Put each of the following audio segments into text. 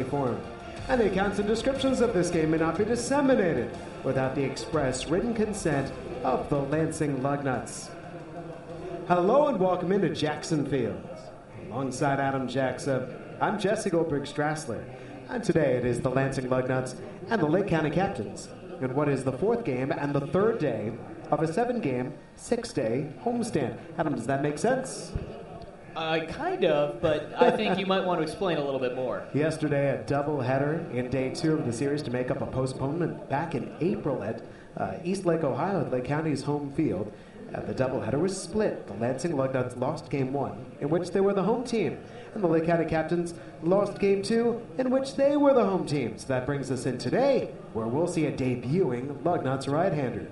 form. And the accounts and descriptions of this game may not be disseminated without the express written consent of the Lansing Lugnuts. Hello and welcome into Jackson Fields. Alongside Adam Jackson, I'm Jesse Goldberg-Strassler. And today it is the Lansing Lugnuts and the Lake County Captains in what is the fourth game and the third day of a 7-game, 6-day homestand. Adam, does that make sense? Kind of, but I think you might want to explain a little bit more. Yesterday, a doubleheader in day 2 of the series to make up a postponement back in April at East Lake, Ohio, at Lake County's home field. The doubleheader was split. The Lansing Lugnuts lost Game 1, in which they were the home team, and the Lake County Captains lost Game 2, in which they were the home team. So that brings us in today, where we'll see a debuting Lugnuts right-hander.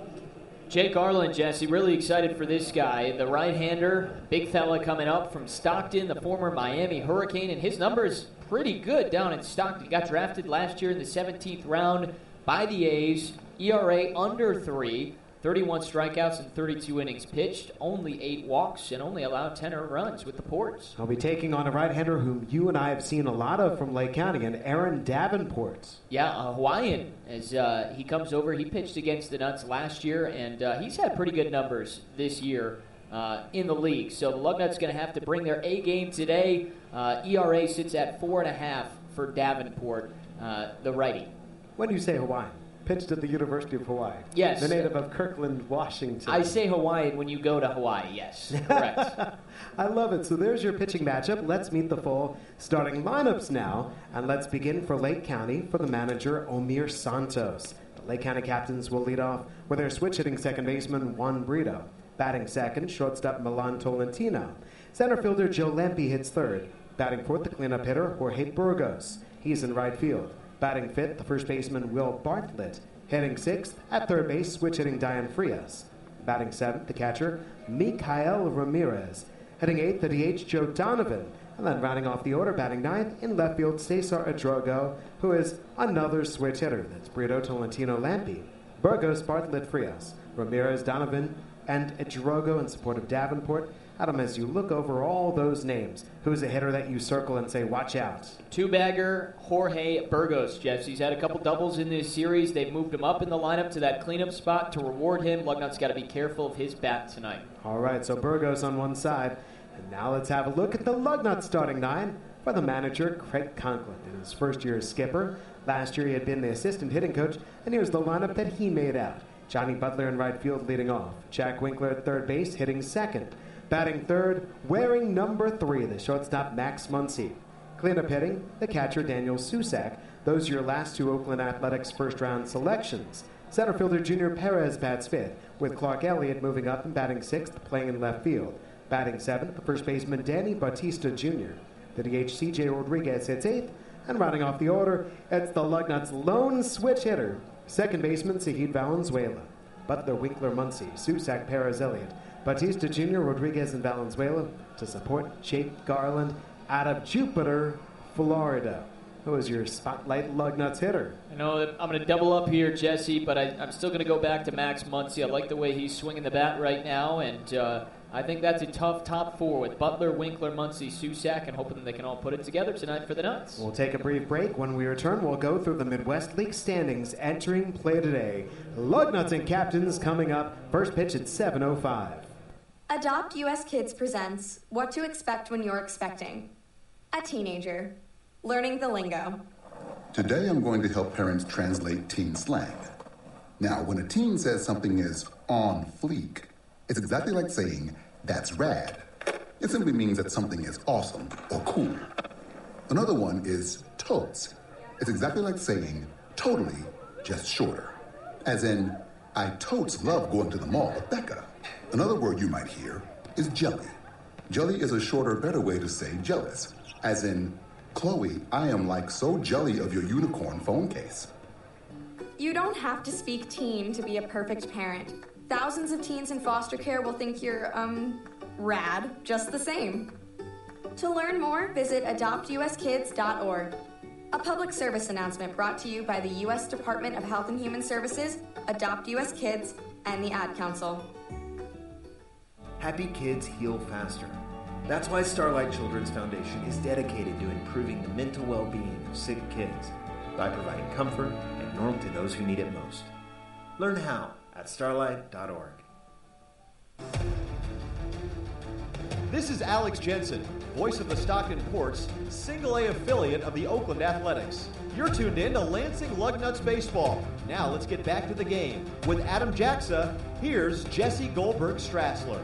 Jake Garland, Jesse, really excited for this guy. The right-hander, big fella coming up from Stockton, the former Miami Hurricane, and his number's pretty good down in Stockton. Got drafted last year in the 17th round by the A's. ERA under 3, 31 strikeouts and 32 innings pitched, only 8 walks, and only allowed 10 earned runs with the Ports. He'll be taking on a right-hander whom you and I have seen a lot of from Lake County, and Aaron Davenport. Yeah, a Hawaiian. As he comes over, he pitched against the Nuts last year, and he's had pretty good numbers this year in the league. So the Lugnuts going to have to bring their A game today. ERA sits at 4.5 for Davenport, the righty. When do you say Hawaiian? Pitched at the University of Hawaii. Yes. The native of Kirkland, Washington. I say Hawaiian when you go to Hawaii, yes. Correct. I love it. So there's your pitching matchup. Let's meet the full starting lineups now. And let's begin for Lake County for the manager, Omir Santos. The Lake County Captains will lead off with their switch-hitting second baseman, Juan Brito. Batting second, shortstop Milan Tolentino. Center fielder Joe Lempe hits third. Batting fourth, the cleanup hitter, Jorge Burgos. He's in right field. Batting fifth, the first baseman, Will Bartlett. Hitting sixth, at third base, switch-hitting Diane Frias. Batting seventh, the catcher, Mikael Ramirez. Hitting eighth, the DH, Joe Donovan. And then rounding off the order, batting ninth, in left field, Cesar Adrogo, who is another switch hitter. That's Brito, Tolentino, Lampe. Burgos, Bartlett, Frias. Ramirez, Donovan, and Adrogo in support of Davenport. Adam, as you look over all those names, who's a hitter that you circle and say, watch out? Two-bagger Jorge Burgos, Jeff. He's had a couple doubles in this series. They've moved him up in the lineup to that cleanup spot to reward him. Lugnuts got to be careful of his bat tonight. All right, so Burgos on one side. And now let's have a look at the Lugnuts starting 9 for the manager, Craig Conklin. In his first year as skipper, last year he had been the assistant hitting coach, and here's the lineup that he made out. Johnny Butler in right field leading off. Jack Winkler at third base hitting second. Batting third, wearing number 3, the shortstop Max Muncy. Cleanup hitting, the catcher Daniel Susak. Those are your last 2 Oakland Athletics first-round selections. Center fielder Junior Perez bats 5th, with Clark Elliott moving up and batting 6th, playing in left field. Batting 7th, the first baseman Danny Bautista Jr. The DH C.J. Rodriguez hits 8th, and rounding off the order, it's the Lugnuts' lone switch hitter, second baseman Sahid Valenzuela. Butler, Winkler, Muncy, Susak, Perez, Elliott. Bautista Jr., Rodriguez, and Valenzuela to support Jake Garland out of Jupiter, Florida. Who is your spotlight Lugnuts hitter? I know that I'm going to double up here, Jesse, but I'm still going to go back to Max Muncy. I like the way he's swinging the bat right now, and I think that's a tough top 4 with Butler, Winkler, Muncy, Susak, and hoping they can all put it together tonight for the Nuts. We'll take a brief break. When we return, we'll go through the Midwest League standings entering play today. Lugnuts and Captains coming up. First pitch at 7:05. Adopt US Kids presents What to Expect When You're Expecting. A teenager. Learning the lingo. Today I'm going to help parents translate teen slang. Now, when a teen says something is on fleek, it's exactly like saying, that's rad. It simply means that something is awesome or cool. Another one is totes. It's exactly like saying, totally, just shorter. As in, I totes love going to the mall with Becca. Another word you might hear is jelly. Jelly is a shorter, better way to say jealous. As in, Chloe, I am like so jelly of your unicorn phone case. You don't have to speak teen to be a perfect parent. Thousands of teens in foster care will think you're, rad just the same. To learn more, visit adoptuskids.org. A public service announcement brought to you by the U.S. Department of Health and Human Services, Adopt U.S. Kids, and the Ad Council. Happy kids heal faster. That's why Starlight Children's Foundation is dedicated to improving the mental well-being of sick kids by providing comfort and normal to those who need it most. Learn how at starlight.org. This is Alex Jensen, voice of the Stockton Ports, single A affiliate of the Oakland Athletics. You're tuned in to Lansing Lugnuts Baseball. Now let's get back to the game. With Adam Jaxa, here's Jesse Goldberg-Strassler.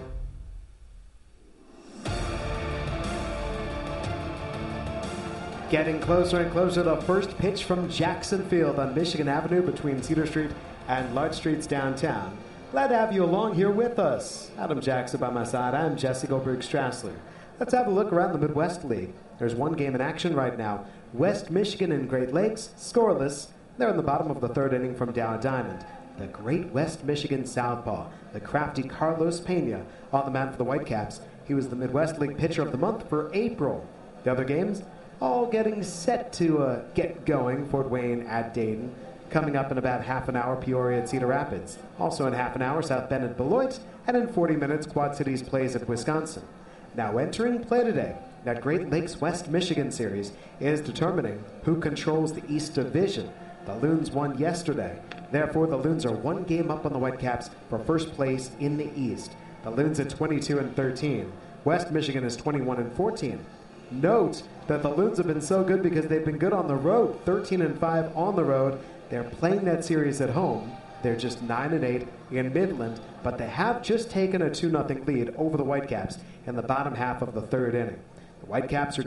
Getting closer and closer to the first pitch from Jackson Field on Michigan Avenue between Cedar Street and Larch Streets downtown. Glad to have you along here with us. Adam Jackson by my side. I'm Jesse Goldberg-Strassler. Let's have a look around the Midwest League. There's one game in action right now. West Michigan and Great Lakes, scoreless. They're in the bottom of the third inning from Dow Diamond. The great West Michigan southpaw, the crafty Carlos Pena, on the mound for the Whitecaps. He was the Midwest League Pitcher of the Month for April. The other games, all getting set to get going. Fort Wayne at Dayton. Coming up in about half an hour, Peoria at Cedar Rapids. Also in half an hour, South Bend at Beloit. And in 40 minutes, Quad Cities plays at Wisconsin. Now entering play today, that Great Lakes West Michigan series is determining who controls the East Division. The Loons won yesterday. Therefore, the Loons are one game up on the Whitecaps for first place in the East. The Loons at 22-13. West Michigan is 21-14. Note that the Loons have been so good because they've been good on the road, 13-5 on the road. They're playing that series at home. They're just 9-8 in Midland, but they have just taken a 2-0 lead over the Whitecaps in the bottom half of the third inning. The Whitecaps are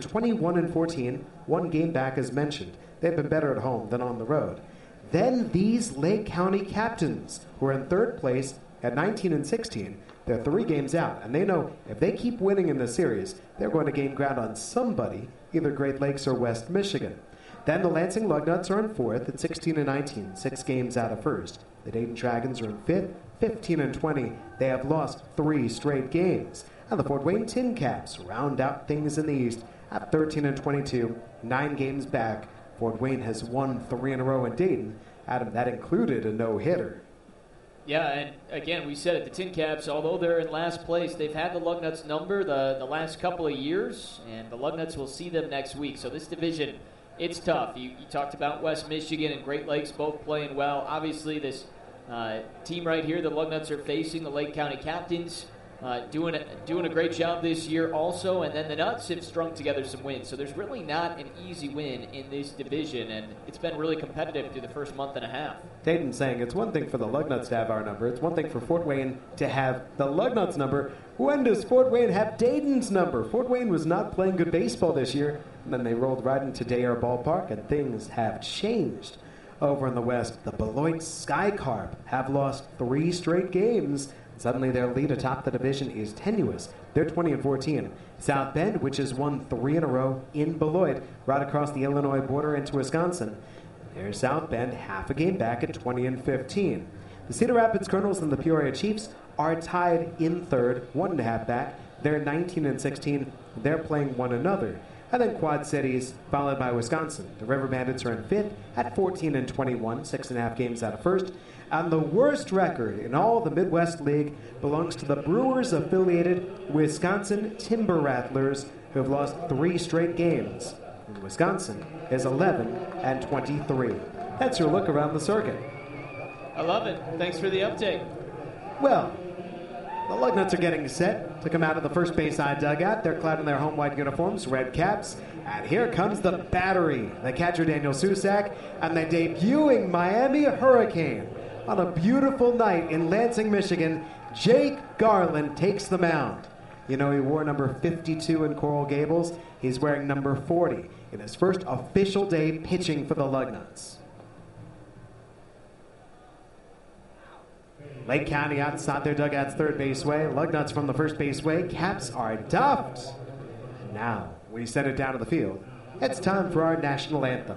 21-14, one game back as mentioned. They've been better at home than on the road. Then these Lake County Captains, who are in third place at 19-16, they're 3 games out, and they know if they keep winning in this series, they're going to gain ground on somebody, either Great Lakes or West Michigan. Then the Lansing Lugnuts are in fourth at 16-19, 6 games out of first. The Dayton Dragons are in fifth, 15-20. They have lost 3 straight games. And the Fort Wayne Tin Caps round out things in the East at 13-22, 9 games back. Fort Wayne has won 3 in a row in Dayton. Adam, that included a no-hitter. Yeah, and again, we said it, the Tin Caps, although they're in last place, they've had the Lugnuts number the last couple of years, and the Lugnuts will see them next week. So this division, it's tough. You talked about West Michigan and Great Lakes both playing well. Obviously, this team right here, the Lugnuts are facing the Lake County Captains, doing a great job this year also, and then the Nuts have strung together some wins. So there's really not an easy win in this division, and it's been really competitive through the first month and a half. Dayton's saying it's one thing for the Lugnuts to have our number. It's one thing for Fort Wayne to have the Lugnuts number. When does Fort Wayne have Dayton's number? Fort Wayne was not playing good baseball this year, and then they rolled right into Dayer Ballpark, and things have changed. Over in the West, the Beloit Skycarp have lost 3 straight games. Suddenly their lead atop the division is tenuous. They're 20-14. South Bend, which has won 3 in a row in Beloit, right across the Illinois border into Wisconsin. There's South Bend, half a game back at 20-15. The Cedar Rapids Colonels and the Peoria Chiefs are tied in third, 1.5 back. They're 19-16. They're playing one another. And then Quad Cities, followed by Wisconsin. The River Bandits are in fifth at 14-21, 6.5 games out of first. And the worst record in all the Midwest League belongs to the Brewers-affiliated Wisconsin Timber Rattlers, who have lost 3 straight games. And Wisconsin is 11-23. That's your look around the circuit. I love it. Thanks for the update. Well, the Lugnuts are getting set to come out of the first base side dugout. They're clad in their home white uniforms, red caps. And here comes the battery. The catcher, Daniel Susak, and the debuting Miami Hurricane. On a beautiful night in Lansing, Michigan, Jake Garland takes the mound. You know, he wore number 52 in Coral Gables. He's wearing number 40 in his first official day pitching for the Lugnuts. Lake County outside their dugouts third base way. Lugnuts from the first base way. Caps are duffed. Now, we send it down to the field. It's time for our national anthem.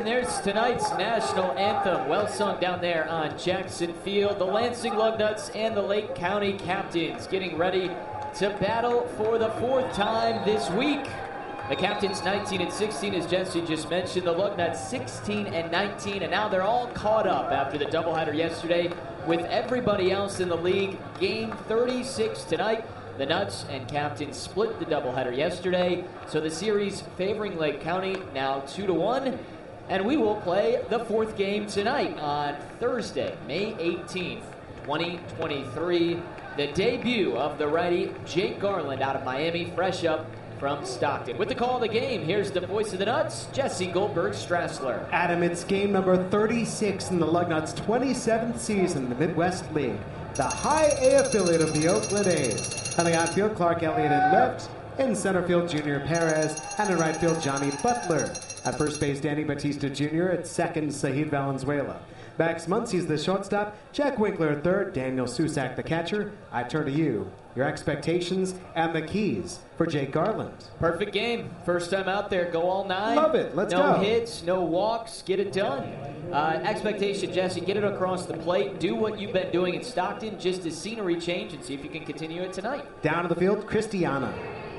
and there's tonight's national anthem, well sung down there on Jackson Field. The Lansing Lugnuts and the Lake County Captains getting ready to battle for the fourth time this week. The Captains 19 and 16, as Jesse just mentioned. The Lugnuts 16 and 19, and now they're all caught up after the doubleheader yesterday with everybody else in the league. Game 36 tonight. The Nuts and Captains split the doubleheader yesterday, so the series favoring Lake County now 2-1. And we will play the fourth game tonight on Thursday, May 18th, 2023. The debut of the righty Jake Garland out of Miami, fresh up from Stockton. With the call of the game, here's the voice of the Nuts, Jesse Goldberg-Strassler. Adam, it's game number 36 in the Lugnuts' 27th season in the Midwest League. The High A affiliate of the Oakland A's. On the outfield, Clark Elliott in left. In center field, Junior Perez. And in right field, Johnny Butler. At first base, Danny Batista Jr. At second, Sahid Valenzuela. Max Muncy's the shortstop. Jack Winkler at third. Daniel Susak the catcher. I turn to you. Your expectations and the keys for Jake Garland. Perfect game. First time out there. Go all 9. Love it. Let's go. go. No hits, no walks. Get it done. Expectation, Jesse, get it across the plate. Do what you've been doing in Stockton, just as scenery change, and see if you can continue it tonight. Down to the field, Christiana.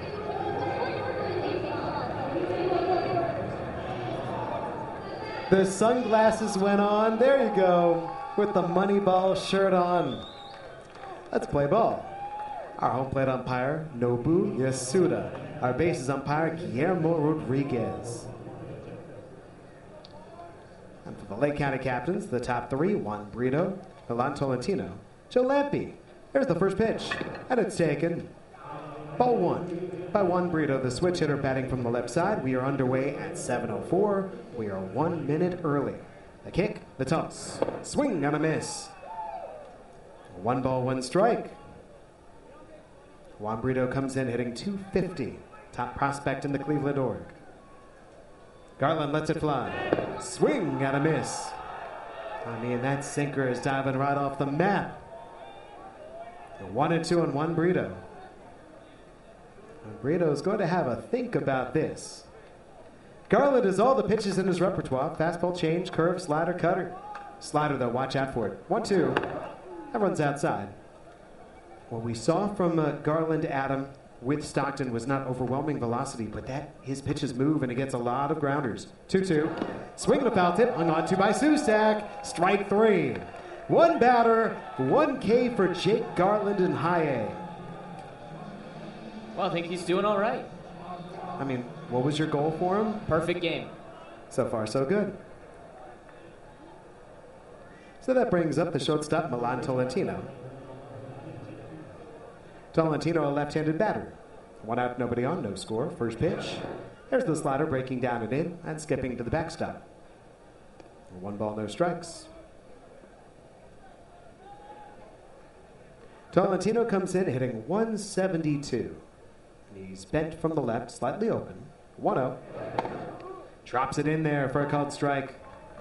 The sunglasses went on. There you go. With the Moneyball shirt on. Let's play ball. Our home plate umpire, Nobu Yasuda. Our bases umpire, Guillermo Rodriguez. And for the Lake County Captains, the top 3, Juan Brito, Milan Tolentino, Joe Lampe. Here's the first pitch, and it's taken. Ball 1 by Juan Brito, the switch hitter batting from the left side. We are underway at 7:04. We are 1 minute early. The kick, the toss, swing and a miss. 1 ball, 1 strike. Juan Brito comes in hitting .250, top prospect in the Cleveland Org. Garland lets it fly. Swing and a miss. I mean, that sinker is diving right off the map. 1-2 on Juan Brito. And Brito is going to have a think about this. Garland has all the pitches in his repertoire. Fastball, change, curve, slider, cutter. Slider, though, watch out for it. 1-2. That runs outside. What we saw from Garland, Adam, with Stockton was not overwhelming velocity, but that his pitches move and he gets a lot of grounders. 2-2. Swing and a foul tip, hung on to by Susak. Strike 3. 1 batter, 1 K for Jake Garland in high A. Well, I think he's doing all right. I mean, what was your goal for him? Perfect game. So far, so good. So that brings up the shortstop, Milan Tolentino. Tolentino, a left-handed batter. 1 out, nobody on, no score. First pitch. There's the slider breaking down and in and skipping to the backstop. 1 ball, no strikes. Tolentino comes in hitting 172. And he's bent from the left, slightly open. 1-0. Drops it in there for a called strike.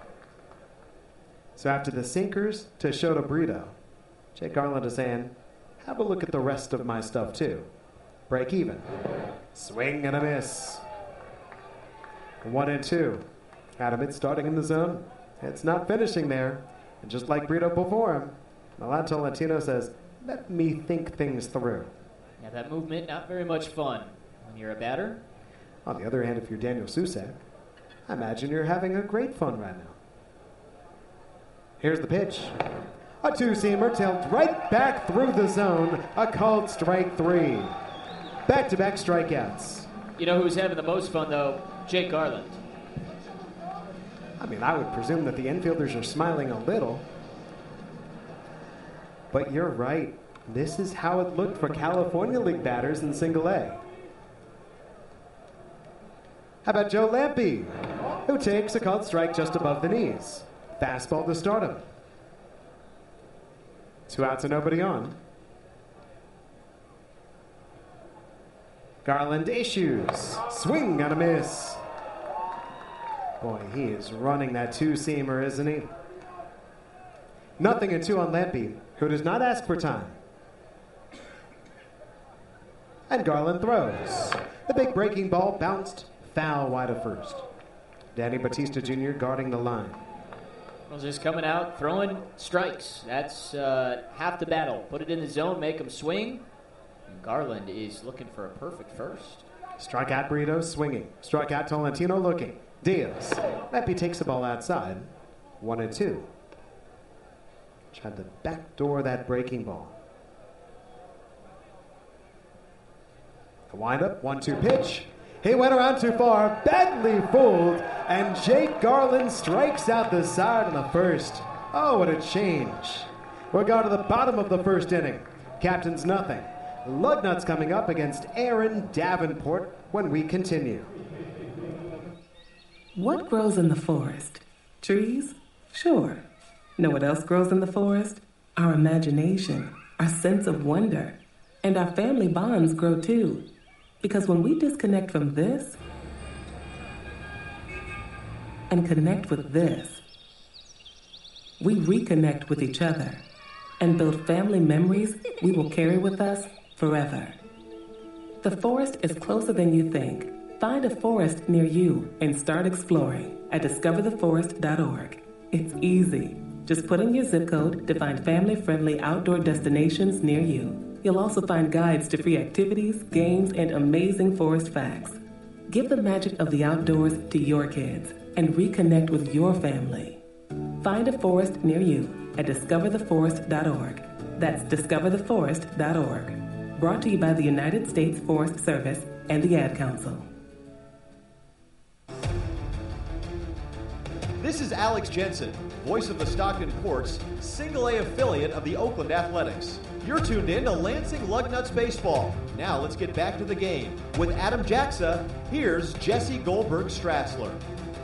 So after the sinkers to Shota Brito, Jake Garland is saying, have a look at the rest of my stuff too. Break even. Swing and a miss. 1-2. Adam, it's starting in the zone. It's not finishing there. And just like Brito before him, Milan Tolentino says, let me think things through. Yeah, that movement, not very much fun when you're a batter. On the other hand, if you're Daniel Susak, I imagine you're having a great fun right now. Here's the pitch. A 2-seamer tailed right back through the zone. A called strike 3. Back-to-back strikeouts. You know who's having the most fun, though? Jake Garland. I mean, I would presume that the infielders are smiling a little. But you're right. This is how it looked for California League batters in Single A. How about Joe Lampe, who takes a called strike just above the knees? Fastball to start him. 2 outs and nobody on. Garland issues. Swing and a miss. Boy, he is running that 2-seamer, isn't he? 0-2 on Lampe, who does not ask for time. And Garland throws. The big breaking ball bounced foul wide of first. Danny Batista Jr. guarding the line. Well, just coming out, throwing strikes. That's half the battle. Put it in the zone, make them swing. And Garland is looking for a perfect first. Strike out Burrito, swinging. Strike out Tolentino, looking. Diaz. Lampe takes the ball outside. 1-2. Tried to backdoor that breaking ball. The windup, 1-2 pitch. He went around too far, badly fooled, and Jake Garland strikes out the side in the first. Oh, what a change. We'll go to the bottom of the first inning. Captains nothing. Lugnuts coming up against Aaron Davenport when we continue. What grows in the forest? Trees? Sure. Know what else grows in the forest? Our imagination, our sense of wonder, and our family bonds grow too. Because when we disconnect from this and connect with this, we reconnect with each other and build family memories we will carry with us forever. The forest is closer than you think. Find a forest near you and start exploring at discovertheforest.org. It's easy. Just put in your zip code to find family-friendly outdoor destinations near you. You'll also find guides to free activities, games, and amazing forest facts. Give the magic of the outdoors to your kids and reconnect with your family. Find a forest near you at discovertheforest.org. That's discovertheforest.org. Brought to you by the United States Forest Service and the Ad Council. This is Alex Jensen, voice of the Stockton Ports, single-A affiliate of the Oakland Athletics. You're tuned in to Lansing Lugnuts Baseball. Now let's get back to the game. With Adam Jaxa, here's Jesse Goldberg Strassler.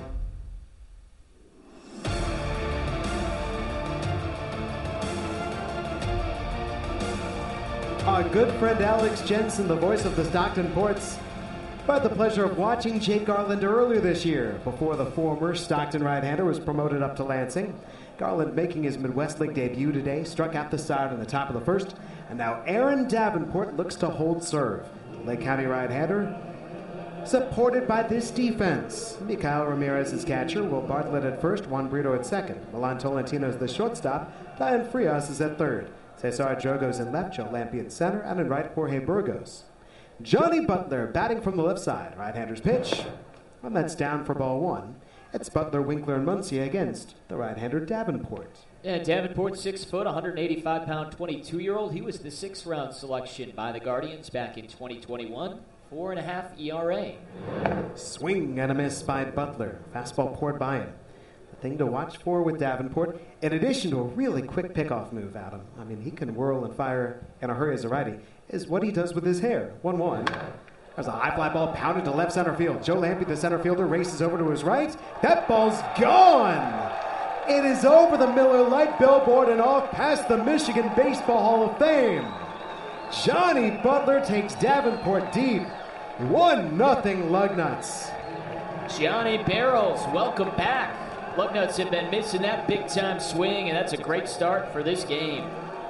Our good friend Alex Jensen, the voice of the Stockton Ports, had the pleasure of watching Jake Garland earlier this year before the former Stockton right-hander was promoted up to Lansing. Garland making his Midwest League debut today, struck out the side in the top of the first, and now Aaron Davenport looks to hold serve. Lake County right-hander, supported by this defense. Mikhail Ramirez is catcher, Will Bartlett at first, Juan Brito at second. Milan Tolentino is the shortstop, Diane Frias is at third. Cesar Drogo's in left, Joe Lampe in center, and in right, Jorge Burgos. Johnny Butler batting from the left side. Right-hander's pitch. And that's down for ball one. It's Butler, Winkler, and Muncia against the right-hander Davenport. Yeah, Davenport, 6 foot, 185-pound, 22-year-old. He was the 6th-round selection by the Guardians back in 2021. 4.5 ERA. Swing and a miss by Butler. Fastball poured by him. The thing to watch for with Davenport, in addition to a really quick pickoff move, Adam, I mean, he can whirl and fire in a hurry as a righty, is what he does with his hair. 1-1. There's a high fly ball pounded to left center field. Joe Lampe, the center fielder, races over to his right. That ball's gone! It is over the Miller Lite billboard and off past the Michigan Baseball Hall of Fame. Johnny Butler takes Davenport deep. 1-0 Lugnuts. Johnny Barrels, welcome back. Lugnuts have been missing that big-time swing, and that's a great start for this game.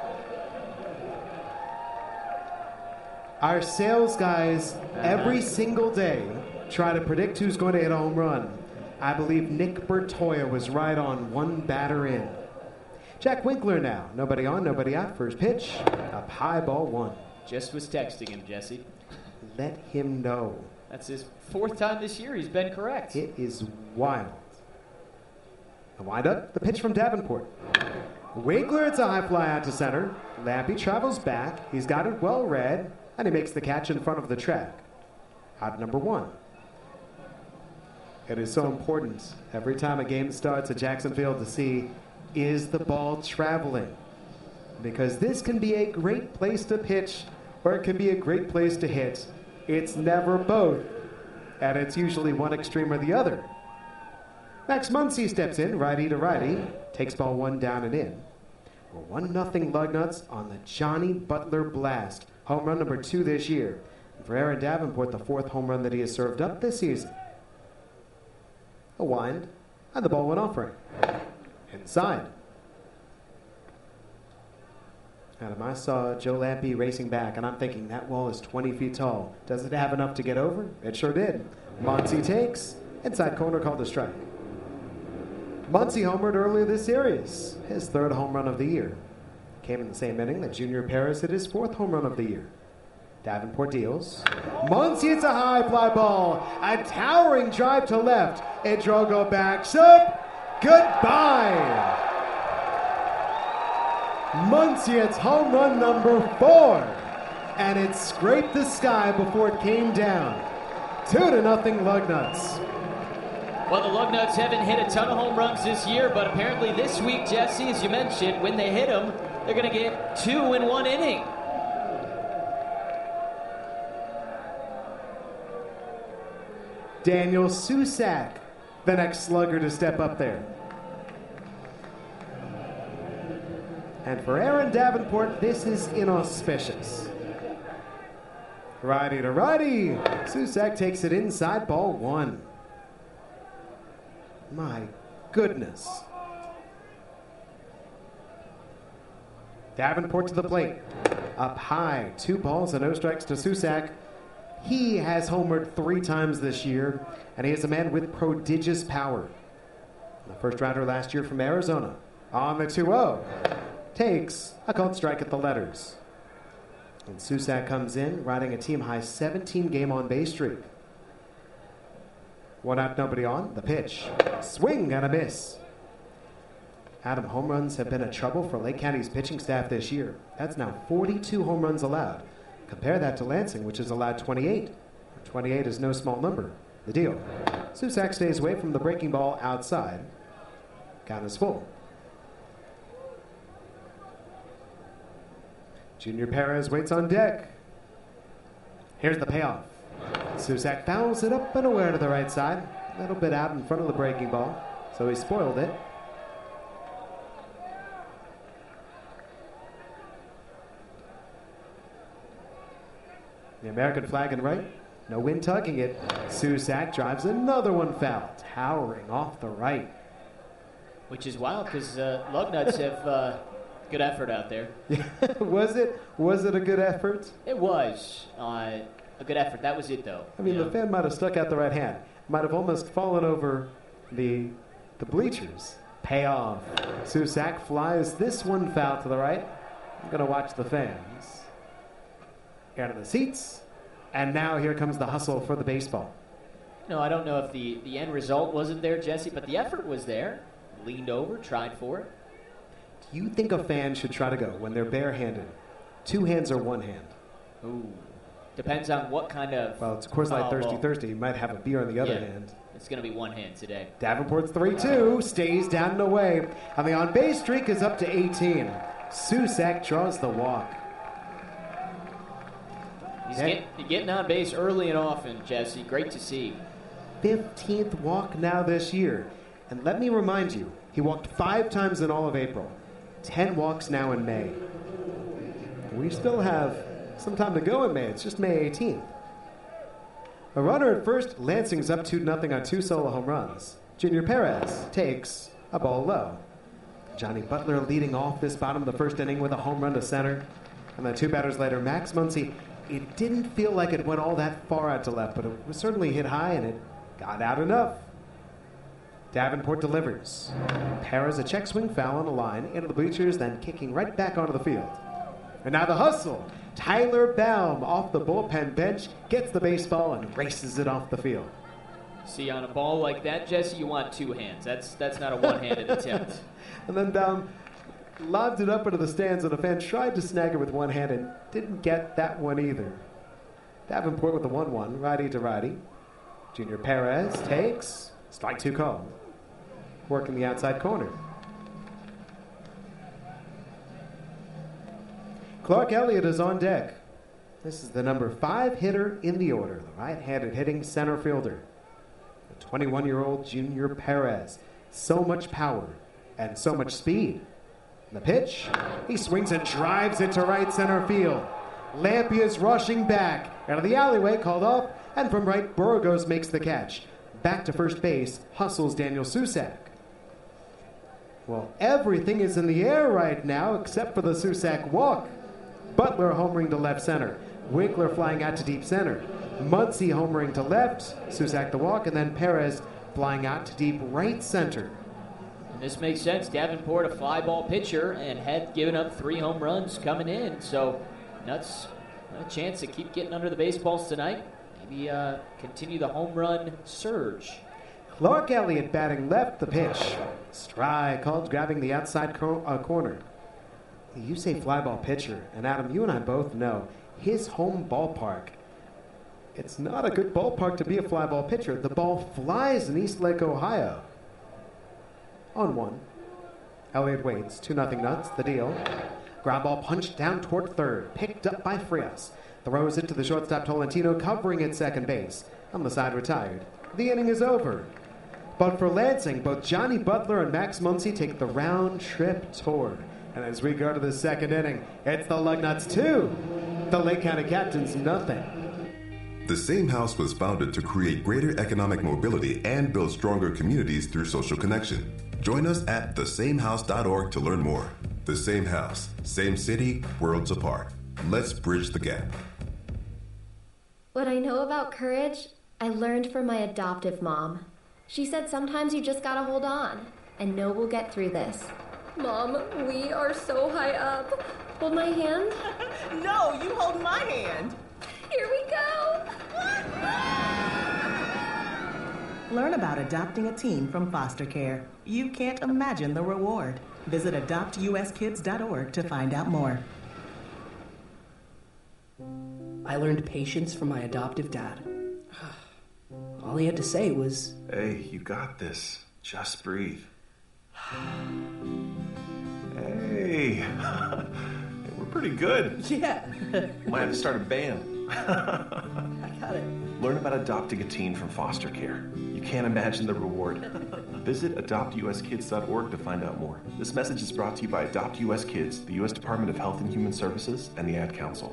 Our sales guys every single day try to predict who's going to hit a home run. I believe Nick Bertoya was right on, one batter in. Jack Winkler now. Nobody on, nobody out. First pitch, up high, ball one. Just was texting him, Jesse. Let him know. That's his 4th time this year he's been correct. It is wild. The windup, the pitch from Davenport. Winkler, it's a high fly out to center. Lampe travels back. He's got it well read, and he makes the catch in front of the track. Out number 1. It is so important every time a game starts at Jackson Field to see, is the ball traveling? Because this can be a great place to pitch, or it can be a great place to hit. It's never both, and it's usually one extreme or the other. Max Muncy steps in, righty to righty, takes ball 1 down and in. 1-0 Lugnuts on the Johnny Butler blast. Home run number 2 this year. And for Aaron Davenport, the 4th home run that he has served up this season. A wind, and the ball went off for him. Inside. Adam, I saw Joe Lampe racing back, and I'm thinking that wall is 20 feet tall. Does it have enough to get over? It sure did. Muncy takes, Inside corner called a strike. Muncy homered earlier this series, his third home run of the year. Came in the same inning that Junior Perez hit his fourth home run of the year. Davenport deals. Muncy hits a high fly ball. A towering drive to left. Idrogo backs up. Goodbye. Muncy hits home run number 4. And it scraped the sky before it came down. 2-0 Lugnuts. Well, the Lugnuts haven't hit a ton of home runs this year, but apparently this week, Jesse, as you mentioned, when they hit them, they're going to get 2 in 1 inning. Daniel Susac, the next slugger to step up there. And for Aaron Davenport, this is inauspicious. Righty to righty. Susac takes it inside, ball 1. My goodness. Davenport to the plate. Up high. 2 balls and no strikes to Susac. He has homered 3 times this year, and he is a man with prodigious power. The first rounder last year from Arizona. On the 2-0. Takes a called strike at the letters. And Susac comes in, riding a team-high 17-game on-base streak. 1 out, nobody on. The pitch. Swing and a miss. Adam, home runs have been a trouble for Lake County's pitching staff this year. That's now 42 home runs allowed. Compare that to Lansing, which has allowed 28. 28 is no small number. The deal. Susac stays away from the breaking ball outside. Count is full. Junior Perez waits on deck. Here's the payoff. Susac fouls it up and aware to the right side. A little bit out in front of the breaking ball, so he spoiled it. The American flag in right. No wind tugging it. Susac drives another one foul, towering off the right. Which is wild because Lugnuts have good effort out there. Was it a good effort? It was a good effort. That was it, though. I mean, the fan might have stuck out the right hand. Might have almost fallen over the bleachers. Payoff. Susac flies this one foul to the right. I'm going to watch the fans. Out of the seats. And now here comes the hustle for the baseball. No, I don't know if the end result wasn't there, Jesse, but the effort was there. Leaned over, tried for it. Do you think a fan should try to go when they're barehanded? 2 hands or 1 hand? Ooh. Depends on what kind of... Well, it's Coors Light Thursday. You might have a beer on the other hand. It's going to be 1 hand today. Davenport's 3-2, stays down and away. And the on-base streak is up to 18. Susac draws the walk. He's getting on base early and often, Jesse. Great to see. 15th walk now this year. And let me remind you, he walked 5 times in all of April. 10 walks now in May. We still have some time to go in May. It's just May 18th. A runner at first, Lansing's up 2-0 on 2 solo home runs. Junior Perez takes a ball low. Johnny Butler leading off this bottom of the first inning with a home run to center. And then 2 batters later, Max Muncy. It didn't feel like it went all that far out to left, but it was certainly hit high and it got out enough. Davenport delivers. Perez a check swing foul on the line, into the bleachers, then kicking right back onto the field. And now the hustle. Tyler Baum off the bullpen bench, gets the baseball and races it off the field. See, on a ball like that, Jesse, you want 2 hands. That's not a one-handed attempt. And then Baum lobbed it up into the stands, and a fan tried to snag it with 1 hand and didn't get that one either. Davenport with the 1-1, righty to righty. Junior Perez takes strike 2 call. Working the outside corner. Clark Elliott is on deck. This is the number 5 hitter in the order, the right-handed hitting center fielder. The 21-year-old Junior Perez. So much power and so much speed. The pitch, he swings and drives it to right center field. Lampy is rushing back. Out of the alleyway, called off, and from right, Burgos makes the catch. Back to first base, hustles Daniel Susac. Well, everything is in the air right now except for the Susac walk. Butler homering to left center. Winkler flying out to deep center. Muncy homering to left, Susak the walk, and then Perez flying out to deep right center. And this makes sense. Davenport, a fly ball pitcher, and had given up 3 home runs coming in. So Nuts a chance to keep getting under the baseballs tonight. Maybe continue the home run surge. Clark Elliott batting left, the pitch. Strike called, grabbing the outside corner. You say fly ball pitcher, and Adam, you and I both know his home ballpark. It's not a good ballpark to be a fly ball pitcher. The ball flies in East Lake, Ohio. On 1. Elliott waits. 2-0 Nuts. The deal. Ground ball punched down toward third. Picked up by Frias. Throws it to the shortstop Tolentino, covering at second base. On the side, retired. The inning is over. But for Lansing, both Johnny Butler and Max Muncy take the round trip tour. And as we go to the second inning, it's the Lugnuts 2. The Lake County Captains nothing. The Same House was founded to create greater economic mobility and build stronger communities through social connection. Join us at thesamehouse.org to learn more. The Same House, same city, worlds apart. Let's bridge the gap. What I know about courage, I learned from my adoptive mom. She said sometimes you just gotta hold on and know we'll get through this. Mom, we are so high up. Hold my hand? No, you hold my hand. Here we go. Learn about adopting a teen from foster care. You can't imagine the reward. Visit adoptuskids.org to find out more. I learned patience from my adoptive dad. All he had to say was, "Hey, you got this. Just breathe." Hey, we're pretty good. Yeah. Might have to start a band. I got it. Learn about adopting a teen from foster care. You can't imagine the reward. Visit adoptuskids.org to find out more. This message is brought to you by Adopt US Kids, the U.S. Department of Health and Human Services, and the Ad Council.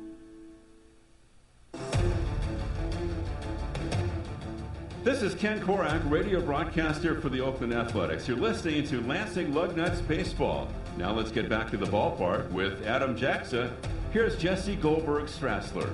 This is Ken Korak, radio broadcaster for the Oakland Athletics. You're listening to Lansing Lugnuts Baseball. Now let's get back to the ballpark with Adam Jackson. Here's Jesse Goldberg-Strassler.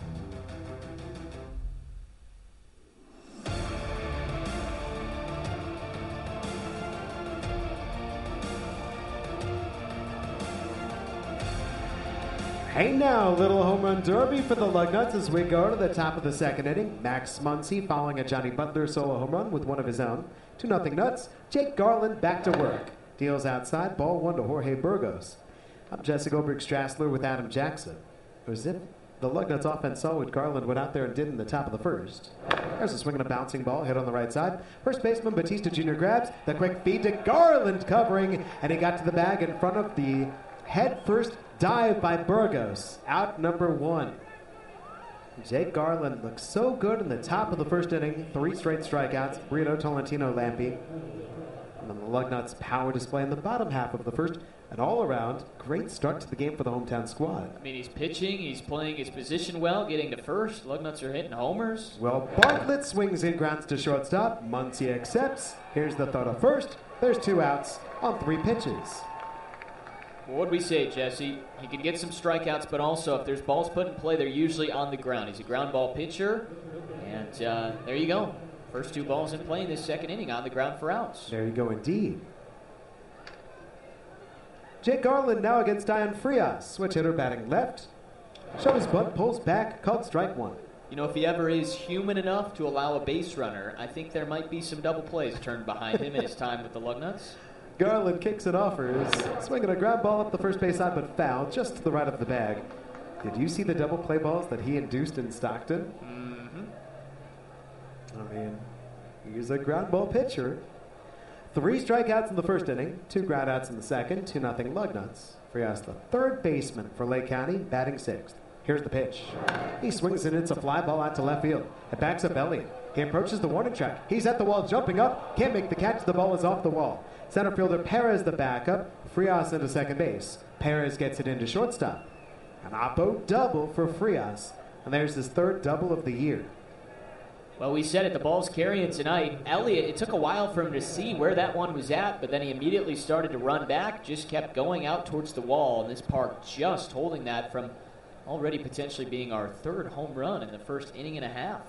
Hey now, little home run derby for the Lugnuts as we go to the top of the second inning. Max Muncy following a Johnny Butler solo home run with one of his own. 2-0 Nuts. Jake Garland back to work. Deals outside, ball 1 to Jorge Burgos. I'm Jesse Goldberg-Strassler with Adam Jackson. As if the Lugnuts offense saw what Garland went out there and did in the top of the first. There's a swing and a bouncing ball hit on the right side. First baseman Batista Jr. grabs the quick feed to Garland covering, and he got to the bag in front of the head first dive by Burgos. Out number 1. Jake Garland looks so good in the top of the first inning. 3 straight strikeouts. Rito, Tolentino, Lampe. And then the Lugnuts power display in the bottom half of the first. An all-around great start to the game for the hometown squad. I mean, he's pitching, he's playing his position well, getting to first. Lugnuts are hitting homers. Well, Bartlett swings in, grounds to shortstop. Muncy accepts. Here's the throw to first. There's 2 outs on 3 pitches. Well, what'd we say, Jesse? He can get some strikeouts, but also if there's balls put in play, they're usually on the ground. He's a ground ball pitcher, and there you go. First 2 balls in play in this second inning on the ground for outs. There you go, indeed. Jake Garland now against Diane Frias. Switch hitter batting left. Shows bunt, pulls back, called strike 1. You know, if he ever is human enough to allow a base runner, I think there might be some double plays turned behind him in his time with the Lugnuts. Garland kicks and offers, swinging a ground ball up the first base side, but foul just to the right of the bag. Did you see the double play balls that he induced in Stockton? Mm-hmm. I mean, he's a ground ball pitcher. 3 strikeouts in the first inning, 2 groundouts in the second, 2-0 Lugnuts. Frias, the third baseman for Lake County, batting 6th. Here's the pitch. He swings and it's a fly ball out to left field. It backs up Elliott. He approaches the warning track. He's at the wall, jumping up. Can't make the catch. The ball is off the wall. Center fielder Perez the backup. Frias into second base. Perez gets it into shortstop. An oppo double for Frias. And there's his 3rd double of the year. Well, we said it, the ball's carrying tonight. Elliott, it took a while for him to see where that one was at, but then he immediately started to run back, just kept going out towards the wall, and this park just holding that from already potentially being our third home run in the first inning and a half.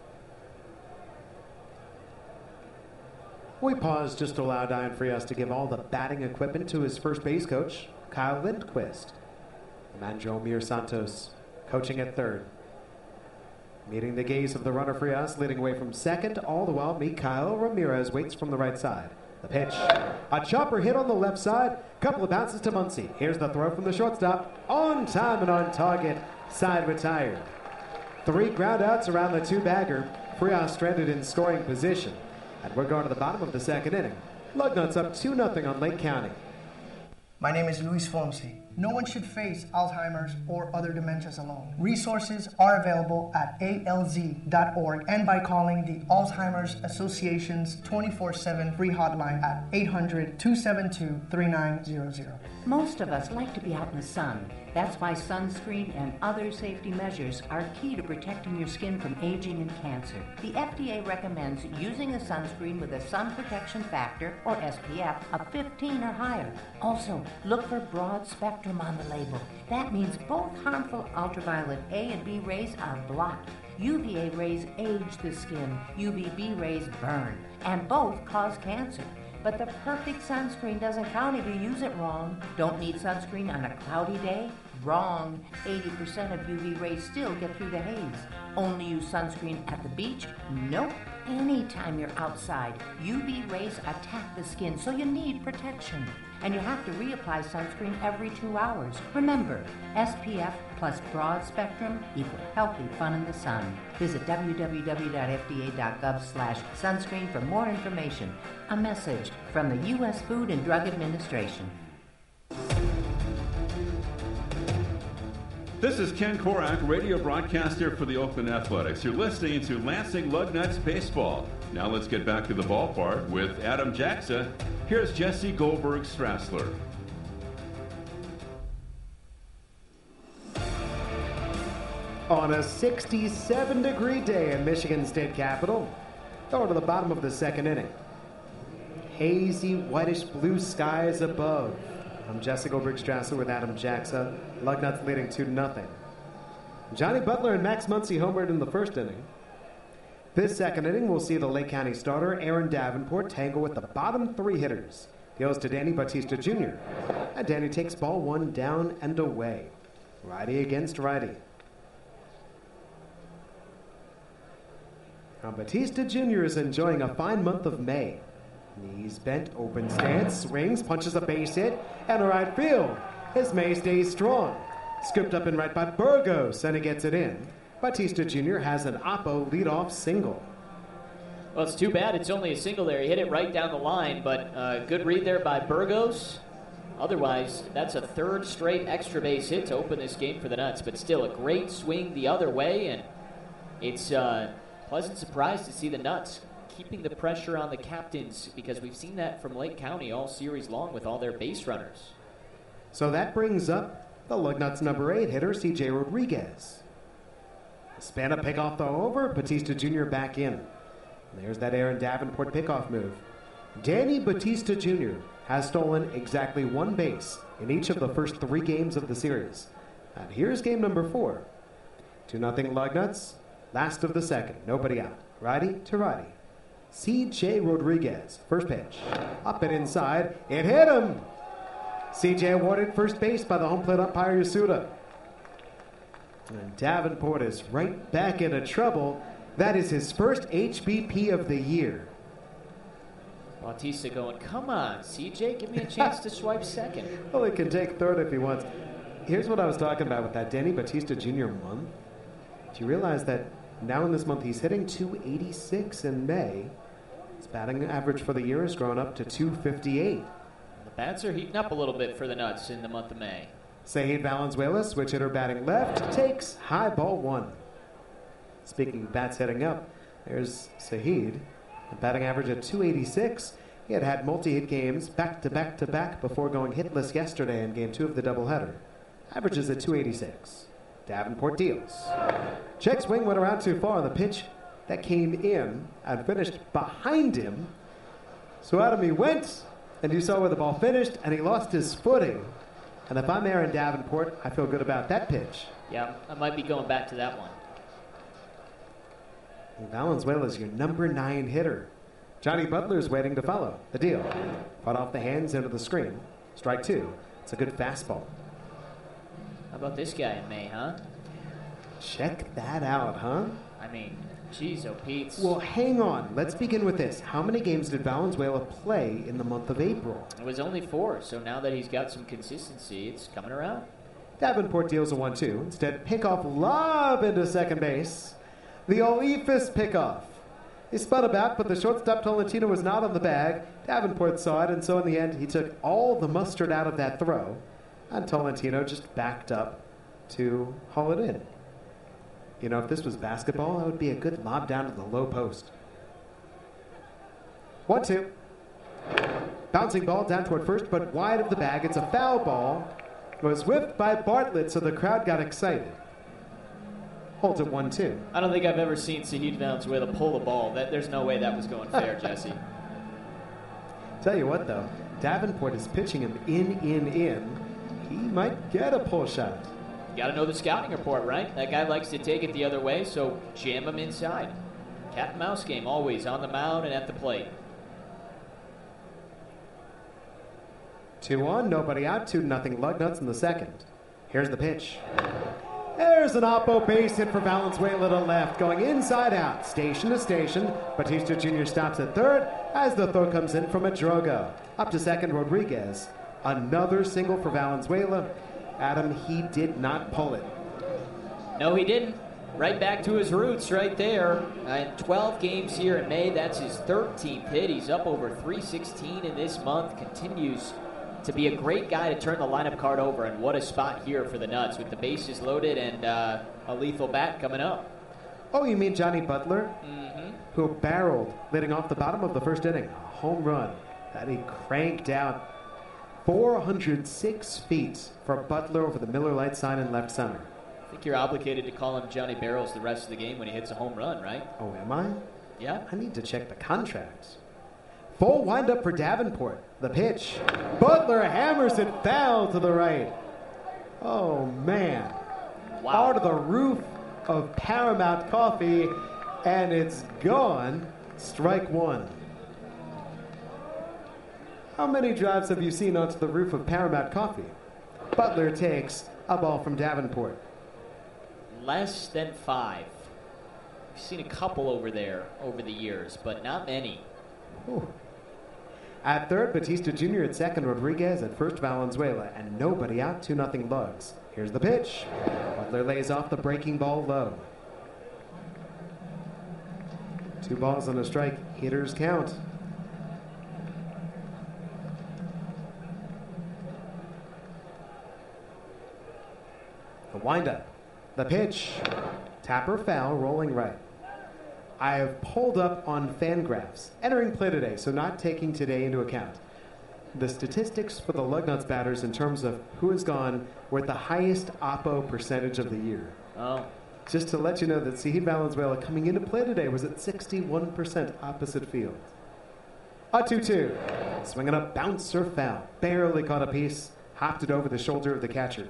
We pause just to allow Diane Frias to give all the batting equipment to his first base coach, Kyle Lindquist. Manjo Mir Santos coaching at third. Meeting the gaze of the runner Frias, leading away from second, all the while Mikael Ramirez waits from the right side. The pitch. A chopper hit on the left side. Couple of bounces to Muncy. Here's the throw from the shortstop. On time and on target. Side retired. 3 ground outs around the 2-bagger. Frias stranded in scoring position. And we're going to the bottom of the second inning. Lugnuts up 2-0 on Lake County. My name is Luis Fonsi. No one should face Alzheimer's or other dementias alone. Resources are available at alz.org and by calling the Alzheimer's Association's 24/7 free hotline at 800-272-3900. Most of us like to be out in the sun. That's why sunscreen and other safety measures are key to protecting your skin from aging and cancer. The FDA recommends using a sunscreen with a sun protection factor, or SPF, of 15 or higher. Also, look for broad spectrum on the label. That means both harmful ultraviolet A and B rays are blocked. UVA rays age the skin, UVB rays burn, and both cause cancer. But the perfect sunscreen doesn't count if you use it wrong. Don't need sunscreen on a cloudy day? Wrong. 80% of UV rays still get through the haze. Only use sunscreen at the beach? Nope. Anytime you're outside, UV rays attack the skin, so you need protection. And you have to reapply sunscreen every 2 hours. Remember, SPF plus broad spectrum equal healthy fun in the sun. Visit www.fda.gov/sunscreen for more information. A message from the U.S. Food and Drug Administration. This is Ken Korak, radio broadcaster for the Oakland Athletics. You're listening to Lansing Lugnuts Baseball. Now let's get back to the ballpark with Adam Jaxa. Here's Jesse Goldberg-Strassler. On a 67-degree day in Michigan State Capitol, going to the bottom of the second inning. Hazy, whitish blue skies above. I'm Jesse Goldberg-Strassler with Adam Jaxa. Lugnuts leading 2-0. Johnny Butler and Max Muncy homered in the first inning. This second inning, we'll see the Lake County starter, Aaron Davenport, tangle with the bottom 3 hitters. Goes to Danny Batista Jr. And Danny takes ball 1 down and away. Righty against righty. Now Batista Jr. is enjoying a fine month of May. Knees bent, open stance, swings, punches a base hit, and a right field. His May stays strong. Scooped up and right by Burgos, and he gets it in. Batista Jr. has an Oppo leadoff single. Well, it's too bad it's only a single there. He hit it right down the line, but good read there by Burgos. Otherwise, that's a 3rd straight extra base hit to open this game for the Nuts, but still a great swing the other way, and it's a pleasant surprise to see the Nuts keeping the pressure on the captains, because we've seen that from Lake County all series long with all their base runners. So that brings up the Lugnuts number 8 hitter, C.J. Rodriguez. Spin a pickoff throw over, Batista Jr. back in. There's that Aaron Davenport pickoff move. Danny Batista Jr. has stolen exactly 1 base in each of the first 3 games of the series. And here's game number 4. 2-0 Lugnuts, last of the second, nobody out. Righty to righty. C.J. Rodriguez, first pitch. Up and inside, it hit him! C.J. awarded first base by the home plate umpire Yasuda. And Davenport is right back into trouble. That is his first HBP of the year. Bautista going, come on, CJ, give me a chance to swipe second. Well, he can take third if he wants. Here's what I was talking about with that Danny Batista Jr. month. Do you realize that now in this month he's hitting .286 in May? His batting average for the year has grown up to .258. The bats are heating up a little bit for the Nuts in the month of May. Saheed Valenzuela, switch hitter batting left, takes high ball 1. Speaking of bats heading up, there's Saheed. A batting average at .286. He had multi-hit games back-to-back-to-back before going hitless yesterday in Game 2 of the doubleheader. Averages at .286. Davenport deals. Check swing went around too far. The pitch that came in and finished behind him. So out of he went, and you saw where the ball finished, and he lost his footing. And if I'm Aaron Davenport, I feel good about that pitch. Yeah, I might be going back to that one. And Valenzuela's your number 9 hitter. Johnny Butler's waiting to follow. The deal. Caught off the hands into the screen. Strike 2. It's a good fastball. How about this guy in May, huh? Check that out, huh? I mean, geez, oh Pete's. Well, hang on. Let's begin with this. How many games did Valenzuela play in the month of April? It was only 4, so now that he's got some consistency, it's coming around. Davenport deals a 1-2. Instead, pickoff lob into second base. The Olifas pickoff. He spun about, but the shortstop Tolentino was not on the bag. Davenport saw it, and so in the end, he took all the mustard out of that throw. And Tolentino just backed up to haul it in. You know, if this was basketball, that would be a good lob down to the low post. 1-2. Bouncing ball down toward first, but wide of the bag. It's a foul ball. It was whipped by Bartlett, so the crowd got excited. Holds at 1-2. I don't think I've ever seen Zahid Valenzuela pull the ball. There's no way that was going fair, Jesse. Tell you what, though, Davenport is pitching him in. He might get a pull shot. You got to know the scouting report, right? That guy likes to take it the other way, so jam him inside. Cat and mouse game, always on the mound and at the plate. 2-1, nobody out, 2-0 Lugnuts in the second. Here's the pitch. There's an Oppo base hit for Valenzuela to left, going inside out, station to station. Batista Jr. stops at third as the throw comes in from Adrogo. Up to second, Rodriguez. Another single for Valenzuela. Adam, he did not pull it. No, he didn't. Right back to his roots right there. 12 games here in May. That's his 13th hit. He's up over 316 in this month. Continues to be a great guy to turn the lineup card over. And what a spot here for the Nuts with the bases loaded and a lethal bat coming up. Oh, you mean Johnny Butler? Mm-hmm. Who barreled, leading off the bottom of the first inning. A home run that he cranked out. 406 feet for Butler over the Miller Lite sign in left center. I think you're obligated to call him Johnny Barrels the rest of the game when he hits a home run, right? Oh, am I? Yeah. I need to check the contracts. Full windup for Davenport. The pitch. Butler hammers it foul to the right. Oh, man. Wow. Out of the roof of Paramount Coffee, and it's gone. Strike 1. How many drives have you seen onto the roof of Paramount Coffee? Butler takes a ball from Davenport. Less than 5. We've seen a couple over there over the years, but not many. Ooh. At third, Batista Jr. At second, Rodriguez. At first, Valenzuela. And nobody out, 2-0 Lugs. Here's the pitch. Butler lays off the breaking ball low. 2 balls and a strike. Hitters count. The windup. The pitch. Tapper foul, rolling right. I have pulled up on Fangraphs, entering play today, so not taking today into account. The statistics for the Lugnuts batters in terms of who has gone were at the highest Oppo percentage of the year. Oh. Just to let you know that Zahid Valenzuela coming into play today was at 61% opposite field. A 2-2. Swinging up, bouncer foul. Barely caught a piece. Hopped it over the shoulder of the catcher.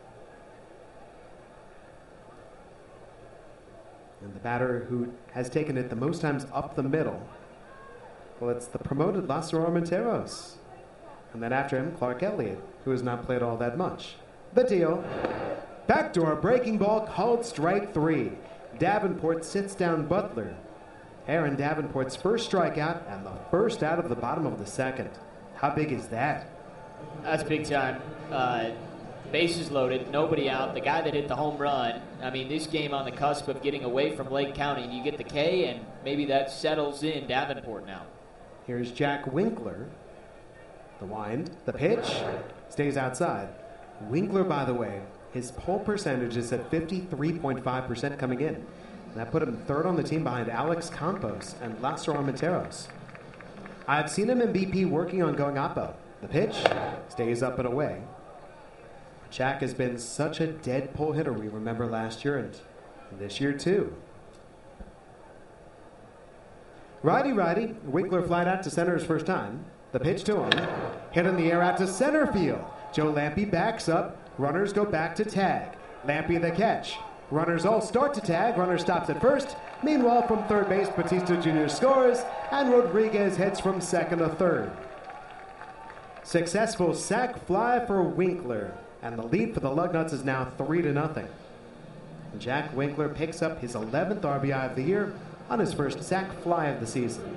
And the batter who has taken it the most times up the middle, well, it's the promoted Lázaro Armenteros. And then after him, Clark Elliott, who has not played all that much. The deal. Backdoor breaking ball called strike 3. Davenport sits down Butler. Aaron Davenport's first strikeout and the first out of the bottom of the second. How big is that? That's big time. Bases loaded, nobody out. The guy that hit the home run. I mean, this game on the cusp of getting away from Lake County. You get the K, and maybe that settles in Davenport now. Here's Jack Winkler. The wind, the pitch, stays outside. Winkler, by the way, his pull percentage is at 53.5% coming in. And that put him third on the team behind Alex Campos and Lázaro Armenteros. I've seen him in BP working on going oppo. The pitch stays up and away. Jack has been such a dead pull hitter, we remember last year and this year too. Righty. Winkler flied out to center his first time. The pitch to him. Hit in the air out to center field. Joe Lampe backs up. Runners go back to tag. Lampe the catch. Runners all start to tag. Runner stops at first. Meanwhile, from third base, Batista Jr. scores, and Rodriguez heads from second to third. Successful sac fly for Winkler, and the lead for the Lugnuts is now 3-0. Jack Winkler picks up his 11th RBI of the year on his first sac fly of the season.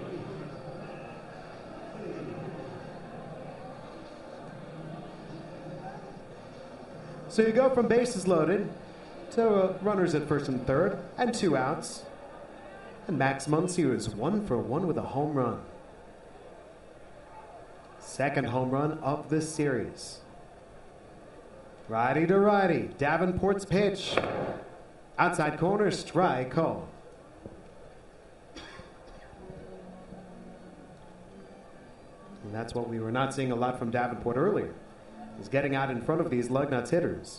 So you go from bases loaded to runners at first and third, and 2 outs. And Max Muncy is 1 for 1 with a home run. Second home run of this series. Righty to righty, Davenport's pitch. Outside corner, strike call. And that's what we were not seeing a lot from Davenport earlier. He's getting out in front of these Lugnuts hitters.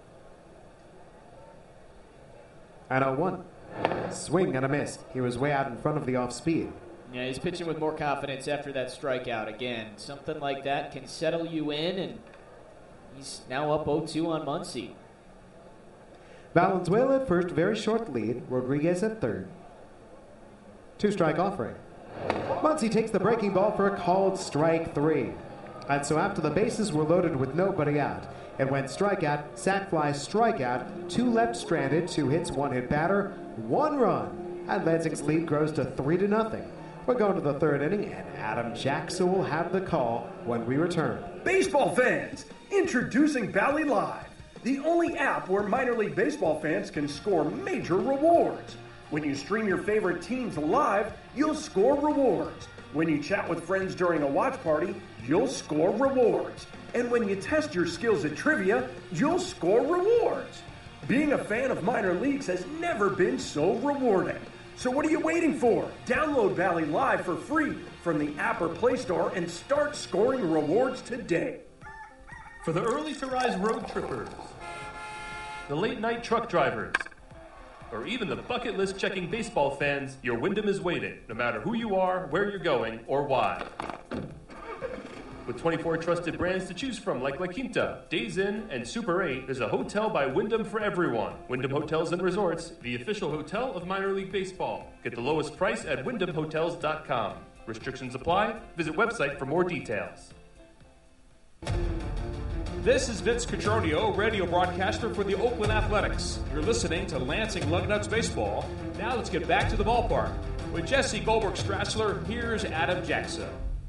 And 0-1. Swing and a miss. He was way out in front of the off speed. Yeah, he's pitching with more confidence after that strikeout. Again, something like that can settle you in, and he's now up 0-2 on Muncy. Valenzuela at first, very short lead. Rodriguez at third. 2-strike offering. Muncy takes the breaking ball for a called strike 3. And so after the bases were loaded with nobody out, it went strikeout, sac fly, strikeout, 2 left stranded, 2 hits, 1 hit batter, 1 run. And Lansing's lead grows to 3-0. We're going to the third inning, and Adam Jackson will have the call when we return. Baseball fans, introducing Valley Live, the only app where minor league baseball fans can score major rewards. When you stream your favorite teams live, you'll score rewards. When you chat with friends during a watch party, you'll score rewards. And when you test your skills at trivia, you'll score rewards. Being a fan of minor leagues has never been so rewarding. So what are you waiting for? Download Valley Live for free from the app or Play Store and start scoring rewards today. For the early to rise road trippers, the late night truck drivers, or even the bucket list checking baseball fans, your Wyndham is waiting, no matter who you are, where you're going, or why. With 24 trusted brands to choose from like La Quinta, Days Inn, and Super 8, there's a hotel by Wyndham for everyone. Wyndham Hotels and Resorts, the official hotel of minor league baseball. Get the lowest price at wyndhamhotels.com. Restrictions apply. Visit website for more details. This is Vince Cotroneo, radio broadcaster for the Oakland Athletics. You're listening to Lansing Lugnuts Baseball. Now let's get back to the ballpark. With Jesse Goldberg-Strassler, here's Adam Jackson.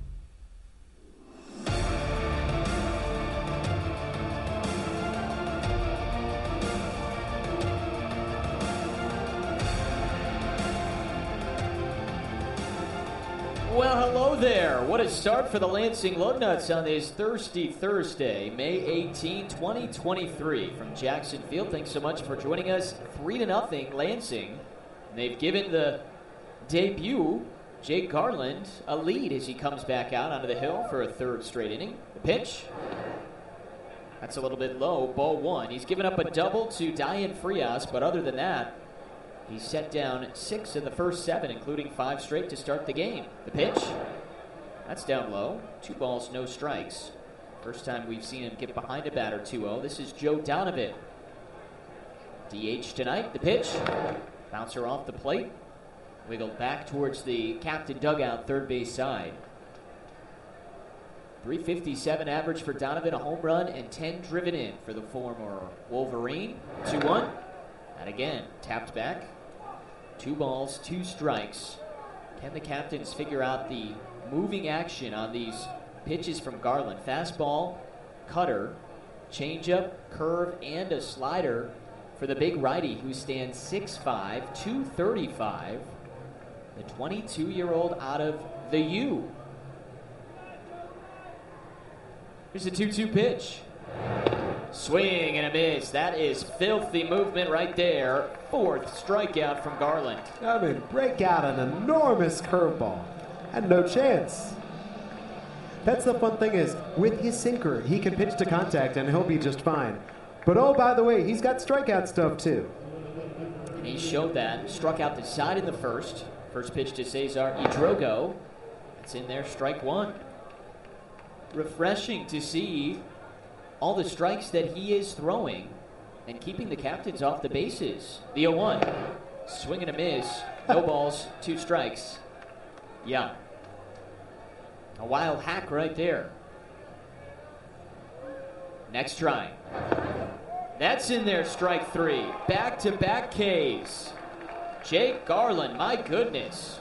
Well, hello there. What a start for the Lansing Lugnuts on this Thirsty Thursday, May 18, 2023. From Jackson Field, thanks so much for joining us. 3-0 Lansing. And they've given the debut, Jake Garland, a lead as he comes back out onto the hill for a third straight inning. The pitch. That's a little bit low, ball 1. He's given up a double to Diane Frias, but other than that, he's set down 6 in the first 7, including 5 straight to start the game. The pitch, that's down low. 2 balls, no strikes. First time we've seen him get behind a batter 2-0. This is Joe Donovan. DH tonight. The pitch, bouncer off the plate. Wiggled back towards the captain dugout, third base side. 357 average for Donovan, a home run, and 10 driven in for the former Wolverine. 2-1. And again, tapped back. 2 balls, 2 strikes. Can the captains figure out the moving action on these pitches from Garland? Fastball, cutter, changeup, curve, and a slider for the big righty who stands 6'5", 235. The 22-year-old out of the U. Here's a 2-2 pitch. Swing and a miss. That is filthy movement right there. 4th strikeout from Garland. I mean, break out an enormous curveball. And no chance. That's the fun thing is, with his sinker, he can pitch to contact and he'll be just fine. But oh, by the way, he's got strikeout stuff too. And he showed that. Struck out the side in the first. First pitch to Cesar Idrogo. It's in there, strike 1. Refreshing to see all the strikes that he is throwing and keeping the captains off the bases. The 0-1. Swing and a miss. No balls, 2 strikes. Yeah. A wild hack right there. Next try. That's in there, strike 3. Back-to-back Ks. Jake Garland, my goodness.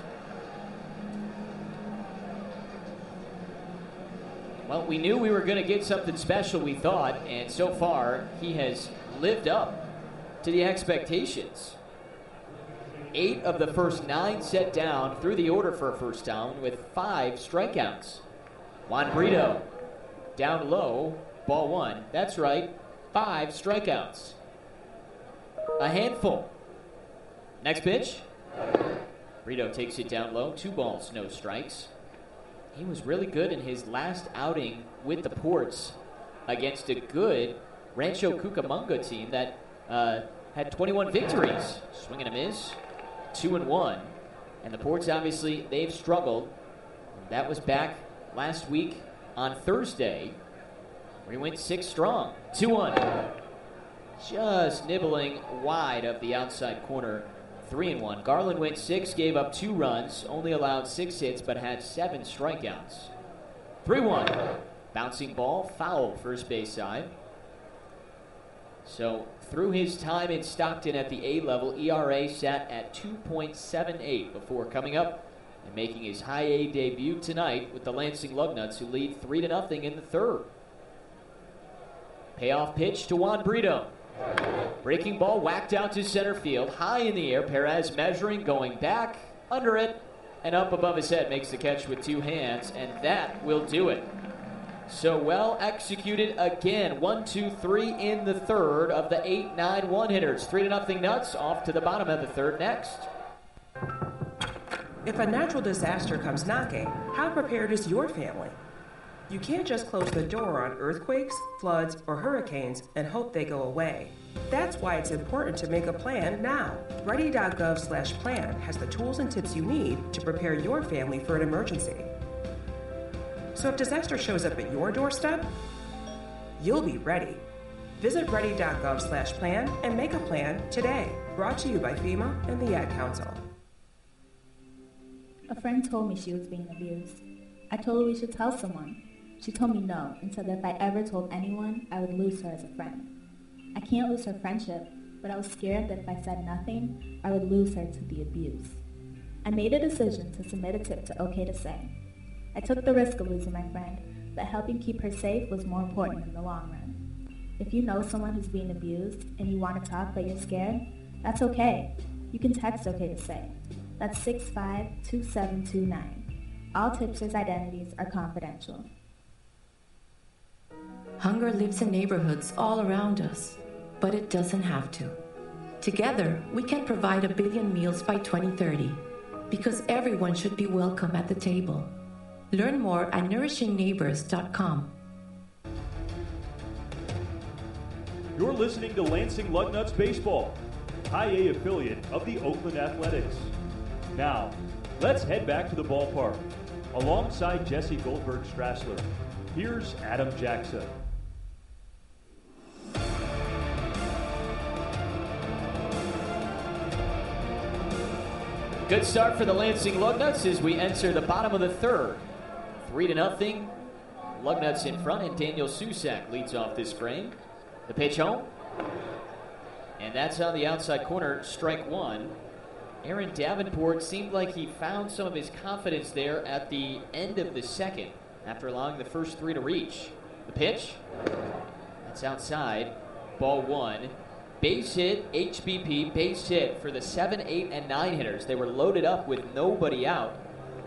Well, we knew we were going to get something special, we thought, and so far he has lived up to the expectations. 8 of the first 9 set down through the order for a first down with 5 strikeouts. Juan Brito down low, ball 1. That's right, 5 strikeouts. A handful. Next pitch. Brito takes it down low, 2 balls, no strikes. He was really good in his last outing with the Ports against a good Rancho Cucamonga team that had 21 victories. Swing and a miss, 2-1. And the Ports, obviously, they've struggled. That was back last week on Thursday, where he went 6 strong. 2-1. Just nibbling wide of the outside corner. 3-1. Garland went 6, gave up 2 runs, only allowed 6 hits, but had 7 strikeouts. 3-1. Bouncing ball, foul first base side. So through his time in Stockton at the A level, ERA sat at 2.78 before coming up and making his high A debut tonight with the Lansing Lugnuts, who lead 3-0 in the 3rd. Payoff pitch to Juan Brito. Breaking ball whacked out to center field, high in the air. Perez measuring, going back, under it, and up above his head. Makes the catch with 2 hands, and that will do it. So well executed again. 1, 2, 3 in the 3rd of the 8-9 one-hitters. 3-0 Nuts off to the bottom of the 3rd next. If a natural disaster comes knocking, how prepared is your family? You can't just close the door on earthquakes, floods, or hurricanes and hope they go away. That's why it's important to make a plan now. Ready.gov/plan has the tools and tips you need to prepare your family for an emergency. So if disaster shows up at your doorstep, you'll be ready. Visit ready.gov/plan and make a plan today. Brought to you by FEMA and the Ad Council. A friend told me she was being abused. I told her we should tell someone. She told me no, and said that if I ever told anyone, I would lose her as a friend. I can't lose her friendship, but I was scared that if I said nothing, I would lose her to the abuse. I made a decision to submit a tip to OK to Say. I took the risk of losing my friend, but helping keep her safe was more important in the long run. If you know someone who's being abused and you want to talk but you're scared, that's okay. You can text OK to Say. That's 652729. All tipsters' identities are confidential. Hunger lives in neighborhoods all around us, but it doesn't have to. Together, we can provide 1 billion meals by 2030, because everyone should be welcome at the table. Learn more at nourishingneighbors.com. You're listening to Lansing Lugnuts Baseball, High A affiliate of the Oakland Athletics. Now, let's head back to the ballpark. Alongside Jesse Goldberg-Strassler, here's Adam Jackson. Good start for the Lansing Lugnuts as we enter the bottom of the 3rd. 3-0. Lugnuts in front, and Daniel Susak leads off this frame. The pitch home. And that's on the outside corner, strike 1. Aaron Davenport seemed like he found some of his confidence there at the end of the 2nd after allowing the first 3 to reach. The pitch. That's outside. Ball 1. Base hit, HBP, base hit for the 7, 8, and 9 hitters. They were loaded up with nobody out.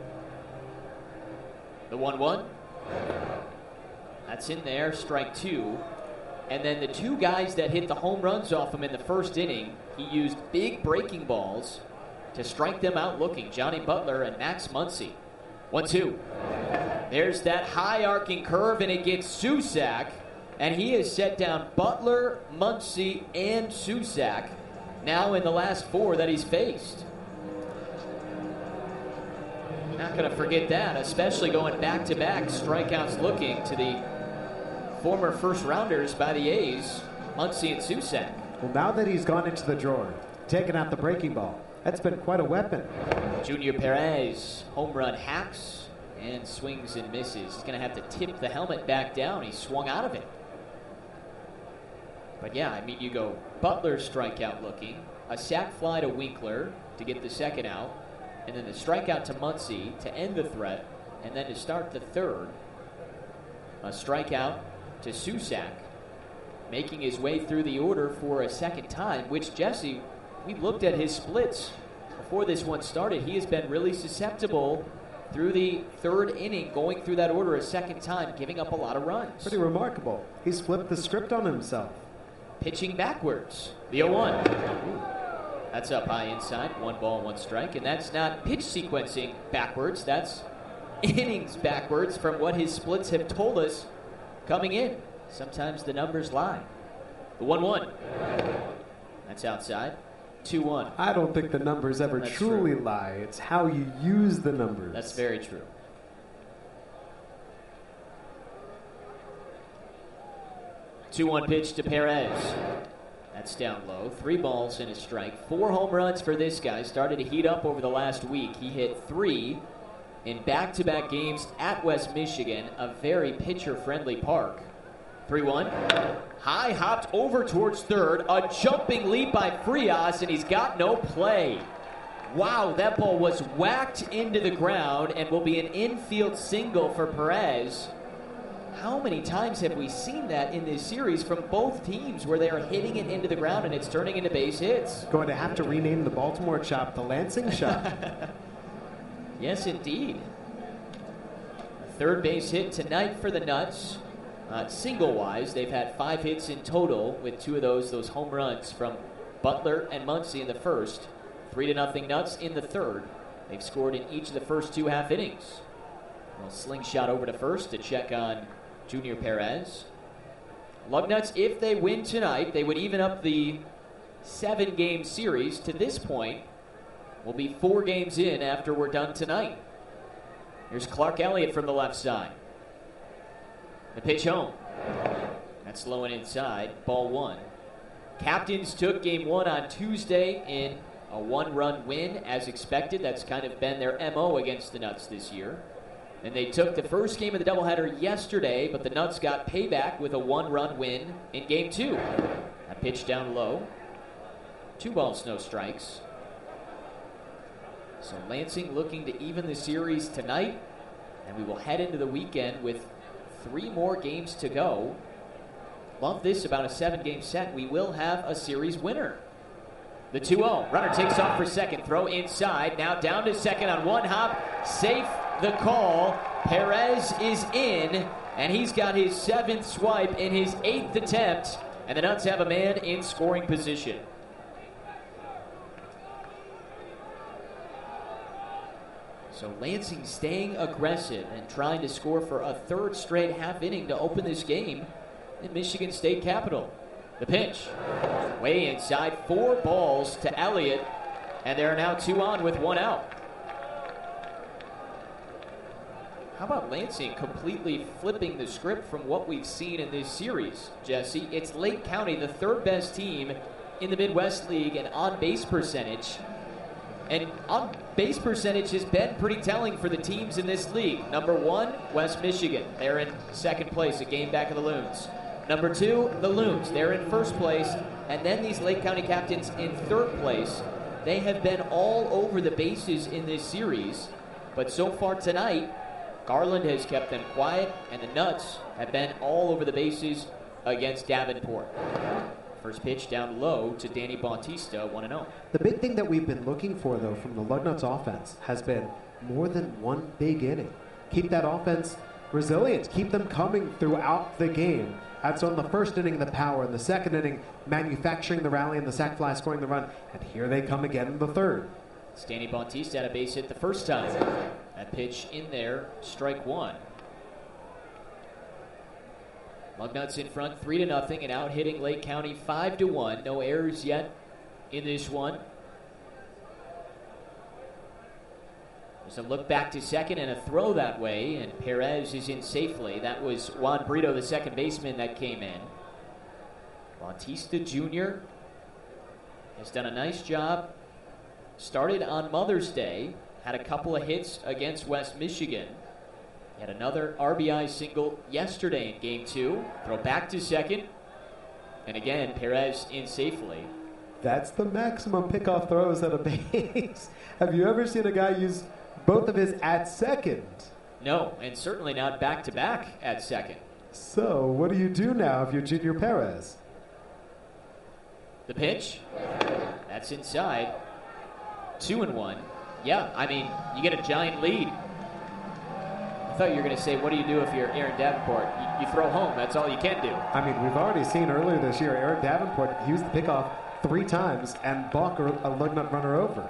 The 1-1. That's in there, strike 2. And then the 2 guys that hit the home runs off him in the first inning, he used big breaking balls to strike them out looking. Johnny Butler and Max Muncy. 1-2. There's that high arcing curve, and it gets Susak. And he has set down Butler, Muncy, and Susak now in the last 4 that he's faced. Not going to forget that, especially going back-to-back strikeouts looking to the former first-rounders by the A's, Muncy and Susak. Well, now that he's gone into the drawer, taking out the breaking ball, that's been quite a weapon. Junior Perez, home run hacks and swings and misses. He's going to have to tip the helmet back down. He swung out of it. But yeah, I mean, you go Butler strikeout looking, a sac fly to Winkler to get the second out, and then the strikeout to Muncy to end the threat, and then to start the third, a strikeout to Susak, making his way through the order for a second time, which, Jesse, we looked at his splits before this one started. He has been really susceptible through the third inning, going through that order a second time, giving up a lot of runs. Pretty remarkable. He's flipped the script on himself. Pitching backwards. The 0-1. That's up high inside. 1 ball, 1 strike. And that's not pitch sequencing backwards. That's innings backwards from what his splits have told us coming in. Sometimes the numbers lie. The 1-1. That's outside. 2-1. I don't think the numbers ever truly lie. It's how you use the numbers. That's very true. 2-1 pitch to Perez. That's down low. 3 balls and a strike. 4 home runs for this guy. Started to heat up over the last week. He hit 3 in back-to-back games at West Michigan, a very pitcher-friendly park. 3-1. High hopped over towards third. A jumping leap by Frias, and he's got no play. Wow, that ball was whacked into the ground and will be an infield single for Perez. How many times have we seen that in this series from both teams where they are hitting it into the ground and it's turning into base hits? Going to have to rename the Baltimore Chop the Lansing Chop. Yes, indeed. A third base hit tonight for the Nuts. Single-wise, they've had 5 hits in total, with 2 of those home runs from Butler and Muncy in the first. 3-0 Nuts in the third. They've scored in each of the first 2 half innings. Well, slingshot over to first to check on Junior Perez. Lugnuts, if they win tonight, they would even up the 7-game series. To this point, we'll be 4 games in after we're done tonight. Here's Clark Elliott from the left side. The pitch home. That's low and inside. Ball 1. Captains took game 1 on Tuesday in a 1-run win, as expected. That's kind of been their MO against the Nuts this year. And they took the first game of the doubleheader yesterday, but the Nuts got payback with a 1-run win in game 2. A pitch down low. 2 balls, no strikes. So Lansing looking to even the series tonight, and we will head into the weekend with 3 more games to go. Love this about a 7-game set. We will have a series winner. The 2-0. Runner takes off for second. Throw inside. Now down to second on 1 hop. Safe the call. Perez is in, and he's got his 7th swipe in his 8th attempt. And the Nuts have a man in scoring position. So Lansing staying aggressive and trying to score for a 3rd straight half inning to open this game in Michigan State Capitol. The pitch. Way inside. 4 balls to Elliott. And there are now 2 on with 1 out. How about Lansing completely flipping the script from what we've seen in this series, Jesse? It's Lake County, the 3rd best team in the Midwest League, and on-base percentage. And on-base percentage has been pretty telling for the teams in this league. Number 1, West Michigan. They're in 2nd place, a game back of the Loons. Number 2, the Loons. They're in 1st place. And then these Lake County Captains in 3rd place. They have been all over the bases in this series. But so far tonight, Garland has kept them quiet, and the Nuts have been all over the bases against Davenport. First pitch down low to Danny Bautista, 1-0. The big thing that we've been looking for, though, from the Lugnuts offense has been more than 1 big inning. Keep that offense resilient. Keep them coming throughout the game. That's on the 1st inning, the power. In the 2nd inning, manufacturing the rally, and the sac fly scoring the run. And here they come again in the 3rd. Danny Bautista had a base hit the first time. That pitch in there, strike 1. Lugnuts in front 3-0 and out hitting Lake County 5-1. No errors yet in this one. There's So look back to second and a throw that way, and Perez is in safely. That was Juan Brito, the second baseman, that came in. Bautista Jr. has done a nice job. Started on Mother's Day, had a couple of hits against West Michigan. Had another RBI single yesterday in Game 2. Throw back to second. And again, Perez in safely. That's the maximum pickoff throws at a base. Have you ever seen a guy use both of his at second? No, and certainly not back-to-back at second. So, what do you do now if you're Junior Perez? The pitch. That's inside. 2-1. Yeah, I mean, you get a giant lead. I thought you were going to say, what do you do if you're Aaron Davenport? You throw home. That's all you can do. I mean, we've already seen earlier this year, Aaron Davenport used the pickoff 3 times and balk a lugnut runner over.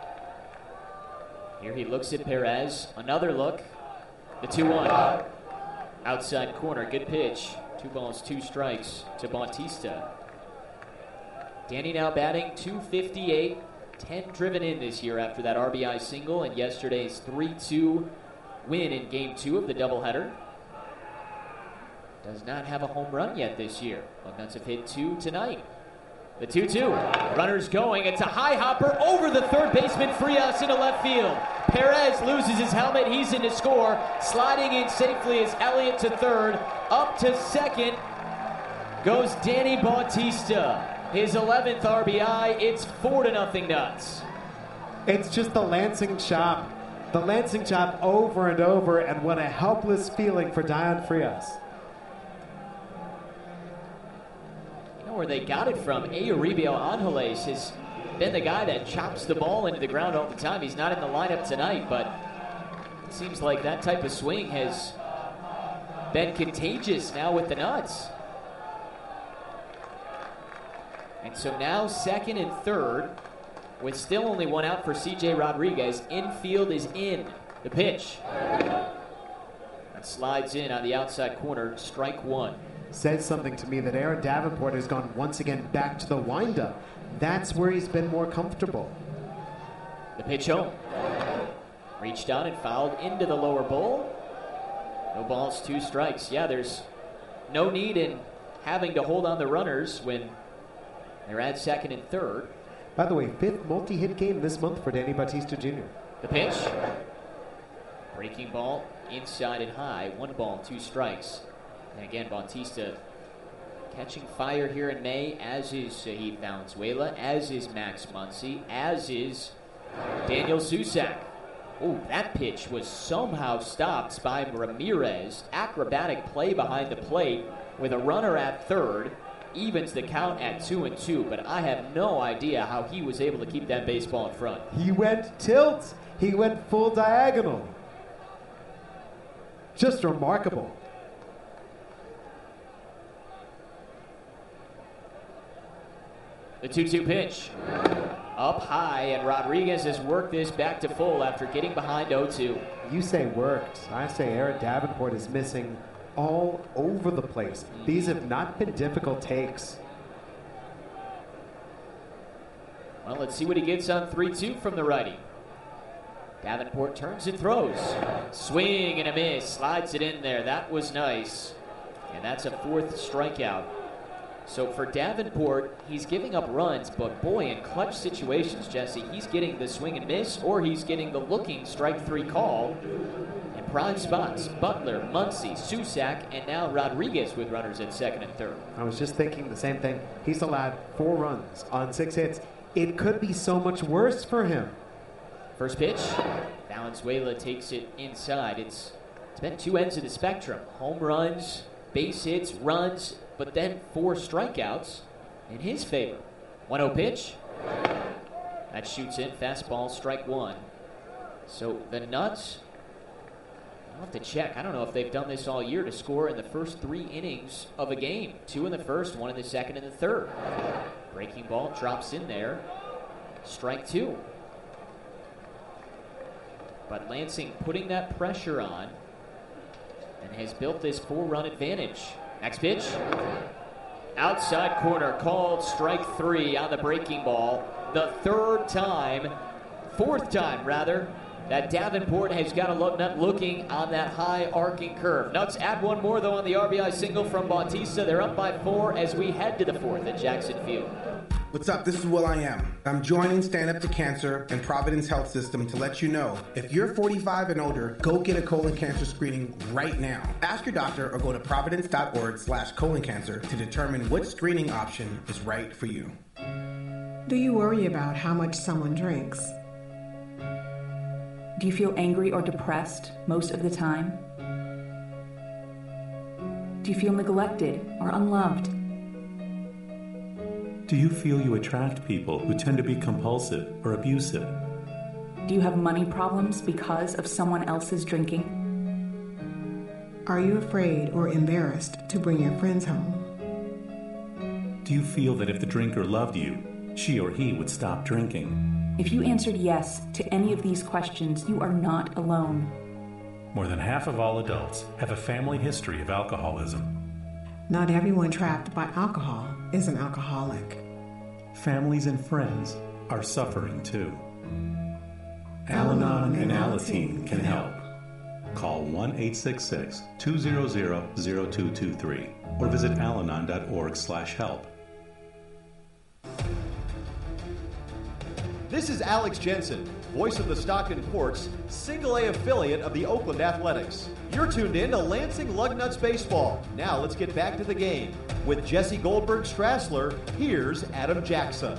Here he looks at Perez. Another look. The 2-1. Outside corner. Good pitch. 2 balls, 2 strikes to Bautista. Danny now batting .258. 10 driven in this year after that RBI single and yesterday's 3-2 win in Game 2 of the doubleheader. Does not have a home run yet this year. Lugnuts have hit 2 tonight. The 2-2. Runners going. It's a high hopper over the third baseman. Frias into left field. Perez loses his helmet. He's in to score. Sliding in safely is Elliott to third. Up to second goes Danny Bautista. His 11th RBI. It's 4-0 Nuts. It's just the Lansing chop. The Lansing chop over and over, and what a helpless feeling for Dion Frias. You know where they got it from? Eusebio Angeles has been the guy that chops the ball into the ground all the time. He's not in the lineup tonight, but it seems like that type of swing has been contagious now with the Nuts. And so now second and third, with still only 1 out for C.J. Rodriguez. Infield is in. The pitch. That slides in on the outside corner. Strike 1. Says something to me that Aaron Davenport has gone once again back to the windup. That's where he's been more comfortable. The pitch home. Reached on and fouled into the lower bowl. No balls, 2 strikes. Yeah, there's no need in having to hold on the runners when they're at second and third. By the way, 5th multi-hit game this month for Danny Bautista Jr. The pitch. Breaking ball inside and high. 1 ball, 2 strikes. And again, Bautista catching fire here in May, as is Sahid Valenzuela, as is Max Muncy, as is Daniel Susac. Oh, that pitch was somehow stopped by Ramirez. Acrobatic play behind the plate with a runner at third. Evens the count at 2-2, but I have no idea how he was able to keep that baseball in front. He went tilt. He went full diagonal. Just remarkable. The 2-2 pitch. Up high, and Rodriguez has worked this back to full after getting behind 0-2. You say worked. I say Aaron Davenport is missing all over the place. These have not been difficult takes. Well, let's see what he gets on 3-2 from the righty. Davenport turns and throws. Swing and a miss. Slides it in there. That was nice. And that's a 4th strikeout. So for Davenport, he's giving up runs, but boy, in clutch situations, Jesse, he's getting the swing and miss, or he's getting the looking strike 3 call. In prime spots, Butler, Muncy, Susac, and now Rodriguez with runners at second and third. I was just thinking the same thing. He's allowed 4 runs on 6 hits. It could be so much worse for him. First pitch, Valenzuela takes it inside. It's been 2 ends of the spectrum. Home runs, base hits, runs, but then 4 strikeouts in his favor. 1-0 pitch. That shoots in. Fastball, strike 1. So the Nuts, I'll have to check. I don't know if they've done this all year to score in the first 3 innings of a game. 2 in the first, 1 in the second, and the third. Breaking ball drops in there. Strike 2. But Lansing putting that pressure on and has built this 4-run advantage. Next pitch. Outside corner called strike 3 on the breaking ball. The 4th time that Davenport has got a Lugnut looking on that high arcing curve. Nuts add one more, though, on the RBI single from Bautista. They're up by 4 as we head to the 4th at Jackson Field. What's up? This is Will I Am. I'm joining Stand Up to Cancer and Providence Health System to let you know, if you're 45 and older, go get a colon cancer screening right now. Ask your doctor or go to providence.org/colon cancer to determine what screening option is right for you. Do you worry about how much someone drinks? Do you feel angry or depressed most of the time? Do you feel neglected or unloved? Do you feel you attract people who tend to be compulsive or abusive? Do you have money problems because of someone else's drinking? Are you afraid or embarrassed to bring your friends home? Do you feel that if the drinker loved you, she or he would stop drinking? If you answered yes to any of these questions, you are not alone. More than half of all adults have a family history of alcoholism. Not everyone trapped by alcohol is an alcoholic. Families and friends are suffering too. Al-Anon and Alateen can help. Call 1-866-200-0223 or visit alanon.org/help. This is Alex Jensen, voice of the Stockton Ports, single-A affiliate of the Oakland Athletics. You're tuned in to Lansing Lugnuts Baseball. Now let's get back to the game. With Jesse Goldberg-Strassler, here's Adam Jackson.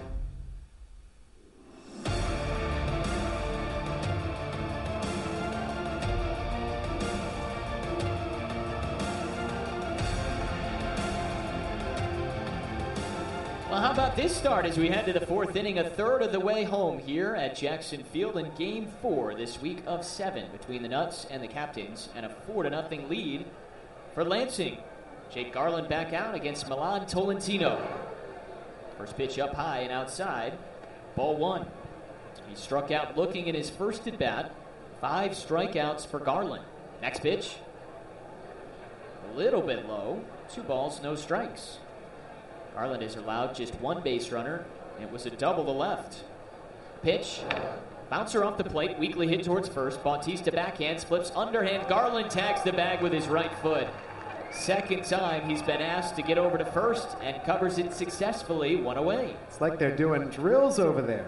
Well, how about this start as we head to the 4th inning, a third of the way home here at Jackson Field in Game 4 this week of 7 between the Nuts and the Captains, and a 4-0 lead for Lansing. Jake Garland back out against Milan Tolentino. First pitch up high and outside, ball 1. He struck out looking in his first at-bat, 5 strikeouts for Garland. Next pitch, a little bit low, 2 balls, no strikes. Garland has allowed just 1 base runner. It was a double to left. Pitch. Bouncer off the plate. Weakly hit towards first. Bautista backhands, flips underhand. Garland tags the bag with his right foot. Second time he's been asked to get over to first and covers it successfully, 1 away. It's like they're doing drills over there.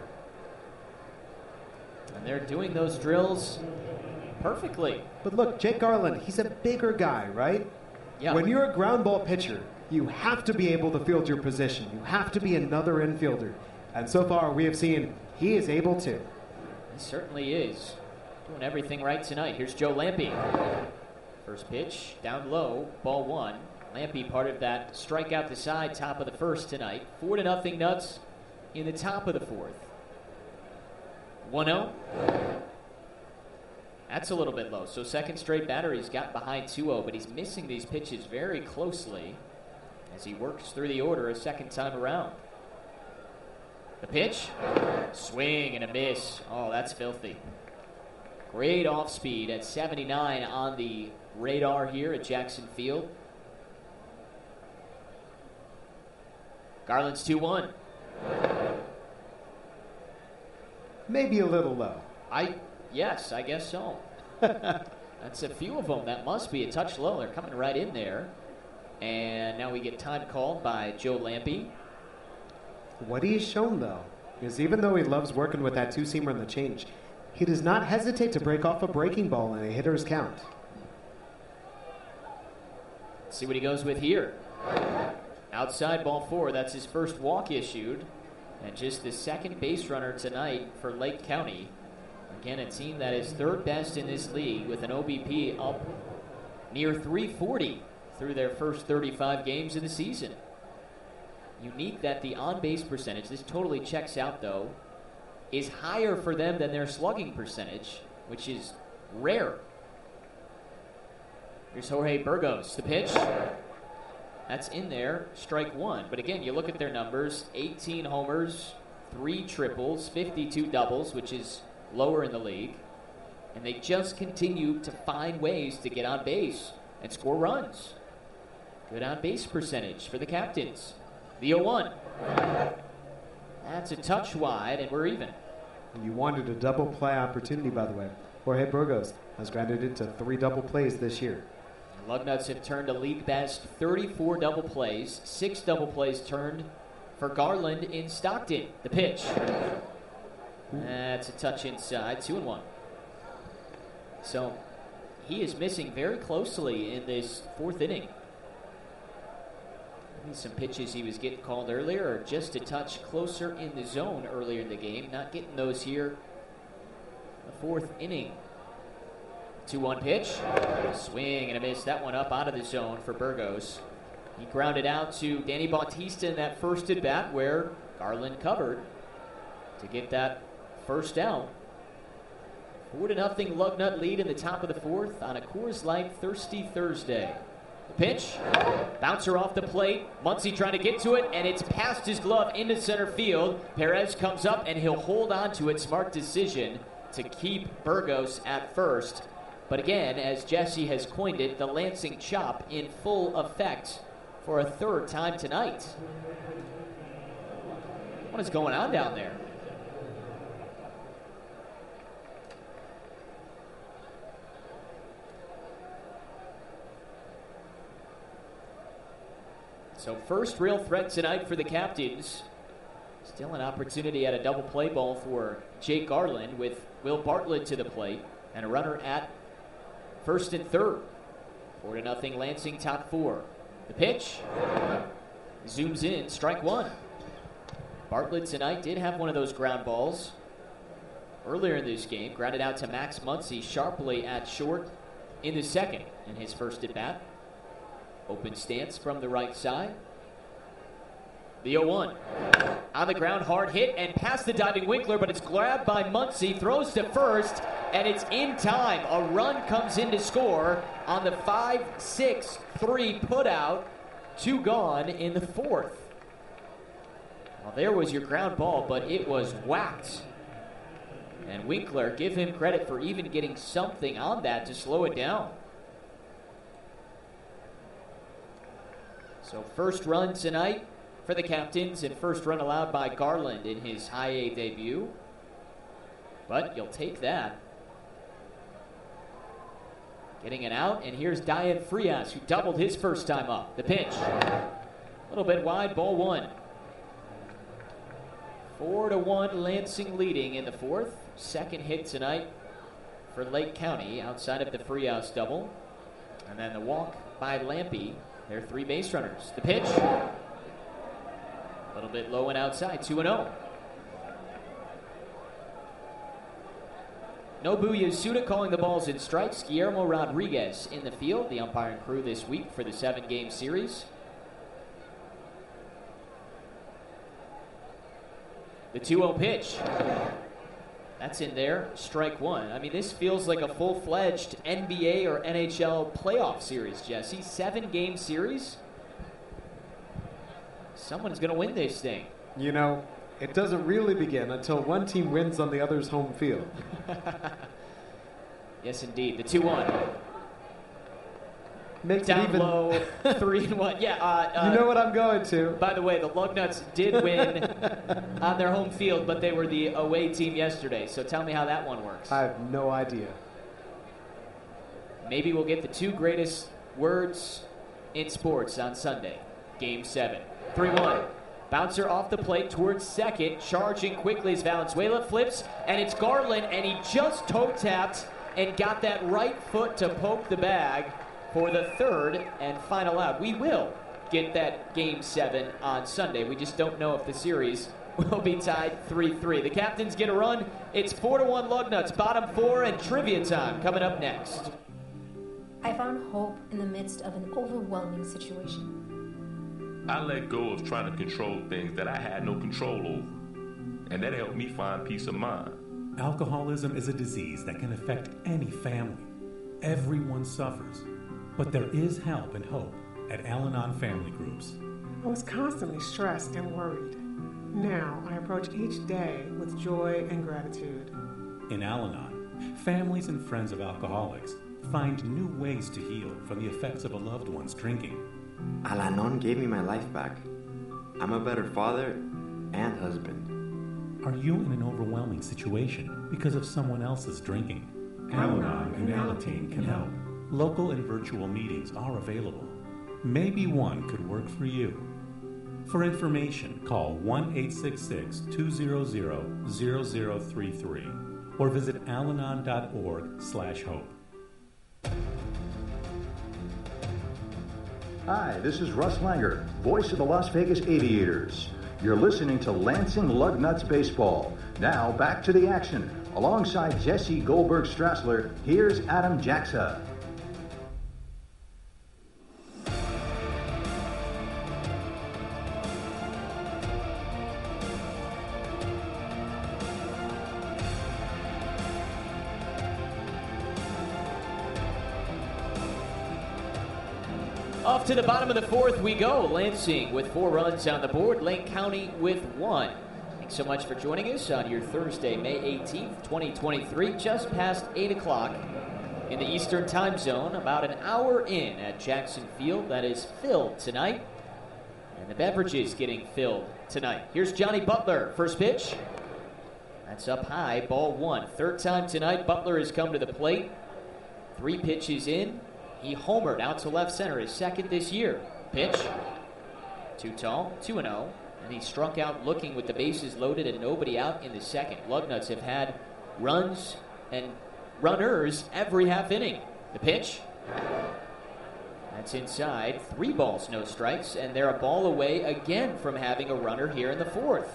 And they're doing those drills perfectly. But look, Jake Garland, he's a bigger guy, right? Yeah. When you're a ground ball pitcher, you have to be able to field your position. You have to be another infielder. And so far, we have seen he is able to. He certainly is. Doing everything right tonight. Here's Joe Lampe. First pitch, down low, ball 1. Lampe part of that strikeout to side, top of the first tonight. 4-0 Nuts in the top of the 4th. 1-0. That's a little bit low. So second straight batter, he's got behind 2-0, but he's missing these pitches very closely as he works through the order a second time around. The pitch, swing and a miss. Oh, that's filthy. Great off speed at 79 on the radar here at Jackson Field. Garland's 2-1. Maybe a little low. Yes, I guess so. That's a few of them. That must be a touch low. They're coming right in there. And now we get time called by Joe Lampe. What he has shown, though, is even though he loves working with that 2-seamer in the change, he does not hesitate to break off a breaking ball in a hitter's count. Let's see what he goes with here. Outside ball 4. That's his first walk issued. And just the second base runner tonight for Lake County. Again, a team that is third best in this league with an OBP up near 340 through their first 35 games of the season. Unique that the on-base percentage, this totally checks out though, is higher for them than their slugging percentage, which is rare. Here's Jorge Burgos, the pitch. That's in there, strike 1. But again, you look at their numbers, 18 homers, 3 triples, 52 doubles, which is lower in the league. And they just continue to find ways to get on base and score runs. Good on-base percentage for the Captains. The 0-1. That's a touch wide, and we're even. And you wanted a double play opportunity, by the way. Jorge Burgos has grounded into 3 double plays this year. Lugnuts have turned a league best 34 double plays, 6 double plays turned for Garland in Stockton. The pitch. That's a touch inside, 2-1. So he is missing very closely in this 4th inning. Some pitches he was getting called earlier are just a touch closer in the zone earlier in the game. Not getting those here. The 4th inning. 2-1 pitch. Swing and a miss. That one up out of the zone for Burgos. He grounded out to Danny Bautista in that first at bat where Garland covered to get that first out. 4-0 Lugnut lead in the top of the 4th on a Coors Light Thirsty Thursday. The pitch, bouncer off the plate. Muncy trying to get to it, and it's past his glove into center field. Perez comes up, and he'll hold on to it. Smart decision to keep Burgos at first. But again, as Jesse has coined it, the Lansing chop in full effect for a 3rd time tonight. What is going on down there? So first real threat tonight for the Captains. Still an opportunity at a double play ball for Jake Garland with Will Bartlett to the plate and a runner at 1st and 3rd. 4-0 Lansing top 4. The pitch zooms in, strike 1. Bartlett tonight did have one of those ground balls earlier in this game. Grounded out to Max Muncy sharply at short in the 2nd in his first at bat. Open stance from the right side. The 0-1. On the ground, hard hit and past the diving Winkler, but it's grabbed by Muncy, throws to first, and it's in time. A run comes in to score on the 5-6-3 putout. 2 gone in the 4th. Well, there was your ground ball, but it was whacked. And Winkler, give him credit for even getting something on that to slow it down. So first run tonight for the Captains, and first run allowed by Garland in his high A debut. But you'll take that. Getting it out, and here's Diane Frias, who doubled his first time up. The pitch. A little bit wide, ball 1. 4-1 Lansing leading in the 4th. 2nd hit tonight for Lake County outside of the Frias double. And then the walk by Lampy. They're 3 base runners. The pitch. A little bit low and outside. 2-0. Nobu Yasuda calling the balls and strikes. Guillermo Rodriguez in the field. The umpiring crew this week for the 7-game series. The 2-0 pitch. That's in there. Strike 1. I mean, this feels like a full-fledged NBA or NHL playoff series, Jesse. 7-game series. Someone's going to win this thing. You know, it doesn't really begin until one team wins on the other's home field. Yes, indeed. The 2-1. Makes down it even low, 3-1. Yeah. You know what I'm going to. By the way, the Lugnuts did win on their home field, but they were the away team yesterday. So tell me how that one works. I have no idea. Maybe we'll get the 2 greatest words in sports on Sunday. Game 7. 3-1. Bouncer off the plate towards 2nd. Charging quickly as Valenzuela flips, and it's Garland, and he just toe-tapped and got that right foot to poke the bag for the 3rd and final out. We will get that Game 7 on Sunday. We just don't know if the series will be tied 3-3. The Captains get a run. It's 4-1 Lugnuts, bottom 4, and trivia time coming up next. I found hope in the midst of an overwhelming situation. I let go of trying to control things that I had no control over, and that helped me find peace of mind. Alcoholism is a disease that can affect any family. Everyone suffers, but there is help and hope at Al-Anon Family Groups. I was constantly stressed and worried. Now I approach each day with joy and gratitude. In Al-Anon, families and friends of alcoholics find new ways to heal from the effects of a loved one's drinking. Al-Anon gave me my life back. I'm a better father and husband. Are you in an overwhelming situation because of someone else's drinking? Al-Anon and Alateen can help. Local and virtual meetings are available. Maybe one could work for you. For information, call 1-866-200-0033 or visit alanon.org/hope. Hi, this is Russ Langer, voice of the Las Vegas Aviators. You're listening to Lansing Lugnuts Baseball. Now back to the action. Alongside Jesse Goldberg-Strassler, here's Adam Jaxa. Off to the bottom of the fourth we go. Lansing with 4 runs on the board. Lake County with 1. Thanks so much for joining us on your Thursday, May 18th, 2023. Just past 8 o'clock in the Eastern Time Zone. About an hour in at Jackson Field. That is filled tonight. And the beverages getting filled tonight. Here's Johnny Butler. First pitch. That's up high. Ball 1. Third time tonight, Butler has come to the plate. 3 pitches in. He homered out to left center, his second this year. Pitch. Too tall, 2-0. And he struck out looking with the bases loaded and nobody out in the second. Lugnuts have had runs and runners every half inning. The pitch. That's inside. 3 balls, no strikes. And they're a ball away again from having a runner here in the fourth.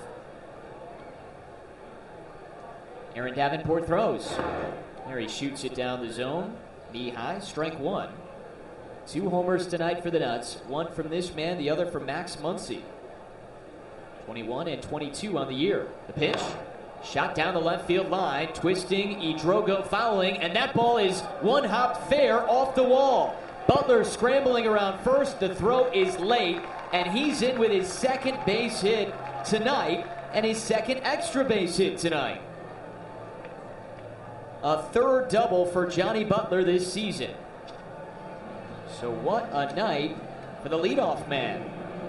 Aaron Davenport throws. There he shoots it down the zone. Knee high, strike 1. 2 homers tonight for the Nuts. 1 from this man, the other from Max Muncy. 21 and 22 on the year. The pitch, shot down the left field line, twisting, Idrogo fouling, and that ball is one hop fair off the wall. Butler scrambling around first, the throw is late, and he's in with his second base hit tonight, and his second extra base hit tonight. A third double for Johnny Butler this season. So what a night for the leadoff man.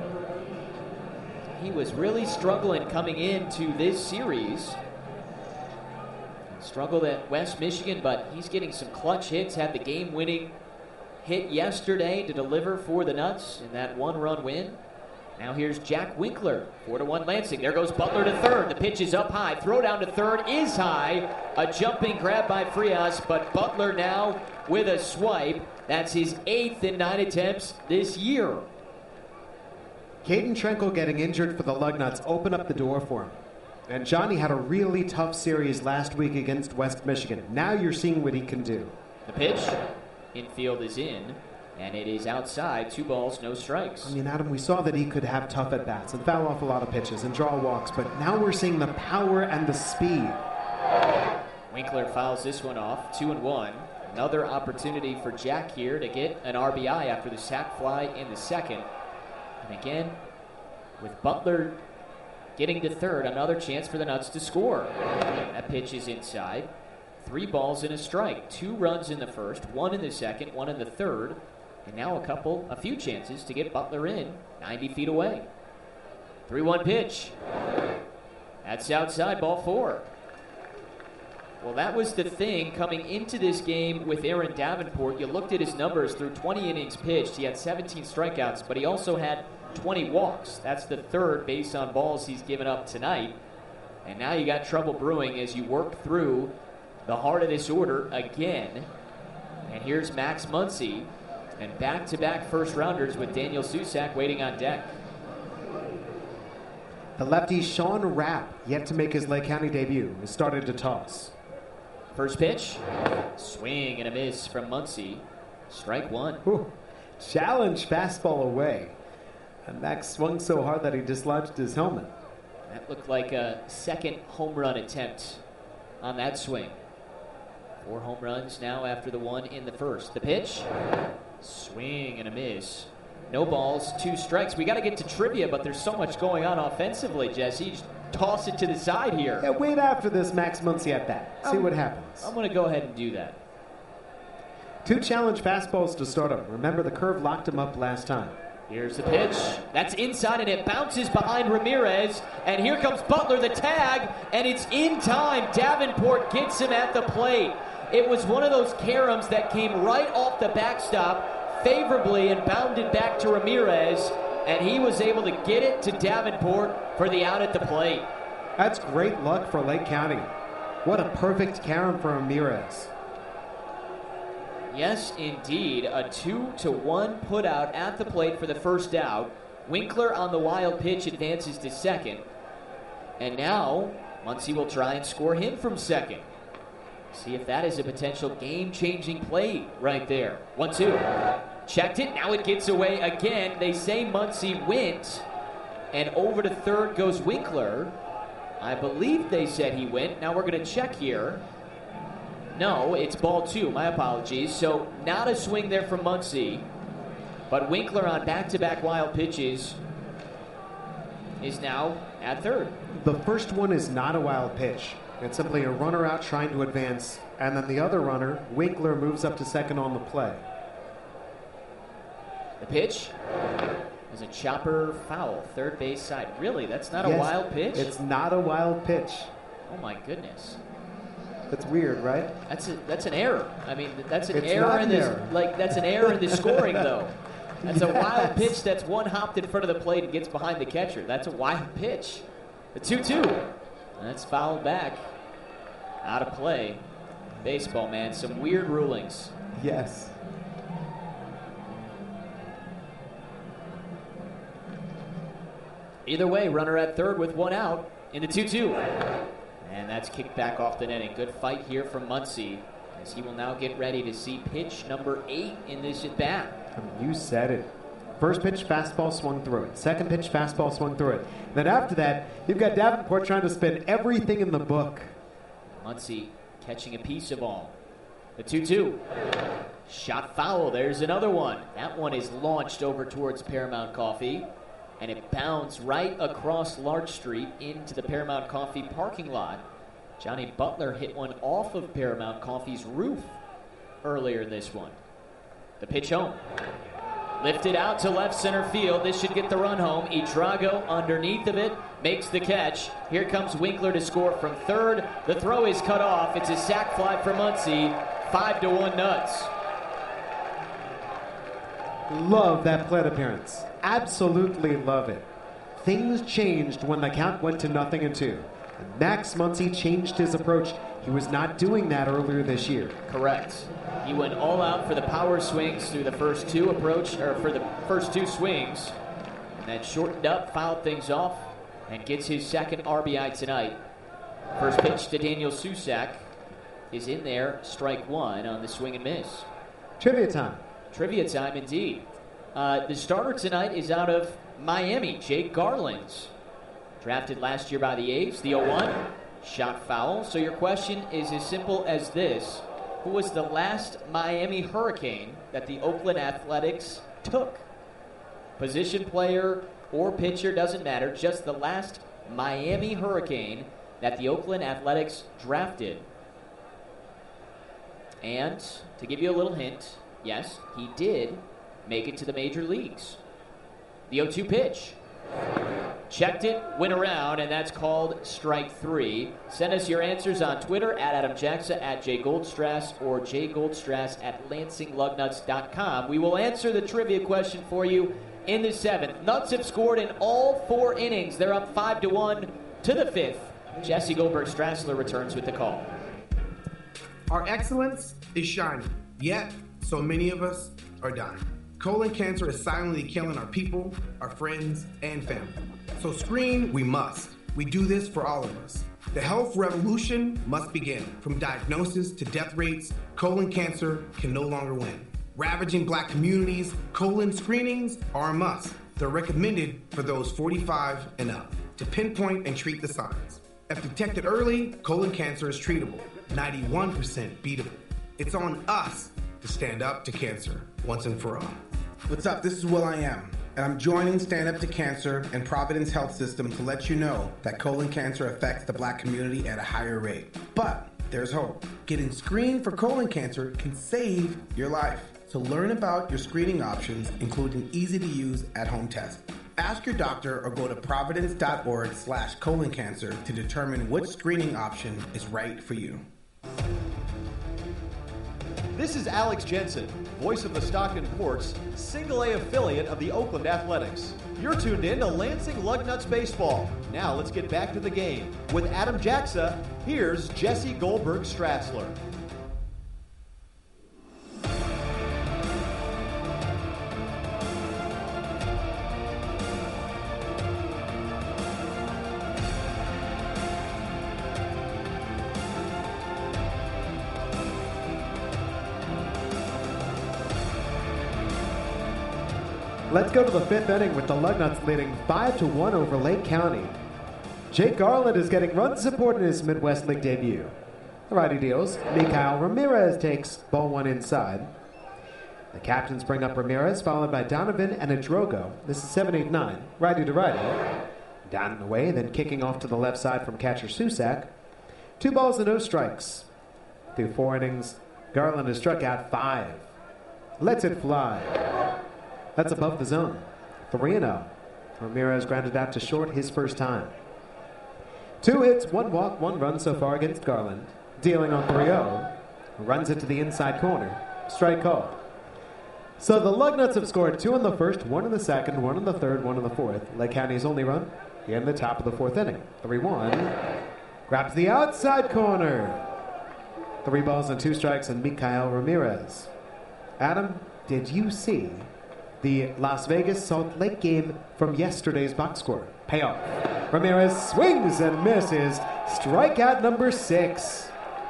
He was really struggling coming into this series. Struggled at West Michigan, but he's getting some clutch hits. Had the game-winning hit yesterday to deliver for the Nuts in that 1-run win. Now here's Jack Winkler, 4-1 Lansing. There goes Butler to third. The pitch is up high. Throw down to third is high. A jumping grab by Frias, but Butler now with a swipe. That's his 8th in 9 attempts this year. Caden Trenkel getting injured for the Lugnuts opened up the door for him. And Johnny had a really tough series last week against West Michigan. Now you're seeing what he can do. The pitch, infield is in. And it is outside, 2 balls, no strikes. I mean, Adam, we saw that he could have tough at-bats and foul off a lot of pitches and draw walks, but now we're seeing the power and the speed. Winkler fouls this one off, 2-1. Another opportunity for Jack here to get an RBI after the sac fly in the second. And again, with Butler getting to third, another chance for the Nuts to score. That pitch is inside. 3 balls and a strike. 2 runs in the first, 1 in the second, 1 in the third. And now a few chances to get Butler in, 90 feet away. 3-1 pitch. That's outside, ball 4. Well, that was the thing coming into this game with Aaron Davenport. You looked at his numbers through 20 innings pitched. He had 17 strikeouts, but he also had 20 walks. That's the third base on balls he's given up tonight. And now you got trouble brewing as you work through the heart of this order again. And here's Max Muncy. And back-to-back first-rounders with Daniel Susac waiting on deck. The lefty Sean Rapp, yet to make his Lake County debut, has started to toss. First pitch, swing and a miss from Muncy. Strike 1. Ooh, challenge fastball away. And Max swung so hard that he dislodged his helmet. That looked like a second home run attempt on that swing. 4 home runs now after the 1 in the first. The pitch, swing and a miss. No balls, 2 strikes. We got to get to trivia, but there's so much going on offensively, Jesse. Just toss it to the side here. Yeah, wait after this Max Muncy at bat. See what happens. I'm going to go ahead and do that. 2 challenge fastballs to start him. Remember, the curve locked him up last time. Here's the pitch. That's inside, and it bounces behind Ramirez. And here comes Butler, the tag, and it's in time. Davenport gets him at the plate. It was one of those caroms that came right off the backstop favorably and bounded back to Ramirez, and he was able to get it to Davenport for the out at the plate. That's great luck for Lake County. What a perfect carom for Ramirez. Yes, indeed. A 2-1 put out at the plate for the first out. Winkler on the wild pitch advances to second. And now, Muncie will try and score him from second. See if that is a potential game-changing play right there. 1-2. Checked it. Now it gets away again. They say Muncie went. And over to third goes Winkler. I believe they said he went. Now we're going to check here. No, it's ball 2. My apologies. So not a swing there from Muncie. But Winkler on back-to-back wild pitches is now at third. The first one is not a wild pitch. It's simply a runner out trying to advance. And then the other runner, Winkler, moves up to second on the play. The pitch is a chopper foul, third base side. Really? That's not a wild pitch? It's not a wild pitch. Oh, my goodness. That's weird, right? That's an error. I mean, that's an error in this. Like, that's an error in the scoring, though. That's a wild pitch that's one hopped in front of the plate and gets behind the catcher. That's a wild pitch. The 2-2. That's fouled back. Out of play. Baseball, man. Some weird rulings. Yes. Either way, runner at third with one out in the 2-2. And that's kicked back off the netting. Good fight here from Muncie as he will now get ready to see pitch number 8 in this at-bat. You said it. First pitch, fastball swung through it. Second pitch, fastball swung through it. Then after that, you've got Davenport trying to spin everything in the book. Muncie catching a piece of all. The 2-2. Shot foul. There's another one. That one is launched over towards Paramount Coffee. And it bounds right across Larch Street into the Paramount Coffee parking lot. Johnny Butler hit one off of Paramount Coffee's roof earlier in this one. The pitch home. Lifted out to left center field. This should get the run home. Itrago underneath of it makes the catch. Here comes Winkler to score from third. The throw is cut off. It's a sac fly for Muncie. 5-1 Nuts. Love that plate appearance. Absolutely love it. Things changed when the count went to 0-2. And Max Muncie changed his approach. He was not doing that earlier this year. Correct. He went all out for the power swings through the first two swings. And then shortened up, fouled things off, and gets his second RBI tonight. First pitch to Daniel Susak is in there, strike one on the swing and miss. Trivia time. Trivia time, indeed. The starter tonight is out of Miami, Jake Garland. Drafted last year by the A's, the 0-1. Shot foul. So your question is as simple as this. Who was the last Miami Hurricane that the Oakland Athletics took? Position player or pitcher, doesn't matter. Just the last Miami Hurricane that the Oakland Athletics drafted. And to give you a little hint, yes, he did make it to the major leagues. The 0-2 pitch. Checked it, went around, and that's called strike three. Send us your answers on Twitter at Adam Jacksa, at Jay Goldstrass, or jgoldstrass at LansingLugnuts.com. We will answer the trivia question for you in the 7th. Nuts have scored in all 4 innings. They're up 5-1 to the 5th. Jesse Goldberg-Strassler returns with the call. Our excellence is shining, yet so many of us are dying. Colon cancer is silently killing our people, our friends, and family. So screen we must. We do this for all of us. The health revolution must begin. From diagnosis to death rates, colon cancer can no longer win. Ravaging black communities, colon screenings are a must. They're recommended for those 45 and up to pinpoint and treat the signs. If detected early, colon cancer is treatable, 91% beatable. It's on us to stand up to cancer once and for all. What's up? This is Will I Am, and I'm joining Stand Up to Cancer and Providence Health System to let you know that colon cancer affects the black community at a higher rate. But there's hope. Getting screened for colon cancer can save your life. to learn about your screening options, including easy-to-use at-home tests. Ask your doctor or go to providence.org/colon cancer to determine which screening option is right for you. This is Alex Jensen, voice of the Stockton Ports, single A affiliate of the Oakland Athletics. You're tuned in to Lansing Lugnuts Baseball. Now let's get back to the game. With Adam Jaxa, here's Jesse Goldberg-Strassler. Let's go to the fifth inning with the Lugnuts leading 5-1 over Lake County. Jake Garland is getting run support in his Midwest League debut. The righty deals. Mikhail Ramirez takes ball one inside. The captains bring up Ramirez, followed by Donovan and Adrogo. This is 7-8-9, righty to righty. Down and away, then kicking off to the left side from catcher Susak. 2 balls and no strikes. Through 4 innings, Garland has struck out 5. Lets it fly. That's above the zone. 3-0. Ramirez grounded out to short his first time. 2 hits, 1 walk, 1 run so far against Garland. Dealing on 3-0. Runs it to the inside corner. Strike called. So the Lugnuts have scored 2 in the first, 1 in the second, 1 in the third, 1 in the fourth. Lake County's only run in the top of the 4th inning. 3-1. Grabs the outside corner. 3 balls and 2 strikes on Mikhail Ramirez. Adam, did you see the Las Vegas Salt Lake game from yesterday's box score? Payoff. Ramirez swings and misses. Strikeout number 6.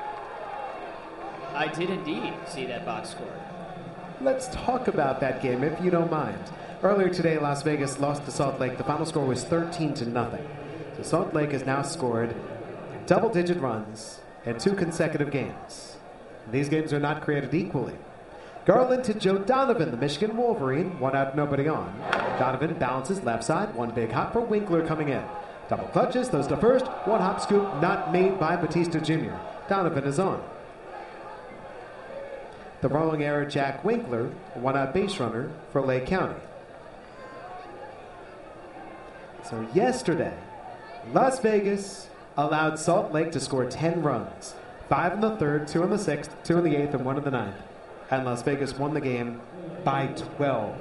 I did indeed see that box score. Let's talk about that game, if you don't mind. Earlier today, Las Vegas lost to Salt Lake. The final score was 13-0. So Salt Lake has now scored double-digit runs in 2 consecutive games. These games are not created equally. Garland to Joe Donovan, the Michigan Wolverine. 1 out, nobody on. Donovan balances left side. 1 big hop for Winkler coming in. Double clutches, those to first. 1 hop scoop not made by Batista Jr. Donovan is on. The rolling error, Jack Winkler, 1 out base runner for Lake County. So yesterday, Las Vegas allowed Salt Lake to score 10 runs. 5 in the third, 2 in the sixth, 2 in the eighth, and 1 in the ninth. And Las Vegas won the game by 12.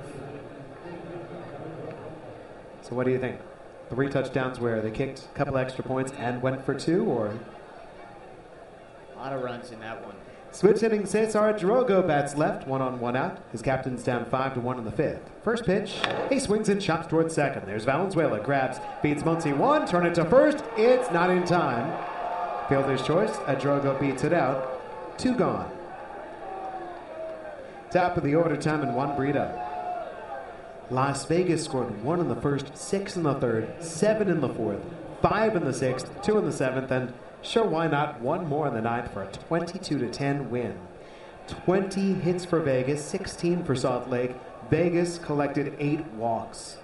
So what do you think? 3 touchdowns where they kicked a couple extra points and went for 2, or? A lot of runs in that one. Switch hitting Cesar Drogo bats left, 1 on 1 out. His captain's down 5-1 in the 5th. First pitch, he swings and chops towards second. There's Valenzuela, grabs, beats Muncie 1, turn it to first. It's not in time. Fielder's choice, Adrogo beats it out. 2 gone. Top of the order, time and Juan Brito. Las Vegas scored 1 in the first, 6 in the third, 7 in the fourth, 5 in the sixth, 2 in the seventh, and sure, why not, 1 more in the ninth for a 22-10 win. 20 hits for Vegas, 16 for Salt Lake. Vegas collected 8 walks.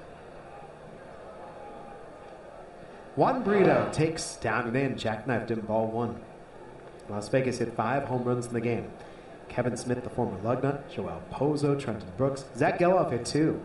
Juan Brito takes down and in, jackknifed him, ball 1. Las Vegas hit 5 home runs in the game. Kevin Smith, the former Lugnut, Joel Pozo, Trenton Brooks. Zach Geloff hit 2.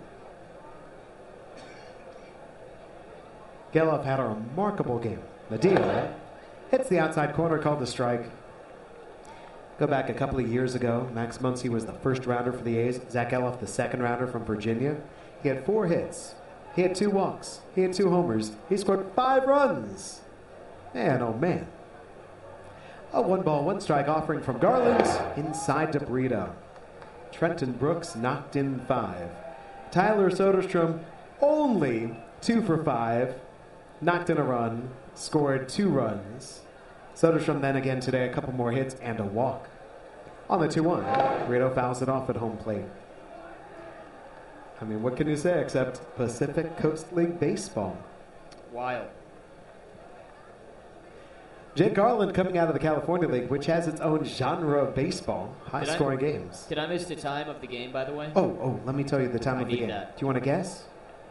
Geloff had a remarkable game. The deal hits the outside corner, called a strike. Go back a couple of years ago. Max Muncy was the first rounder for the A's. Zach Geloff, the second rounder from Virginia. He had 4 hits. He had 2 walks. He had 2 homers. He scored 5 runs. Man, oh man. A 1 ball, 1 strike offering from Garland inside to Brito. Trenton Brooks knocked in 5. Tyler Soderstrom only 2 for 5. Knocked in a run. Scored 2 runs. Soderstrom then again today, a couple more hits and a walk. On the 2-1, Brito fouls it off at home plate. I mean, what can you say except Pacific Coast League baseball? Wild. Jake Garland coming out of the California League, which has its own genre of baseball, high-scoring games. Did I miss the time of the game, by the way? Oh, let me tell you the time of the game. That. Do you want to guess?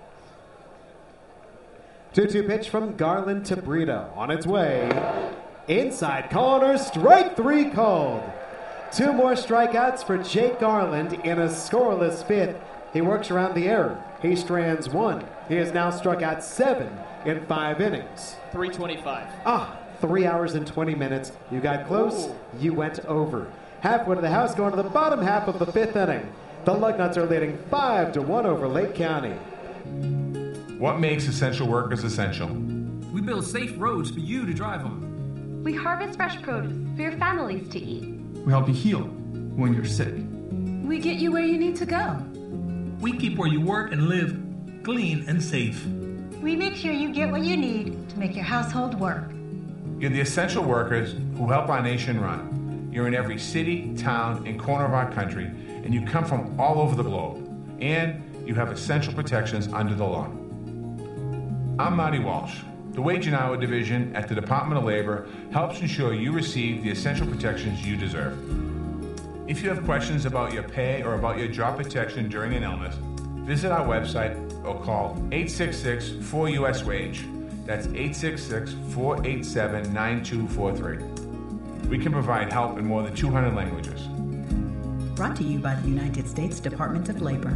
2-2 pitch from Garland to Brito. On its way. Inside corner, strike 3 called. 2 more strikeouts for Jake Garland in a scoreless 5th. He works around the error. He strands 1. He has now struck out 7 in 5 innings. 3:25. 3 hours and 20 minutes. You got close. Ooh. You went over. Halfway to the house, going to the bottom half of the 5th inning. The Lugnuts are leading 5-1 over Lake County. What makes essential workers essential? We build safe roads for you to drive on. We harvest fresh produce for your families to eat. We help you heal when you're sick. We get you where you need to go. We keep where you work and live clean and safe. We make sure you get what you need to make your household work. You're the essential workers who help our nation run. You're in every city, town, and corner of our country, and you come from all over the globe. And you have essential protections under the law. I'm Marty Walsh. The Wage and Hour Division at the Department of Labor helps ensure you receive the essential protections you deserve. If you have questions about your pay or about your job protection during an illness, visit our website or call 866-4US-WAGE. That's 866-487-9243. We can provide help in more than 200 languages. Brought to you by the United States Department of Labor.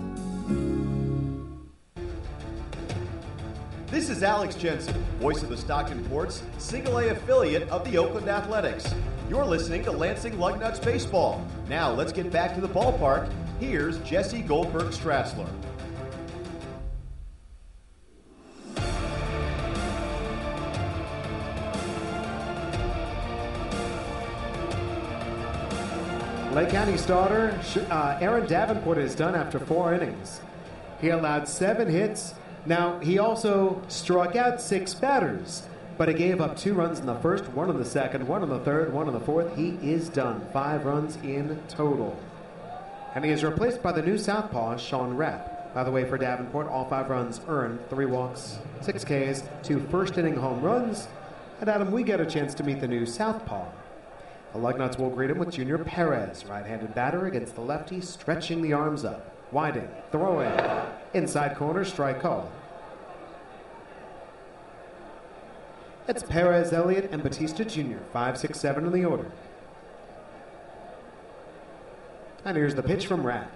This is Alex Jensen, voice of the Stockton Ports, Single A affiliate of the Oakland Athletics. You're listening to Lansing Lugnuts Baseball. Now let's get back to the ballpark. Here's Jesse Goldberg-Strassler. Lake County starter Aaron Davenport is done after 4 innings. He allowed 7 hits. Now, he also struck out 6 batters, but he gave up 2 runs in the first, 1 in the second, 1 in the third, 1 in the fourth. He is done. 5 runs in total. And he is replaced by the new southpaw, Sean Rapp. By the way, for Davenport, all 5 runs earned, 3 walks, 6 Ks, 2 first-inning home runs. And Adam, we get a chance to meet the new southpaw. The Lugnuts will greet him with Junior Perez, right-handed batter against the lefty, stretching the arms up. Winding, throwing, inside corner, strike call. It's Perez, Elliott, and Batista Jr., 5, 6, 7 in the order. And here's the pitch from Rapp.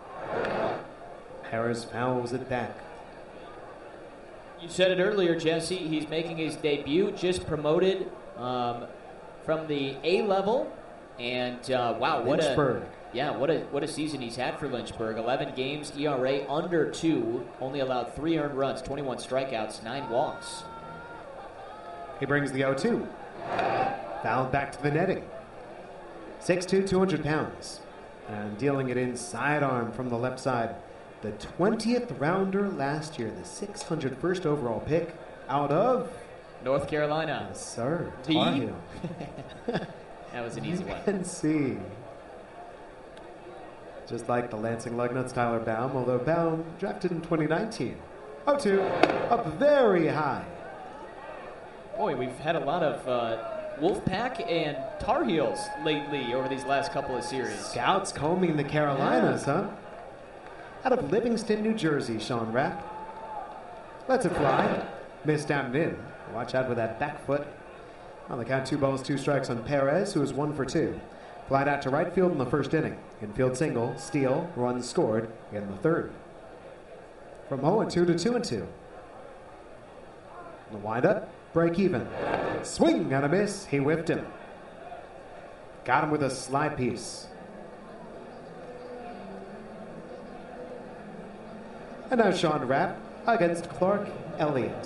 Perez fouls it back. You said it earlier, Jesse. He's making his debut, just promoted from the A level. And wow, Lynchburg. what a season he's had for Lynchburg. 11 games, ERA under 2, only allowed 3 earned runs, 21 strikeouts, 9 walks. He brings the 0-2. Fouled back to the netting. 6'2", 200 pounds. And dealing it inside arm from the left side. The 20th rounder last year, the 601st overall pick out of North Carolina. Yes, sir. Tar Heel. That was an easy one. UNC. Just like the Lansing Lugnuts, Tyler Baum, although Baum drafted in 2019. 0-2, up very high. Boy, we've had a lot of Wolfpack and Tar Heels lately over these last couple of series. Scouts combing the Carolinas, huh? Out of Livingston, New Jersey, Sean Rapp. Lets it fly. Missed down and in. Watch out with that back foot. On the count, 2 balls, 2 strikes on Perez, who is 1 for 2. Flied out to right field in the first inning. Infield single, steal, runs scored in the third. From 0-2 to 2-2. The windup, break even. Swing and a miss. He whiffed him. Got him with a slide piece. And now Sean Rapp against Clark Elliott.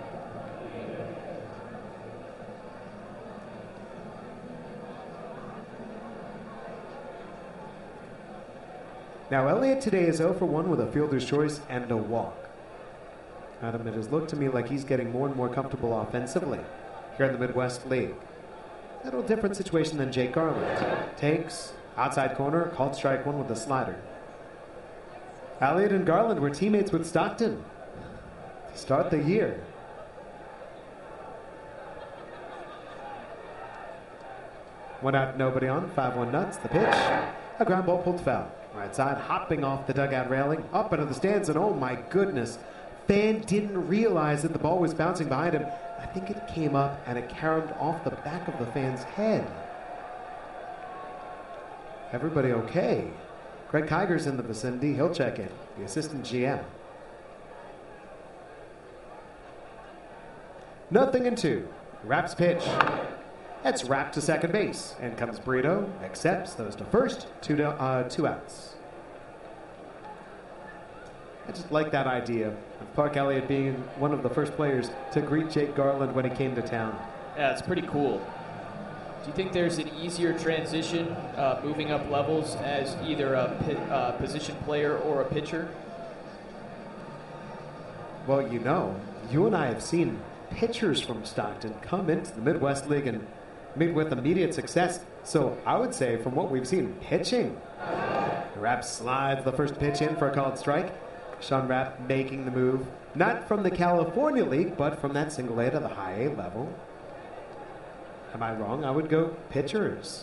Now, Elliott today is 0 for 1 with a fielder's choice and a walk. Adam, it has looked to me like he's getting more and more comfortable offensively here in the Midwest League. A little different situation than Jake Garland. Takes, outside corner, called strike 1 with a slider. Elliott and Garland were teammates with Stockton to start the year. One out, nobody on, 5-1 nuts. The pitch, a ground ball pulled foul. Right side, hopping off the dugout railing, up into the stands, and oh my goodness, fan didn't realize that the ball was bouncing behind him. I think it came up and it caromed off the back of the fan's head. Everybody okay? Craig Kiger's in the vicinity. He'll check in. The assistant GM. 0-2. Rapp's pitch. That's Rapp to second base. In comes Brito. Accepts. Those to first. Two outs. I just like that idea of Clark Elliott being one of the first players to greet Jake Garland when he came to town. Yeah, it's pretty cool. Do you think there's an easier transition moving up levels as either a position player or a pitcher? Well, you and I have seen pitchers from Stockton come into the Midwest League and meet with immediate success. So I would say from what we've seen, pitching. Rapp slides the first pitch in for a called strike. Sean Rapp making the move, not from the California League, but from that single A to the high A level. Am I wrong? I would go pitchers.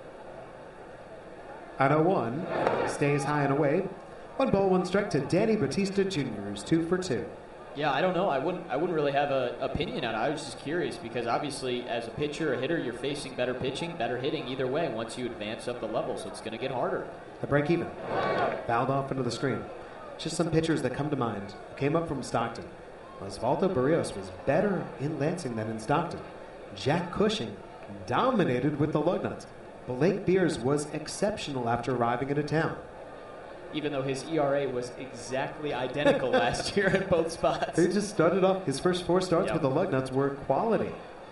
0-1 stays high and away. 1 ball, 1 strike to Danny Batista Jr. is 2 for 2. Yeah, I don't know. I wouldn't really have an opinion on it. I was just curious because obviously as a pitcher, a hitter, you're facing better pitching, better hitting either way once you advance up the level, so it's going to get harder. The break even. Fouled off into the screen. Just some pitchers that come to mind who came up from Stockton. Osvaldo Barrios was better in Lansing than in Stockton. Jack Cushing dominated with the Lugnuts. Blake Beers was exceptional after arriving into town. Even though his ERA was exactly identical last year at both spots. He just started off, his first 4 starts with the Lugnuts were quality.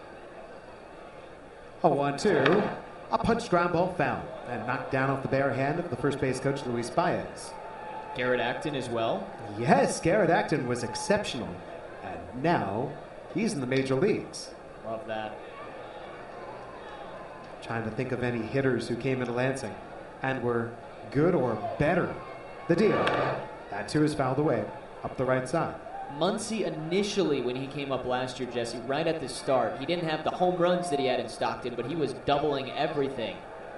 A 1-2. A punch ground ball foul and knocked down off the bare hand of the first base coach, Luis Baez. Garrett Acton as well? Yes, Garrett Acton was exceptional. And now he's in the major leagues. Love that. Trying to think of any hitters who came into Lansing and were good or better. The deal. That too is fouled away up the right side. Muncy initially, when he came up last year, Jesse, right at the start, he didn't have the home runs that he had in Stockton, but he was doubling everything.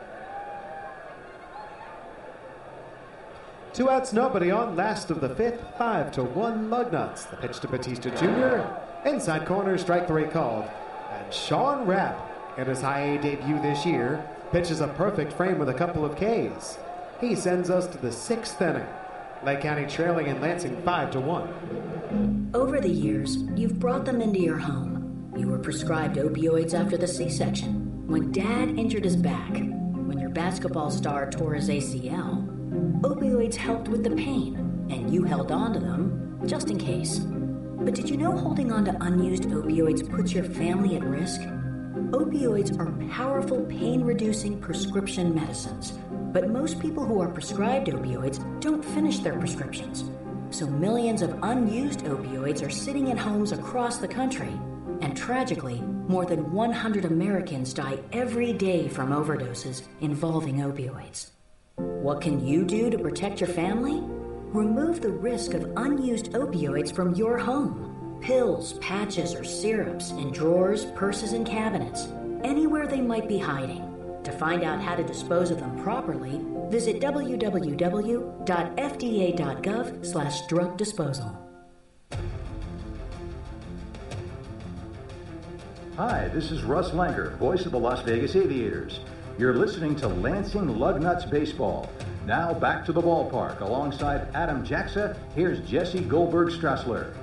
2 outs, nobody on. Last of the 5th, 5-1 Lugnuts. The pitch to Batista Jr. Inside corner, strike 3 called. And Sean Rapp, in his high A debut this year, pitches a perfect frame with a couple of Ks. He sends us to the 6th inning. Lake County trailing in Lansing 5-1. Over the years, you've brought them into your home. You were prescribed opioids after the C-section. When Dad injured his back. When your basketball star tore his ACL. Opioids helped with the pain, and you held on to them just in case. But did you know holding on to unused opioids puts your family at risk? Opioids are powerful pain-reducing prescription medicines, but most people who are prescribed opioids don't finish their prescriptions. So millions of unused opioids are sitting in homes across the country, and tragically, more than 100 Americans die every day from overdoses involving opioids. What can you do to protect your family? Remove the risk of unused opioids from your home. Pills, patches, or syrups in drawers, purses, and cabinets, anywhere they might be hiding. To find out how to dispose of them properly, visit www.fda.gov/drug disposal. Hi, this is Russ Langer, voice of the Las Vegas Aviators. You're listening to Lansing Lugnuts Baseball. Now back to the ballpark. Alongside Adam Jackson, here's Jesse Goldberg-Strassler.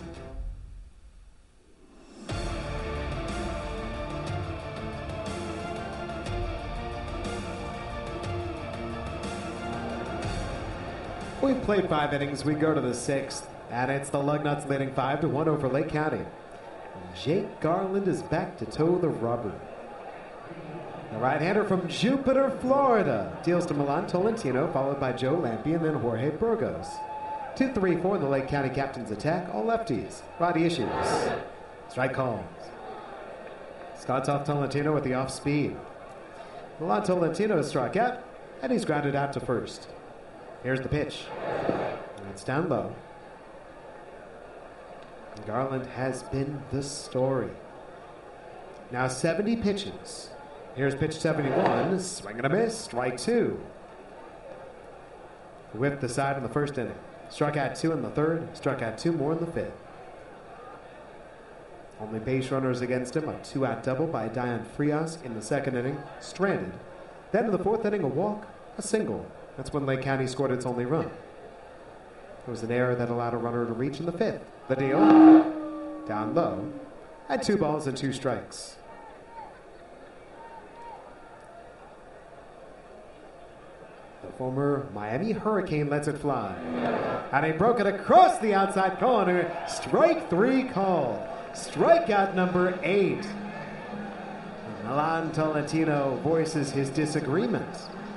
We've played 5 innings. We go to the 6th. And it's the Lugnuts leading 5-1 over Lake County. Jake Garland is back to toe the rubber. The right-hander from Jupiter, Florida, deals to Milan Tolentino, followed by Joe Lampe and then Jorge Burgos. 2-3-4 in the Lake County captain's attack, all lefties. Roddy issues. Strike calls. Starts off Tolentino with the off-speed. Milan Tolentino is struck out, and he's grounded out to first. Here's the pitch. It's down low. Garland has been the story. Now 70 pitches. Here's pitch 71. Swing and a miss. Strike 2. Whipped the side in the first inning. Struck out 2 in the third. Struck out 2 more in the 5th. Only base runners against him. A 2-out double by Dion Frias in the 2nd inning. Stranded. Then in the 4th inning, a walk, a single. That's when Lake County scored its only run. It was an error that allowed a runner to reach in the fifth. The deal, down low, at 2 balls and 2 strikes. The former Miami Hurricane lets it fly. And he broke it across the outside corner. Strike 3 called. Strikeout number 8. Milan Tolentino voices his disagreement.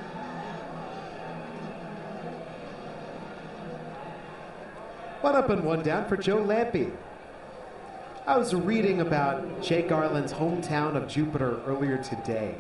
One up and one down for Joe Lampe. I was reading about Jake Garland's hometown of Jupiter earlier today.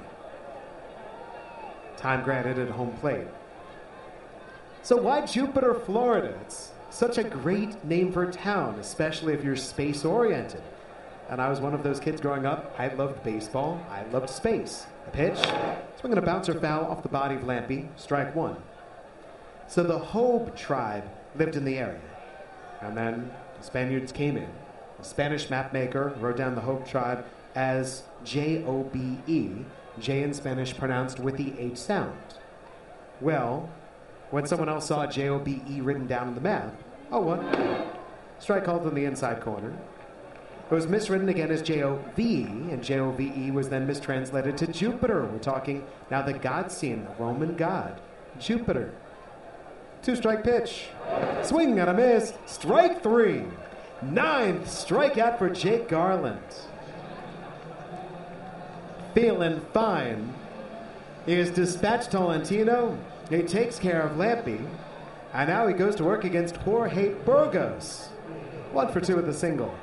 Time granted at home plate. So why Jupiter, Florida? It's such a great name for a town, especially if you're space-oriented. And I was one of those kids growing up. I loved baseball. I loved space. The pitch, swinging a bouncer foul off the body of Lampe, strike 1. So the Jobe tribe lived in the area. And then the Spaniards came in. A Spanish mapmaker wrote down the Jobe tribe as J-O-B-E, J in Spanish pronounced with the H sound. Well, when someone else saw J-O-B-E written down on the map, what? Strike called in the inside corner. It was miswritten again as J-O-V-E, and J-O-V-E was then mistranslated to Jupiter. We're talking now the god scene, the Roman god, Jupiter. 2-strike pitch. Swing and a miss. Strike 3. 9th strikeout for Jake Garland. Feeling fine. He has dispatched Tolentino. He takes care of Lampe. And now he goes to work against Jorge Burgos. 1 for 2 with a single.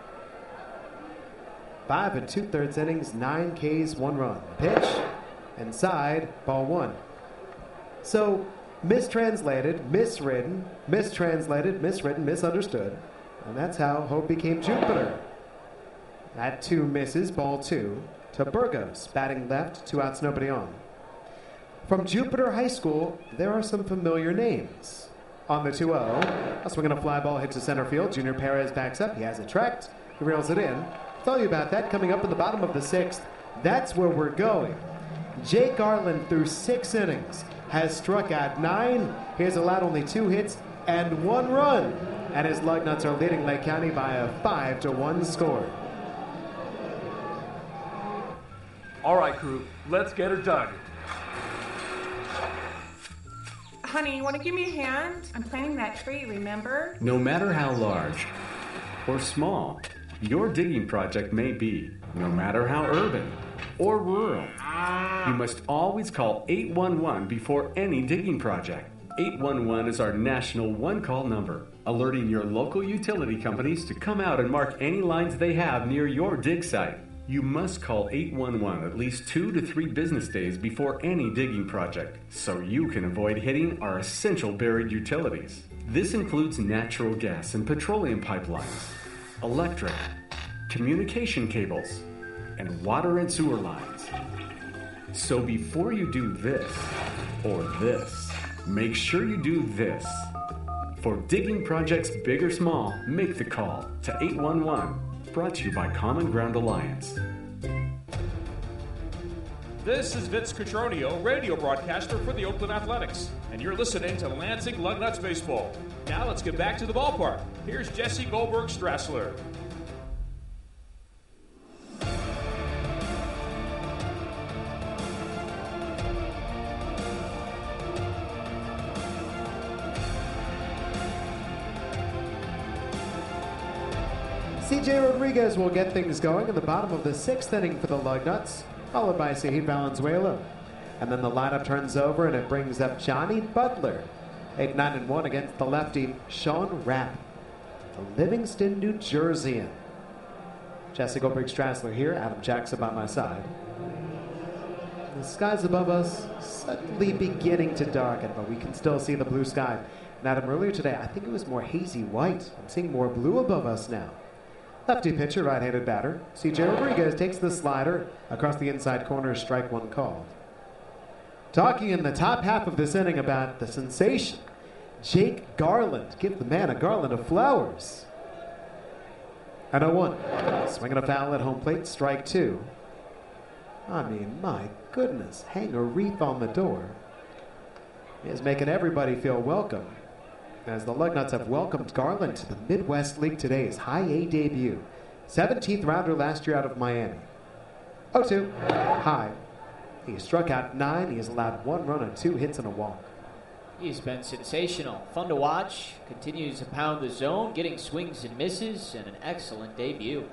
5 2/3 innings, 9 Ks, 1 run. Pitch, inside, ball 1. So, mistranslated, miswritten, mistranslated, miswritten, misunderstood. And that's how Hope became Jupiter. At 2 misses, ball 2, to Burgos, batting left, 2 outs, nobody on. From Jupiter High School, there are some familiar names. On the 2-0, a swing and a fly ball hits to center field. Junior Perez backs up, he has it tracked, he reels it in. I'll tell you about that coming up in the bottom of the 6th. That's where we're going. Jake Garland, through 6 innings, has struck out 9. He has allowed only 2 hits and 1 run. And his Lugnuts are leading Lake County by a 5-1 score. All right, crew, let's get her done. Honey, you want to give me a hand? I'm planning that tree, remember? No matter how large or small your digging project may be, no matter how urban or rural, you must always call 811 before any digging project. 811 is our national one-call number, alerting your local utility companies to come out and mark any lines they have near your dig site. You must call 811 at least 2 to 3 business days before any digging project, so you can avoid hitting our essential buried utilities. This includes natural gas and petroleum pipelines, electric, communication cables, and water and sewer lines. So before you do this or this, make sure you do this. For digging projects big or small, make the call to 811. Brought to you by Common Ground Alliance. This is Vince Cotroneo, radio broadcaster for the Oakland Athletics, and you're listening to Lansing Lugnuts Baseball. Now let's get back to the ballpark. Here's Jesse Goldberg-Strassler. CJ Rodriguez will get things going in the bottom of the 6th inning for the Lugnuts, followed by Sahid Valenzuela. And then the lineup turns over and it brings up Johnny Butler. 8-9-1 against the lefty Sean Rapp, the Livingston, New Jerseyan. Jesse Goldberg-Strassler here, Adam Jackson by my side. The skies above us suddenly beginning to darken, but we can still see the blue sky. And Adam, earlier today, I think it was more hazy white. I'm seeing more blue above us now. Lefty pitcher, right-handed batter. CJ Rodriguez takes the slider across the inside corner, strike 1 called. Talking in the top half of this inning about the sensation, Jake Garland. Give the man a garland of flowers. And 0-1. Swinging a foul at home plate, strike 2. I mean, my goodness, hang a wreath on the door. He is making everybody feel welcome, as the Lugnuts have welcomed Garland to the Midwest League today's High A debut. 17th rounder last year out of Miami. 0-2, high. He struck out 9. He has allowed 1 run on 2 hits and a walk. He's been sensational. Fun to watch. Continues to pound the zone, getting swings and misses, and an excellent debut.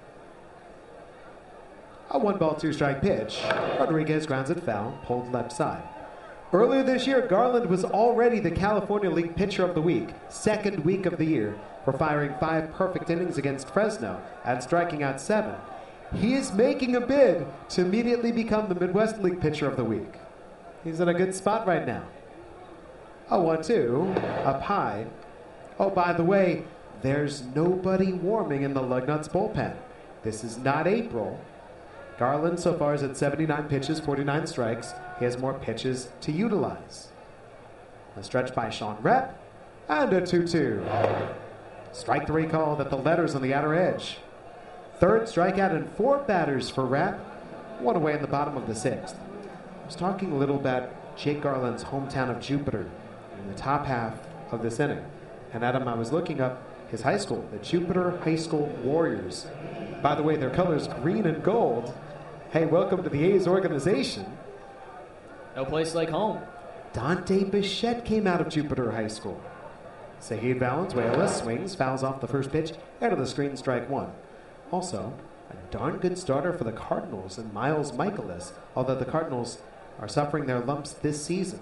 A 1-ball, 2-strike pitch. Rodriguez grounds it foul, pulled left side. Earlier this year, Garland was already the California League Pitcher of the Week, second week of the year, for firing 5 perfect innings against Fresno and striking out 7. He is making a bid to immediately become the Midwest League Pitcher of the Week. He's in a good spot right now. A 1-2, up high. Oh, by the way, there's nobody warming in the Lugnuts bullpen. This is not April. Garland so far is at 79 pitches, 49 strikes. He has more pitches to utilize. A stretch by Sean Rapp, and a 2-2. Strike 3 called at the letters on the outer edge. Third strikeout and 4 batters for Rapp. 1 away in the bottom of the 6th. I was talking a little about Jake Garland's hometown of Jupiter in the top half of this inning. And Adam, I was looking up his high school, the Jupiter High School Warriors. By the way, their colors green and gold. Hey, welcome to the A's organization. No place like home. Dante Bichette came out of Jupiter High School. Zahid Valenzuela swings, fouls off the first pitch, out of the screen, strike 1. Also, a darn good starter for the Cardinals and Miles Michaelis, although the Cardinals are suffering their lumps this season.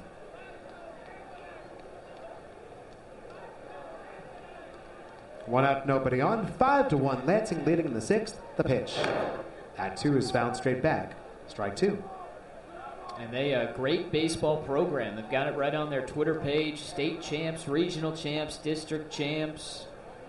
One out, nobody on. 5-1, Lansing leading in the 6th. The pitch. That 2 is found straight back. Strike 2. And they a great baseball program. They've got it right on their Twitter page. State champs, regional champs, district champs.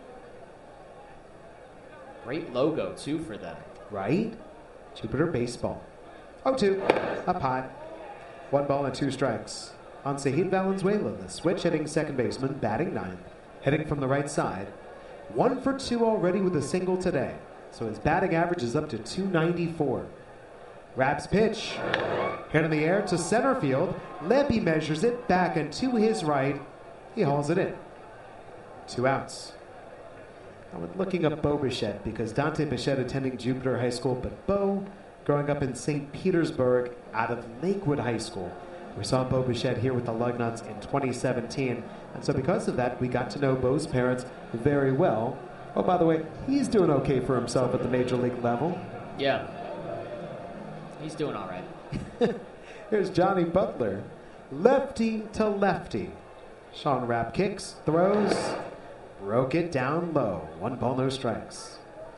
Great logo, too, for them. Right? Jupiter baseball. 0-2, up high. 1 ball and 2 strikes. On Zahid Valenzuela, the switch hitting second baseman, batting 9th, hitting from the right side. 1 for 2 already with a single today. So his batting average is up to 294. Rapp's pitch. Hit in the air to center field. Lempe measures it back and to his right. He hauls it in. 2 outs. I was looking up Bo Bichette because Dante Bichette attending Jupiter High School, but Bo growing up in St. Petersburg out of Lakewood High School. We saw Bo Bichette here with the Lugnuts in 2017, and so because of that, we got to know Bo's parents very well. Oh, by the way, he's doing okay for himself at the major league level. Yeah. He's doing all right. Here's Johnny Butler, lefty to lefty. Sean Rapp kicks, throws, broke it down low. 1 ball, no strikes.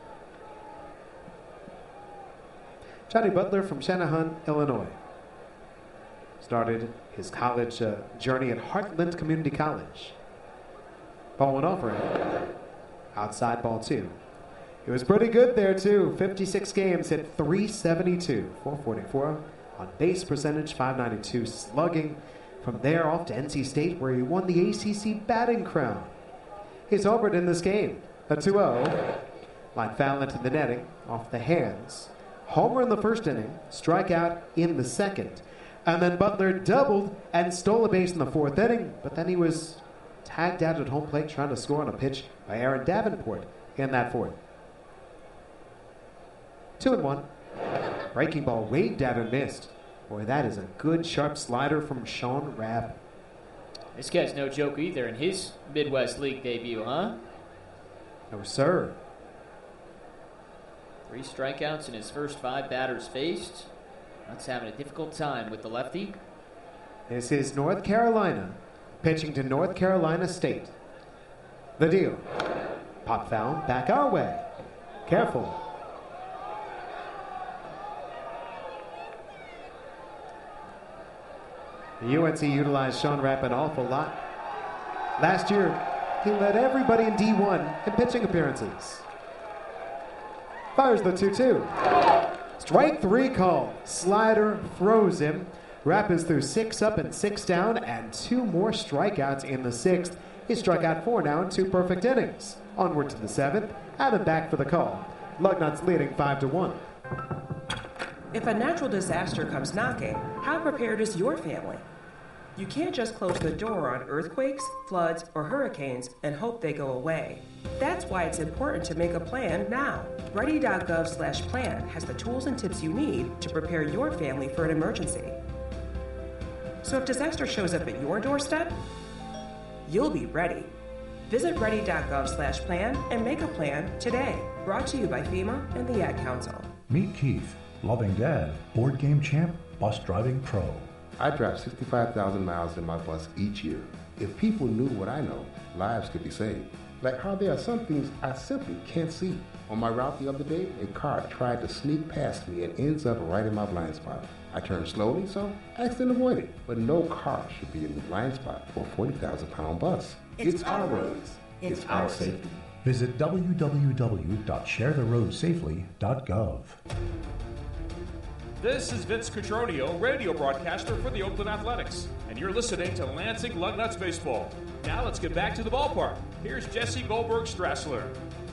Johnny Butler from Channahon, Illinois. Started his college journey at Heartland Community College. Ball 1 off for him. Outside, ball 2. It was pretty good there, too. 56 games, hit 372, 444 on base percentage, 592 slugging. From there off to NC State, where he won the ACC batting crown. He's homered in this game. A 2-0. Line foul into the netting, off the hands. Homer in the first inning, strikeout in the second. And then Butler doubled and stole a base in the 4th inning, but then he was tagged out at home plate trying to score on a pitch by Aaron Davenport in that 4th. 2-1. Breaking ball waved out and missed. Boy, that is a good sharp slider from Sean Rapp. This guy's no joke either in his Midwest League debut, huh? No, sir. 3 strikeouts in his first 5 batters faced. That's having a difficult time with the lefty. This is North Carolina, pitching to North Carolina State. The deal. Pop foul, back our way. Careful. The UNC utilized Sean Rapp an awful lot. Last year, he led everybody in D1 in pitching appearances. Fires the 2-2. Strike 3 call. Slider throws him. Rapp is through 6 up and 6 down, and 2 more strikeouts in the 6th. He struck out 4 now in 2 perfect innings. Onward to the 7th. Adam back for the call. Lugnuts leading 5-1. If a natural disaster comes knocking, how prepared is your family? You can't just close the door on earthquakes, floods, or hurricanes and hope they go away. That's why it's important to make a plan now. Ready.gov/plan has the tools and tips you need to prepare your family for an emergency. So if disaster shows up at your doorstep, you'll be ready. Visit ready.gov/plan and make a plan today. Brought to you by FEMA and the Ad Council. Meet Keith, loving dad, board game champ, bus driving pro. I drive 65,000 miles in my bus each year. If people knew what I know, lives could be saved. Like how there are some things I simply can't see. On my route the other day, a car tried to sneak past me and ends up right in my blind spot. I turned slowly, so I accidentally avoided. But no car should be in the blind spot for a 40,000-pound bus. It's our roads. It's our safety. Visit www.sharetheroadsafely.gov. This is Vince Cotroneo, radio broadcaster for the Oakland Athletics, and you're listening to Lansing Lugnuts Baseball. Now let's get back to the ballpark. Here's Jesse Goldberg-Strassler.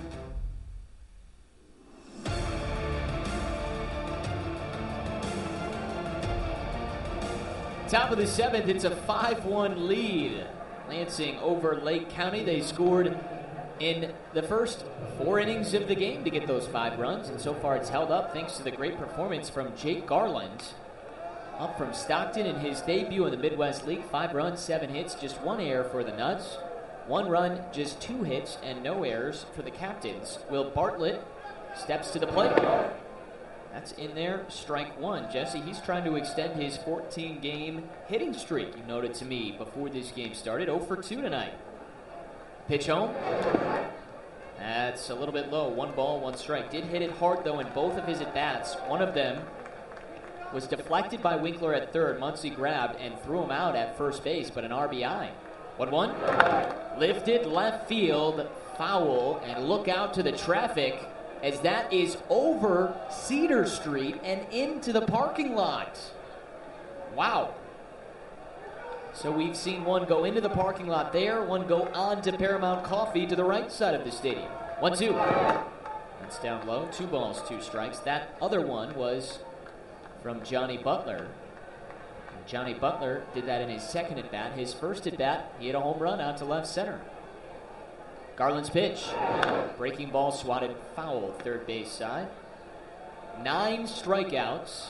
Top of the seventh, it's a 5-1 lead. Lansing over Lake County. They scored in the first 4 innings of the game to get those 5 runs, and so far it's held up thanks to the great performance from Jake Garland. Up from Stockton in his debut in the Midwest League, 5 runs, 7 hits, just 1 error for the Nuts. 1 run, just 2 hits, and no errors for the captains. Will Bartlett steps to the plate. That's in there, strike 1. Jesse, he's trying to extend his 14-game hitting streak, you noted to me before this game started. 0 for 2 tonight. Pitch home. That's a little bit low. 1 ball, 1 strike. Did hit it hard, though, in both of his at-bats. One of them was deflected by Winkler at third. Muncy grabbed and threw him out at first base, but an RBI. 1-1. Lifted left field, foul, and look out to the traffic as that is over Cedar Street and into the parking lot. Wow. So we've seen one go into the parking lot there, one go on to Paramount Coffee to the right side of the stadium. 1-2. That's down low. 2 balls, 2 strikes. That other one was from Johnny Butler. And Johnny Butler did that in his second at-bat. His first at-bat, he hit a home run out to left center. Garland's pitch. Breaking ball swatted foul, third base side. 9 strikeouts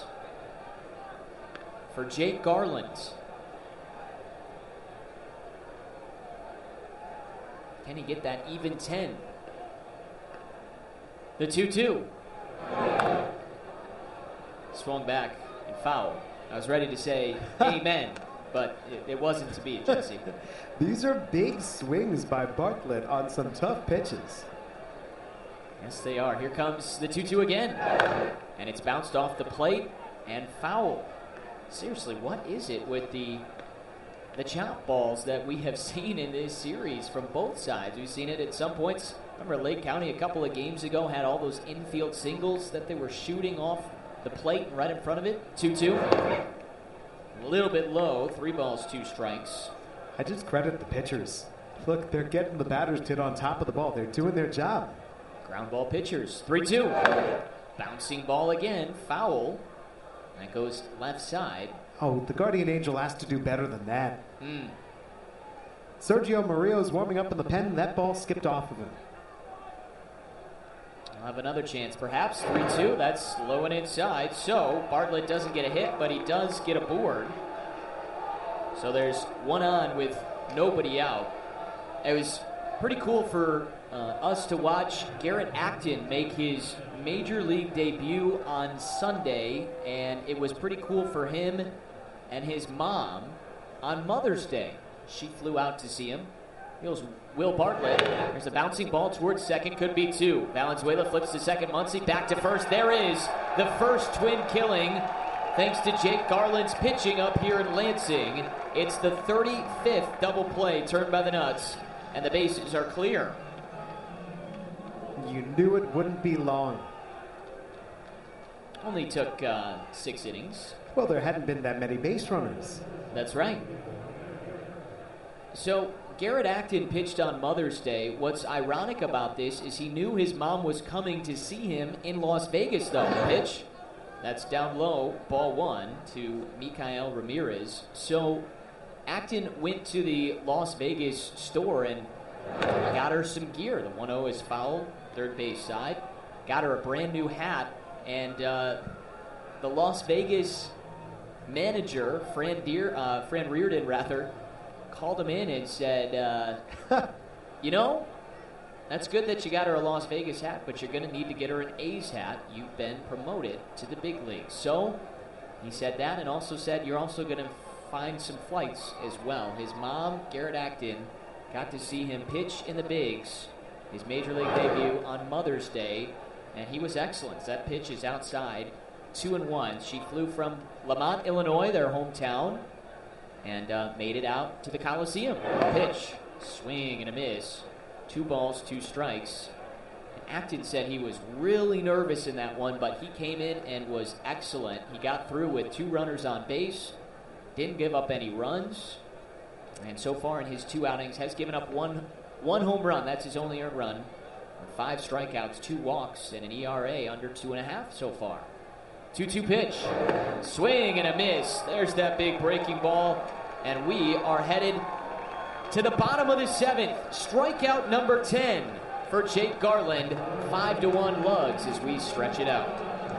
for Jake Garland. Can he get that even 10? The 2-2. Swung back and foul. I was ready to say amen, but it wasn't to be, Jesse. These are big swings by Bartlett on some tough pitches. Yes, they are. Here comes the 2-2 again. And it's bounced off the plate and foul. Seriously, what is it with the chop balls that we have seen in this series from both sides? We've seen it at some points. Remember Lake County a couple of games ago had all those infield singles that they were shooting off the plate right in front of it. 2-2. A little bit low. 3 balls, 2 strikes. I just credit the pitchers. Look, they're getting the batters to hit on top of the ball. They're doing their job. Ground ball pitchers. 3-2. Bouncing ball again. Foul. That goes left side. Oh, the Guardian Angel has to do better than that. Sergio Murillo's warming up in the pen. That ball skipped off of him. I'll have another chance, perhaps. 3-2. That's low and inside. So Bartlett doesn't get a hit, but he does get a board. So there's 1 on with nobody out. It was pretty cool for us to watch Garrett Acton make his major league debut on Sunday, and it was pretty cool for him and his mom on Mother's Day. She flew out to see him. Here's Will Bartlett. There's a bouncing ball towards second. Could be 2. Valenzuela flips to second. Muncy back to first. There is the first twin killing thanks to Jake Garland's pitching up here in Lansing. It's the 35th double play turned by the Nuts, and the bases are clear. You knew it wouldn't be long. Only took 6 innings. Well, there hadn't been that many base runners. That's right. So Garrett Acton pitched on Mother's Day. What's ironic about this is he knew his mom was coming to see him in Las Vegas, though. Pitch. That's down low, ball 1 to Mikael Ramirez. So Acton went to the Las Vegas store and got her some gear. The 1-0 is foul, third base side. Got her a brand new hat, and the Las Vegas manager, Fran Reardon, called him in and said, that's good that you got her a Las Vegas hat, but you're going to need to get her an A's hat. You've been promoted to the big leagues. So he said that, and also said you're also going to find some flights as well. His mom, Garrett Acton, got to see him pitch in the bigs, his major league debut on Mother's Day, and he was excellent. That pitch is outside, 2-1. She flew from Lamont, Illinois, their hometown, and made it out to the Coliseum. Pitch, swing and a miss. 2 balls, 2 strikes. Acton said he was really nervous in that one, but he came in and was excellent. He got through with 2 runners on base, didn't give up any runs, and so far in his 2 outings has given up one home run. That's his only earned run. 5 strikeouts, 2 walks, and an ERA under 2.5 so far. 2-2 pitch. Swing and a miss. There's that big breaking ball, and we are headed to the bottom of the 7th. Strikeout number 10 for Jake Garland. 5-1 Lugs as we stretch it out.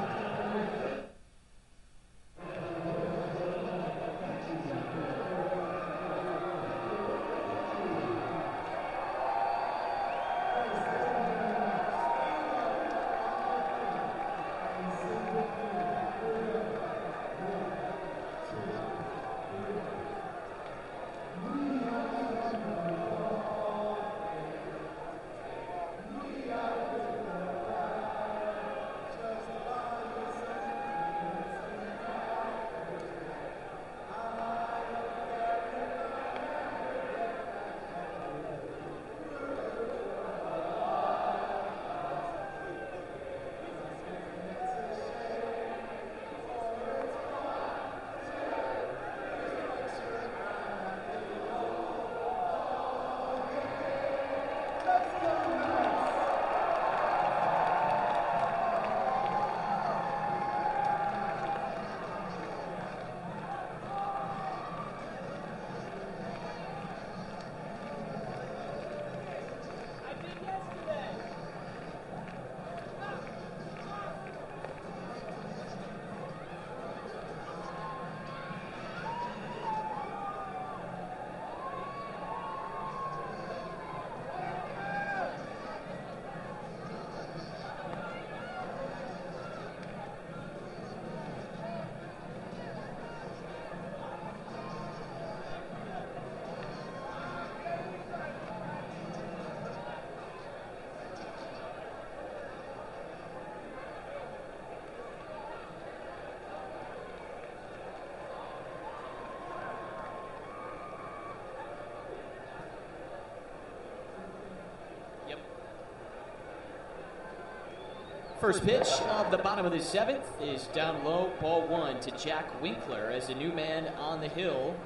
First pitch of the bottom of the 7th is down low, ball 1 to Jack Winkler as a new man on the hill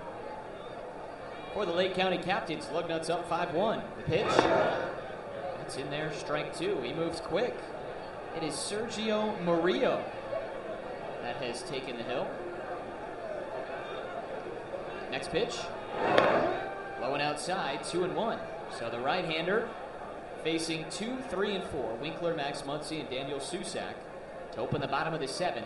for the Lake County Captains. Lugnuts up 5-1. The pitch, that's in there, strike 2. He moves quick. It is Sergio Murillo that has taken the hill. Next pitch, low and outside, 2-1. So the right-hander facing 2, 3, and 4. Winkler, Max Muncy, and Daniel Susak to open the bottom of the 7th.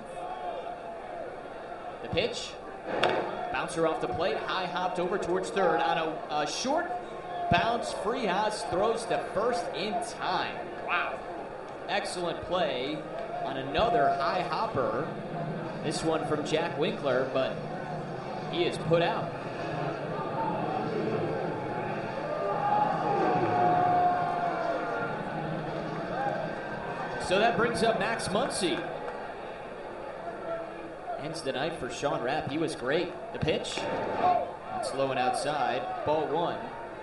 The pitch, bouncer off the plate, high hopped over towards third on a short bounce. Frias throws to first in time. Wow. Excellent play on another high hopper. This one from Jack Winkler, but he is put out. So that brings up Max Muncy. Ends the night for Sean Rapp. He was great. The pitch, it's low and outside, ball 1.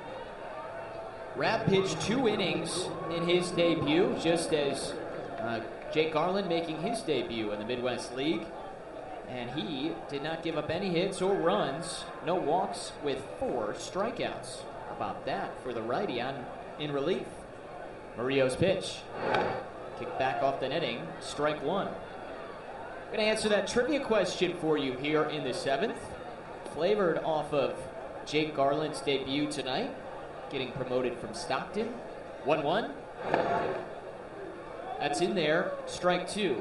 Rapp pitched 2 innings in his debut, just as Jake Garland making his debut in the Midwest League. And he did not give up any hits or runs. No walks with 4 strikeouts. How about that for the righty in relief? Murillo's pitch. Kick back off the netting, strike 1. I'm going to answer that trivia question for you here in the 7th. Flavored off of Jake Garland's debut tonight, getting promoted from Stockton. 1-1. That's in there. Strike 2.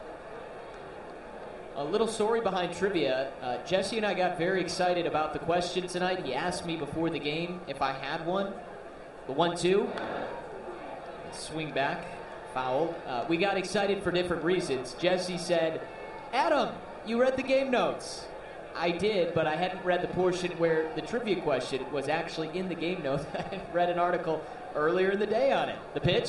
A little story behind trivia. Jesse and I got very excited about the question tonight. He asked me before the game if I had one. The 1-2. Swing back. Foul. We got excited for different reasons. Jesse said, Adam, you read the game notes. I did, but I hadn't read the portion where the trivia question was actually in the game notes. I had read an article earlier in the day on it. The pitch.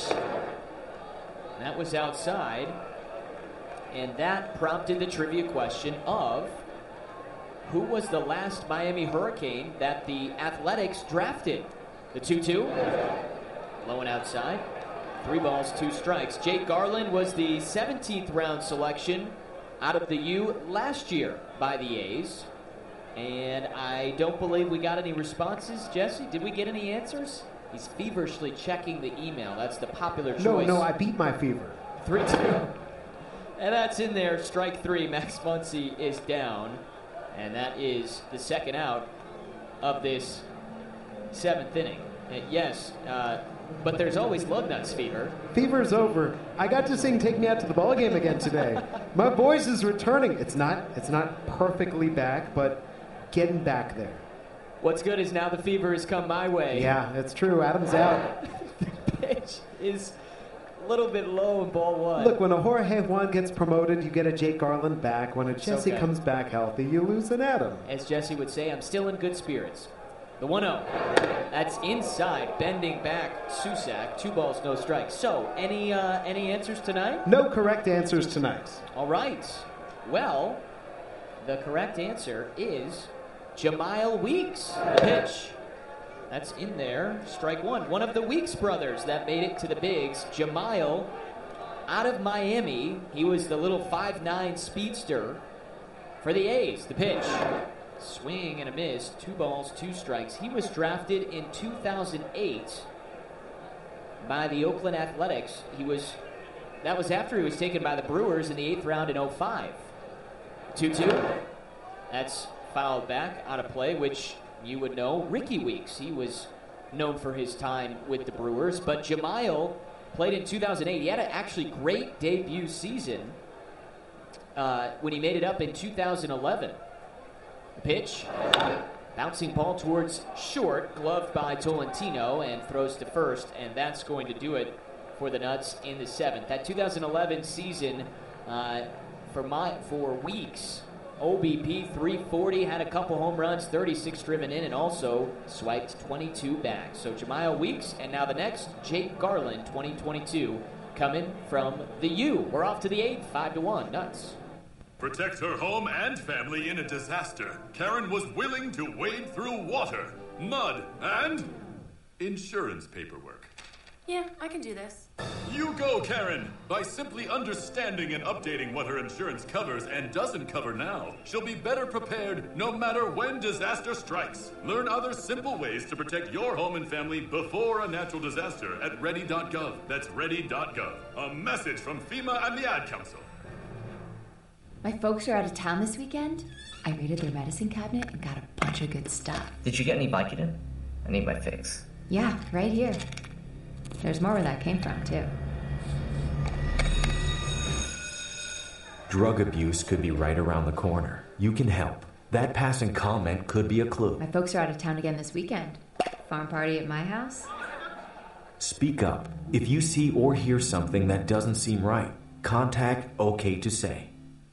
That was outside. And that prompted the trivia question of who was the last Miami Hurricane that the Athletics drafted? The 2-2. Low and outside. 3 balls, 2 strikes. Jake Garland was the 17th round selection out of the U last year by the A's. And I don't believe we got any responses. Jesse, did we get any answers? He's feverishly checking the email. That's the popular choice. No, I beat my fever. 3-2. And that's in there. Strike 3. Max Muncy is down. And that is the second out of this 7th inning. Yes, but there's always Lugnuts fever. Fever's over. I got to sing "Take Me Out to the Ball Game" again today. My voice is returning. It's not perfectly back, but getting back there. What's good is now the fever has come my way. Yeah, that's true. Adam's out. The pitch is a little bit low in ball 1. Look, when a Jorge Juan gets promoted, you get a Jake Garland back. When a Jesse comes back healthy, you lose an Adam. As Jesse would say, I'm still in good spirits. The 1-0. That's inside, bending back Susac. 2 balls, no strikes. So, any answers tonight? No correct answers tonight. All right. Well, the correct answer is Jemile Weeks. The pitch. That's in there. Strike 1. One of the Weeks brothers that made it to the bigs. Jemile, out of Miami. He was the little 5'9" speedster for the A's. The pitch. Swing and a miss. 2 balls, 2 strikes. He was drafted in 2008 by the Oakland Athletics. That was after he was taken by the Brewers in the 8th round in 2005. 2-2. That's fouled back out of play, which you would know. Ricky Weeks. He was known for his time with the Brewers, but Jemile played in 2008. He had an actually great debut season when he made it up in 2011. Pitch. Bouncing ball towards short, gloved by Tolentino, and throws to first, and that's going to do it for the Nuts in the 7th. That 2011 season for Weeks, OBP 340, had a couple home runs, 36 driven in, and also swiped 22 bags. So Jemile Weeks, and now the next, Jake Garland, 2022, coming from the U. We're off to the 8th, 5-1, Nuts. Protect her home and family in a disaster. Karen was willing to wade through water, mud, and insurance paperwork. Yeah, I can do this. You go, Karen! By simply understanding and updating what her insurance covers and doesn't cover now, she'll be better prepared no matter when disaster strikes. Learn other simple ways to protect your home and family before a natural disaster at ready.gov. That's ready.gov. A message from FEMA and the Ad Council. My folks are out of town this weekend. I raided their medicine cabinet and got a bunch of good stuff. Did you get any Vicodin? I need my fix. Yeah, right here. There's more where that came from, too. Drug abuse could be right around the corner. You can help. That passing comment could be a clue. My folks are out of town again this weekend. Farm party at my house? Speak up. If you see or hear something that doesn't seem right, contact OK to Say.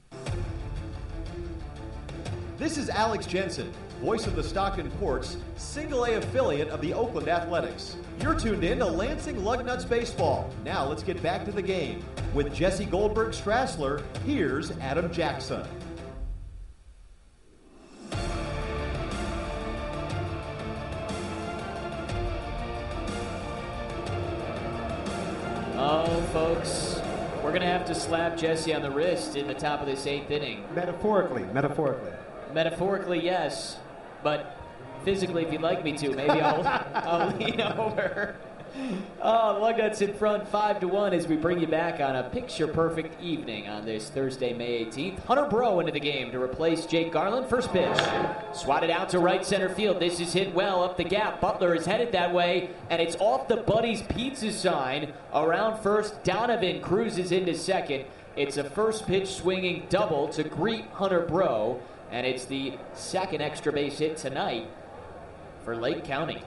This is Alex Jensen, voice of the Stockton Ports, single A affiliate of the Oakland Athletics. You're tuned in to Lansing Lugnuts Baseball. Now let's get back to the game. With Jesse Goldberg Strassler, here's Adam Jackson. Oh, folks, we're going to have to slap Jesse on the wrist in the top of this 8th inning. Metaphorically. Metaphorically, yes, but physically, if you'd like me to, maybe I'll lean over. Lugnuts in front 5-1 as we bring you back on a picture-perfect evening on this Thursday, May 18th. Hunter Breaux into the game to replace Jake Garland. First pitch. Swatted out to right center field. This is hit well up the gap. Butler is headed that way, and it's off the Buddy's Pizza sign. Around first, Donovan cruises into second. It's a first pitch swinging double to greet Hunter Breaux, and it's the second extra base hit tonight for Lake County.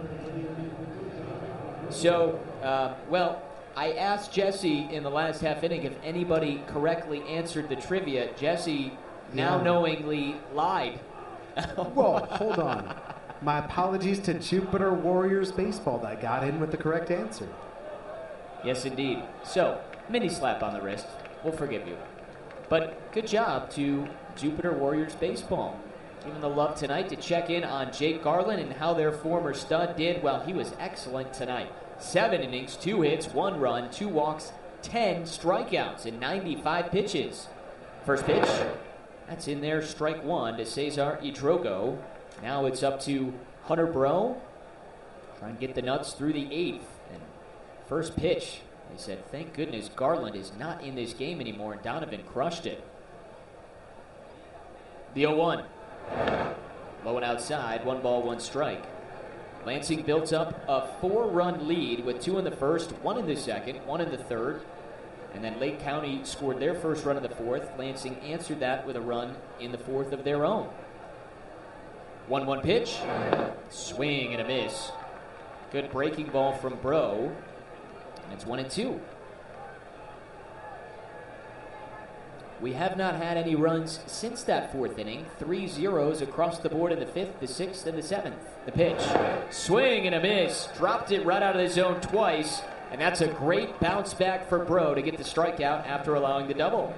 So, I asked Jesse in the last half inning if anybody correctly answered the trivia. Jesse now knowingly lied. Whoa, hold on. My apologies to Jupiter Warriors Baseball that got in with the correct answer. Yes, indeed. So, mini slap on the wrist. We'll forgive you. But good job to Jupiter Warriors Baseball. Giving the love tonight to check in on Jake Garland and how their former stud did. Well, he was excellent tonight. 7 innings, 2 hits, 1 run, 2 walks, 10 strikeouts in 95 pitches. First pitch, that's in there, strike 1 to Cesar Idrogo. Now it's up to Hunter Breaux. Try and get the Nuts through the 8th. And first pitch, they said, thank goodness Garland is not in this game anymore, and Donovan crushed it. The 0-1. Low and outside, 1 ball, 1 strike. Lansing built up a 4-run lead with 2 in the first, 1 in the second, 1 in the third. And then Lake County scored their first run in the fourth. Lansing answered that with a run in the fourth of their own. 1-1 pitch. Swing and a miss. Good breaking ball from Breaux. And it's 1-2. We have not had any runs since that 4th inning. 3 zeros across the board in the 5th, the 6th, and the 7th. The pitch. Swing and a miss. Dropped it right out of the zone twice. And that's a great bounce back for Breaux to get the strikeout after allowing the double.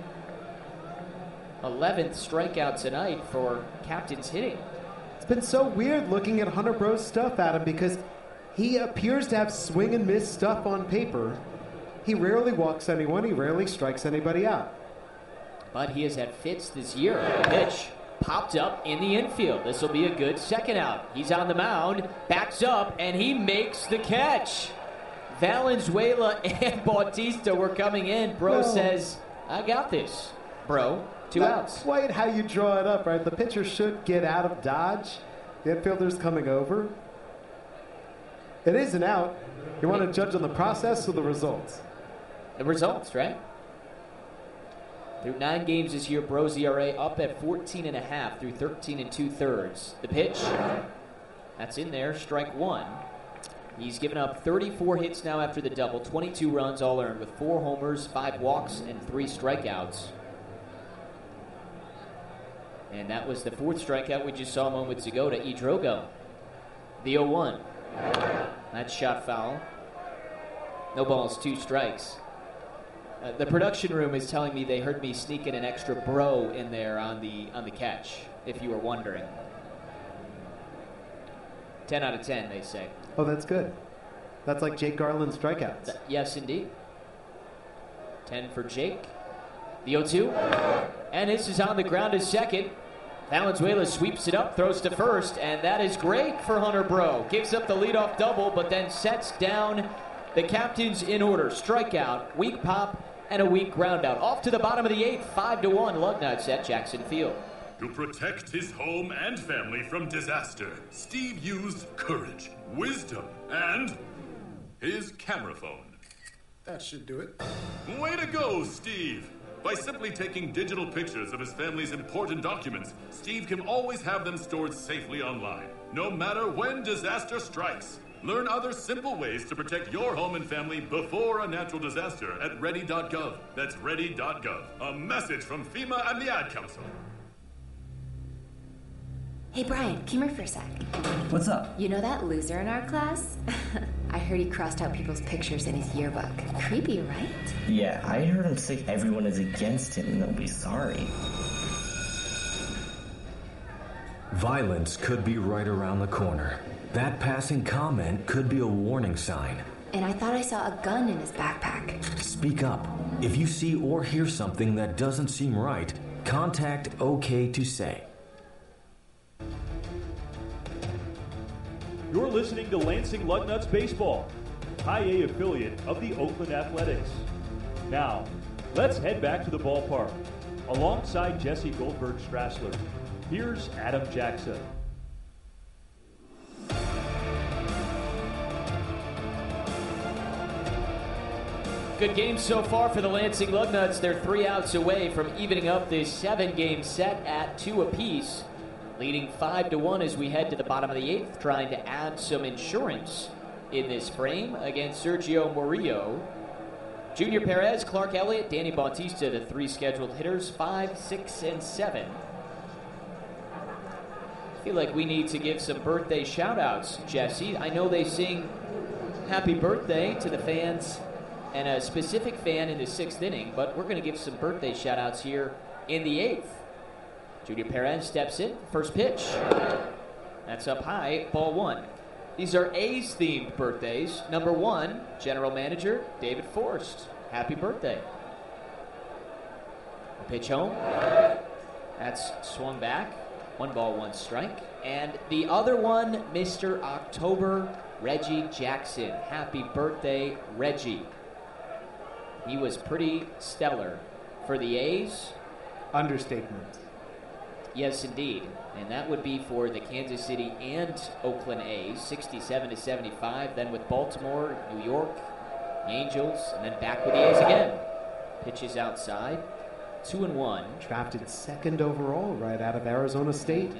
11th strikeout tonight for Captain's hitting. It's been so weird looking at Hunter Breaux's stuff, Adam, because he appears to have swing and miss stuff on paper. He rarely walks anyone. He rarely strikes anybody out. But he has had fits this year. Pitch popped up in the infield. This will be a good second out. He's on the mound, backs up, and he makes the catch. Valenzuela and Bautista were coming in. Breaux says, I got this. Breaux, 2 outs. That's quite how you draw it up, right? The pitcher should get out of dodge. The infielder's coming over. It is an out. You want to judge on the process or the results? The results, right? Through 9 games this year, Breaux's ERA up at 14.5 through 13 2/3. The pitch, that's in there, strike 1. He's given up 34 hits now after the double, 22 runs all earned with 4 homers, 5 walks, and 3 strikeouts. And that was the 4th strikeout we just saw moments ago to Idrogo. The 0-1. That's shot foul. No balls, 2 strikes. The production room is telling me they heard me sneak in an extra Breaux in there on the catch, if you were wondering. 10 out of 10, they say. Oh, that's good. That's like Jake Garland's strikeouts. Yes, indeed. 10 for Jake. The 0-2. And this is on the ground to second. Valenzuela sweeps it up, throws to first, and that is great for Hunter Breaux. Gives up the leadoff double, but then sets down the Captains in order. Strikeout, weak pop, and a weak ground out. Off to the bottom of the 8th, 5-1 Lugnuts at Jackson Field. To protect his home and family from disaster, Steve used courage, wisdom, and his camera phone. That should do it. Way to go, Steve! By simply taking digital pictures of his family's important documents, Steve can always have them stored safely online, no matter when disaster strikes. Learn other simple ways to protect your home and family before a natural disaster at ready.gov. That's ready.gov. A message from FEMA and the Ad Council. Hey, Brian, come here for a sec. What's up? You know that loser in our class? I heard he crossed out people's pictures in his yearbook. Creepy, right? Yeah, I heard him say everyone is against him and they'll be sorry. Violence could be right around the corner. That passing comment could be a warning sign. And I thought I saw a gun in his backpack. Speak up. If you see or hear something that doesn't seem right, contact OK to Say. You're listening to Lansing Lugnuts Baseball. High A affiliate of the Oakland Athletics. Now, let's head back to the ballpark. Alongside Jesse Goldberg-Strassler, here's Adam Jackson. Good game so far for the Lansing Lugnuts. They're 3 outs away from evening up this 7-game set at 2 apiece, leading 5-1 as we head to the bottom of the 8th, trying to add some insurance in this frame against Sergio Murillo. Junior Perez, Clark Elliott, Danny Bautista, the 3 scheduled hitters, 5, 6, and 7. I feel like we need to give some birthday shout-outs, Jesse. I know they sing happy birthday to the fans and a specific fan in the 6th inning, but we're going to give some birthday shout-outs here in the 8th. Junior Perez steps in, first pitch. That's up high, ball 1. These are A's-themed birthdays. Number 1, General Manager David Forst. Happy birthday. A pitch home. That's swung back. 1 ball, 1 strike. And the other one, Mr. October, Reggie Jackson. Happy birthday, Reggie. He was pretty stellar for the A's. Understatement. Yes, indeed. And that would be for the Kansas City and Oakland A's, 67-75. Then with Baltimore, New York, Angels, and then back with the A's again. Pitches outside, 2-1. Drafted 2nd overall right out of Arizona State.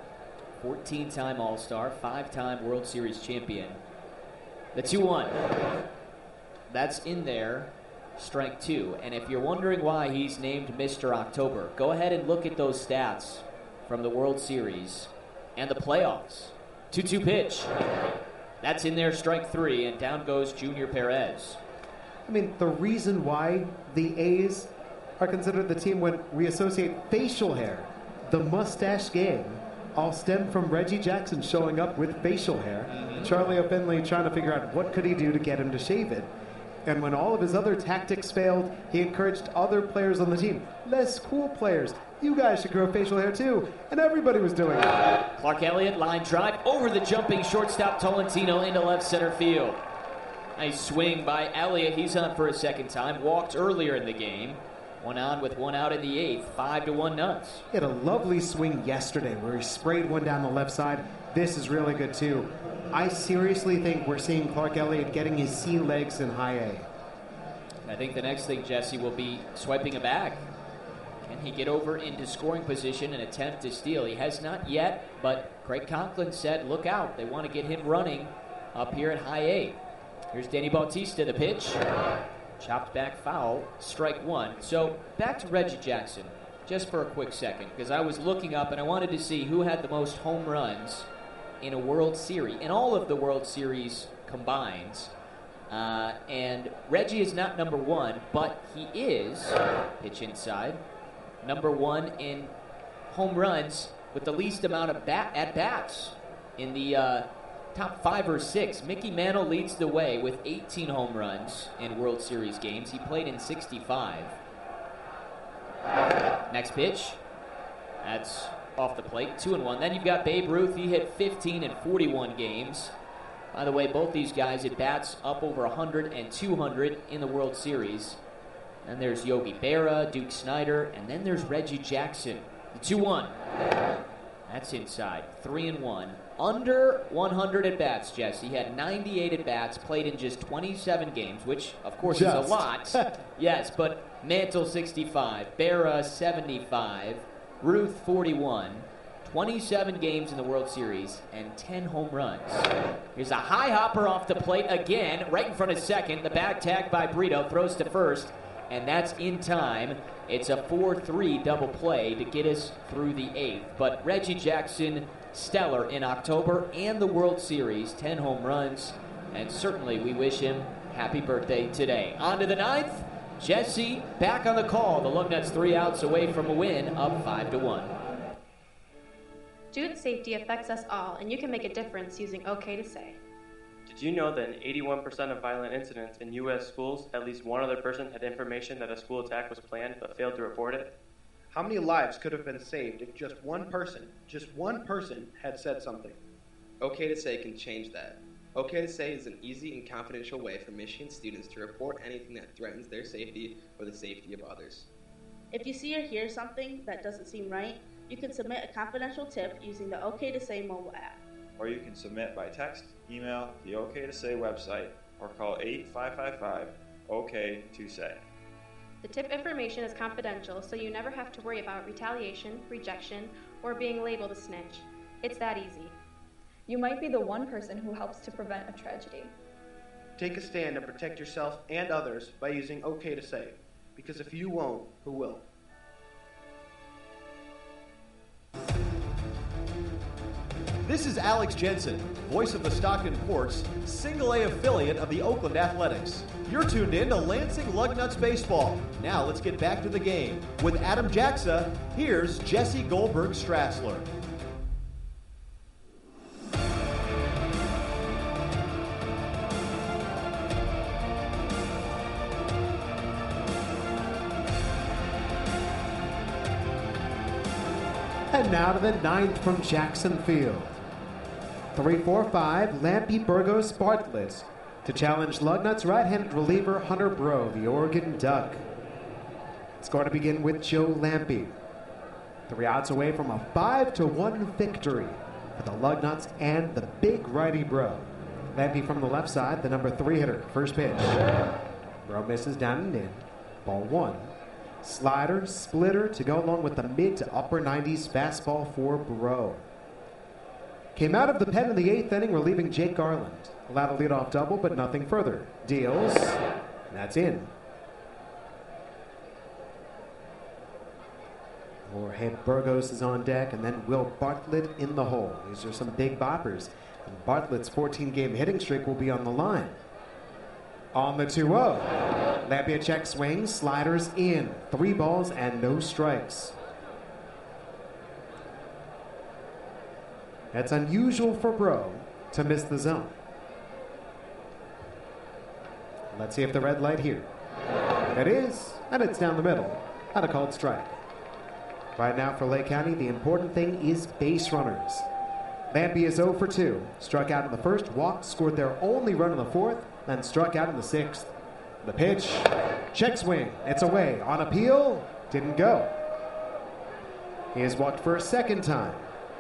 14-time All-Star, 5-time World Series champion. The 2-1. That's in there. Strike 2. And if you're wondering why he's named Mr. October, go ahead and look at those stats from the World Series and the playoffs. 2-2 pitch. That's in there, strike 3, and down goes Junior Perez. I mean, the reason why the A's are considered the team when we associate facial hair, the mustache game, all stem from Reggie Jackson showing up with facial hair. Charlie O'Finley trying to figure out what could he do to get him to shave it. And when all of his other tactics failed, he encouraged other players on the team, less cool players. You guys should grow facial hair too. And everybody was doing it. Clark Elliott, line drive over the jumping shortstop Tolentino into left center field. Nice swing by Elliott. He's on for a 2nd time. Walked earlier in the game. 1 on with 1 out in the 8th. 5-1 Nuts. He had a lovely swing yesterday where he sprayed one down the left side. This is really good too. I seriously think we're seeing Clark Elliott getting his sea legs in high A. I think the next thing, Jesse, will be swiping a bag. Can he get over into scoring position and attempt to steal? He has not yet, but Craig Conklin said, look out. They want to get him running up here at high A. Here's Danny Bautista, the pitch. Chopped back foul, strike 1. So back to Reggie Jackson, just for a quick second, because I was looking up and I wanted to see who had the most home runs in a World Series, in all of the World Series combined. And Reggie is not number 1, but he is, pitch inside, number 1 in home runs with the least amount of at-bats in the top 5 or 6. Mickey Mantle leads the way with 18 home runs in World Series games. He played in 65. Next pitch. That's off the plate, 2-1. Then you've got Babe Ruth. He hit 15 in 41 games. By the way, both these guys at bats up over 100 and 200 in the World Series. And there's Yogi Berra, Duke Snider, and then there's Reggie Jackson. The 2-1. That's inside, 3-1. Under 100 at-bats, Jesse. He had 98 at-bats, played in just 27 games, which, of course, is a lot. Yes, but Mantle, 65. Berra, 75. Ruth, 41. 27 games in the World Series and 10 home runs. Here's a high hopper off the plate again, right in front of second. The bag tag by Brito, throws to first, and that's in time. It's a 4-3 double play to get us through the 8th. But Reggie Jackson, stellar in October and the World Series, 10 home runs, and certainly we wish him happy birthday today. On to the 9th. Jesse back on the call. The Lugnuts 3 outs away from a win, up 5-1. Student safety affects us all, and you can make a difference using OK to Say. Did you know that in 81% of violent incidents in U.S. schools, at least one other person had information that a school attack was planned but failed to report it? How many lives could have been saved if just one person had said something? OK to Say can change that. OK to Say is an easy and confidential way for Michigan students to report anything that threatens their safety or the safety of others. If you see or hear something that doesn't seem right, you can submit a confidential tip using the OK to Say mobile app. Or you can submit by text, email, the OK to Say website, or call 8555-OK to Say. The tip information is confidential, so you never have to worry about retaliation, rejection, or being labeled a snitch. It's that easy. You might be the one person who helps to prevent a tragedy. Take a stand and protect yourself and others by using OK to Say. Because if you won't, who will? This is Alex Jensen, voice of the Stockton Ports, single A affiliate of the Oakland Athletics. You're tuned in to Lansing Lugnuts Baseball. Now let's get back to the game. With Adam Jacksa, here's Jesse Goldberg-Strassler. And now to the ninth from Jackson Field. 3-4-5, Lampy, Burgos, Bartlett to challenge Lugnuts right-handed reliever Hunter Bro, the Oregon Duck. It's going to begin with Joe Lampy. 3 outs away from a 5-1 victory for the Lugnuts and the big righty Bro. Lampy from the left side, the number 3 hitter. First pitch. Bro misses down and in. Ball 1. Slider, splitter to go along with the mid to upper 90s fastball for Bro. Came out of the pen in the 8th inning, relieving Jake Garland. Allowed a leadoff double, but nothing further. Deals. And that's in. Jorge Burgos is on deck, and then Will Bartlett in the hole. These are some big boppers. And Bartlett's 14-game hitting streak will be on the line. On the 2-0. Lampy a check swing, sliders in. 3 balls and no strikes. That's unusual for Bro to miss the zone. Let's see if the red light here. It is, and it's down the middle. Not a called strike. Right now for Lake County, the important thing is base runners. Lampy is 0 for 2. Struck out in the first, walked, scored their only run in the 4th, and struck out in the 6th. The pitch, check swing, it's away. On appeal, didn't go. He has walked for a second time.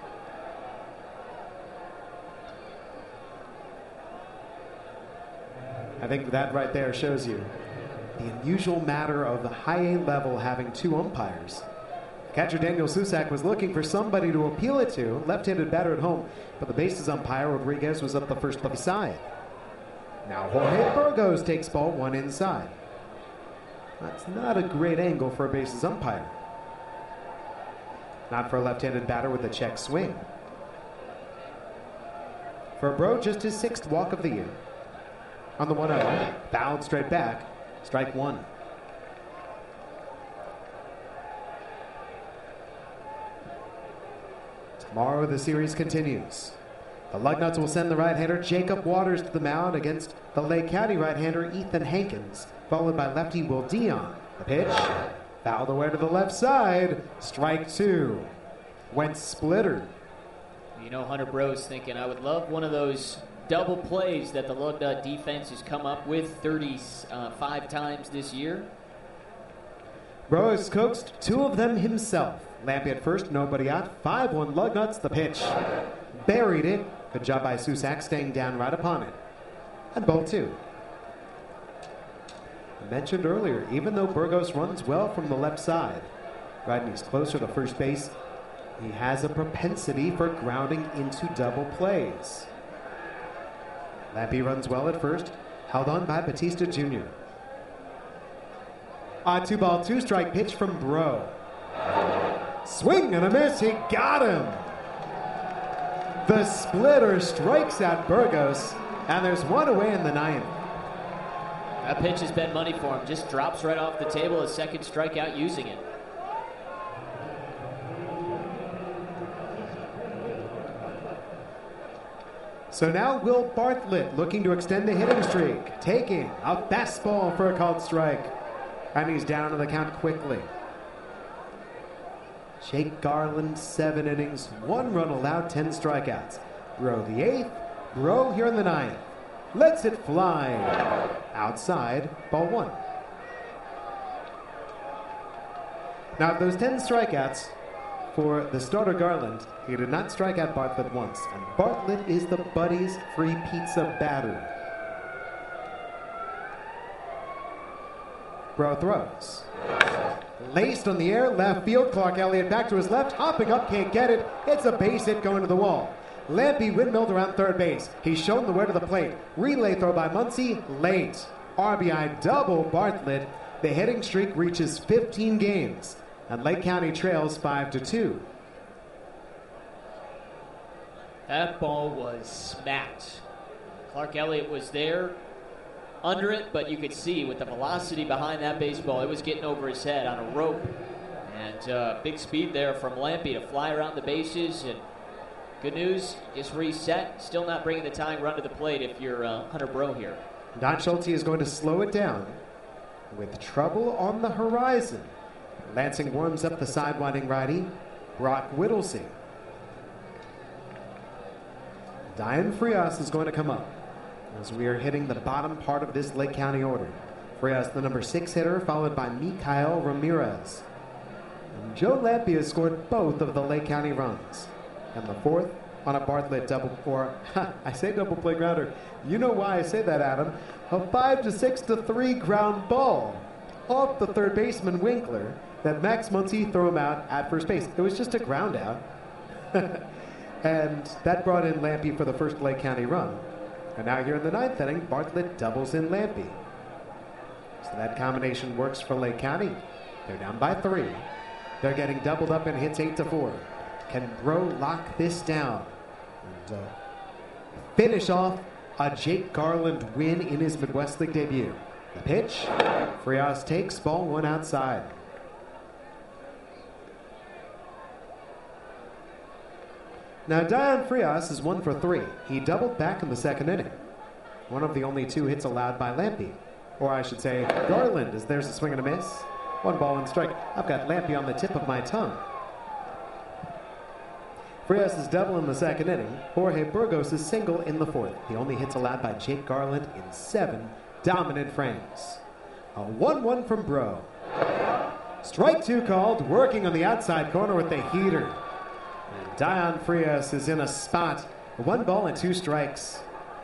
I think that right there shows you the unusual matter of the high A level having 2 umpires. Catcher Daniel Susak was looking for somebody to appeal it to, left-handed batter at home, but the bases umpire Rodriguez was up the first side. Now Jorge Burgos takes ball 1 inside. That's not a great angle for a bases umpire. Not for a left-handed batter with a check swing. For Bro, just his 6th walk of the year. On the 1-0, fouled straight back, strike 1. Tomorrow the series continues. The Lugnuts will send the right-hander Jacob Waters to the mound against the Lake County right-hander Ethan Hankins, followed by lefty Will Dion. The pitch, fouled away to the left side, strike 2. Went splitter. You know, Hunter Bro's thinking, I would love one of those double plays that the Lugnut defense has come up with 35 times this year. Bro has coaxed 2 of them himself. Lampy at first, nobody out. 5-1 Lugnuts, the pitch. Buried it. Good job by Susak, staying down right upon it. And ball 2. I mentioned earlier, even though Burgos runs well from the left side, right, and he's closer to first base, he has a propensity for grounding into double plays. Lampy runs well at first, held on by Batista Jr. A 2-ball, 2-strike pitch from Bro. Swing and a miss, he got him. The splitter strikes out Burgos, and there's 1 away in the 9th. That pitch has been money for him. Just drops right off the table, a second strikeout using it. So now Will Bartlett looking to extend the hitting streak, taking a fastball for a called strike. And he's down to the count quickly. Jake Garland, 7 innings, 1 run allowed, 10 strikeouts. Bro the 8th, Bro here in the ninth. Lets it fly. Outside, ball 1. Now, those 10 strikeouts for the starter Garland, he did not strike out Bartlett once. And Bartlett is the Buddy's free pizza batter. Bro throws. Laced on the air, left field. Clark Elliott back to his left, hopping up, can't get it. It's a base hit going to the wall. Lampy windmilled around third base. He's shown the way to the plate. Relay throw by Muncy, late. RBI double Bartlett. The hitting streak reaches 15 games, and Lake County trails 5-2. That ball was smacked. Clark Elliott was there under it, but you could see with the velocity behind that baseball, it was getting over his head on a rope. And big speed there from Lampy to fly around the bases. And good news, just reset. Still not bringing the tying run to the plate if you're Hunter Bro here. Don Schulte is going to slow it down with trouble on the horizon. Lansing warms up the sidewinding righty, Brock Whittlesey. Diane Frias is going to come up as we are hitting the bottom part of this Lake County order. Frias, the number 6 hitter, followed by Mikael Ramirez. And Joe Lampy has scored both of the Lake County runs. And the 4th on a Bartlett double, or I say double play grounder. You know why I say that, Adam. A 5-6-3 ground ball off the third baseman Winkler that Max Muncy threw him out at first base. It was just a ground out. And that brought in Lampy for the first Lake County run. And now here in the 9th inning, Bartlett doubles in Lampy. So that combination works for Lake County. They're down by 3. They're getting doubled up and hits 8-4. Can Bro lock this down and finish off a Jake Garland win in his Midwest League debut? The pitch, Frias takes, ball 1 outside. Now, Dion Frias is 1 for 3. He doubled back in the 2nd inning. One of the only 2 hits allowed by Lampy. Or I should say, Garland, as there's a swing and a miss. 1 ball and strike. I've got Lampy on the tip of my tongue. Frias is double in the 2nd inning. Jorge Burgos is single in the 4th. The only hits allowed by Jake Garland in 7 dominant frames. A 1-1 from Bro. Strike 2 called, working on the outside corner with the heater. And Dion Frias is in a spot. 1 ball and 2 strikes.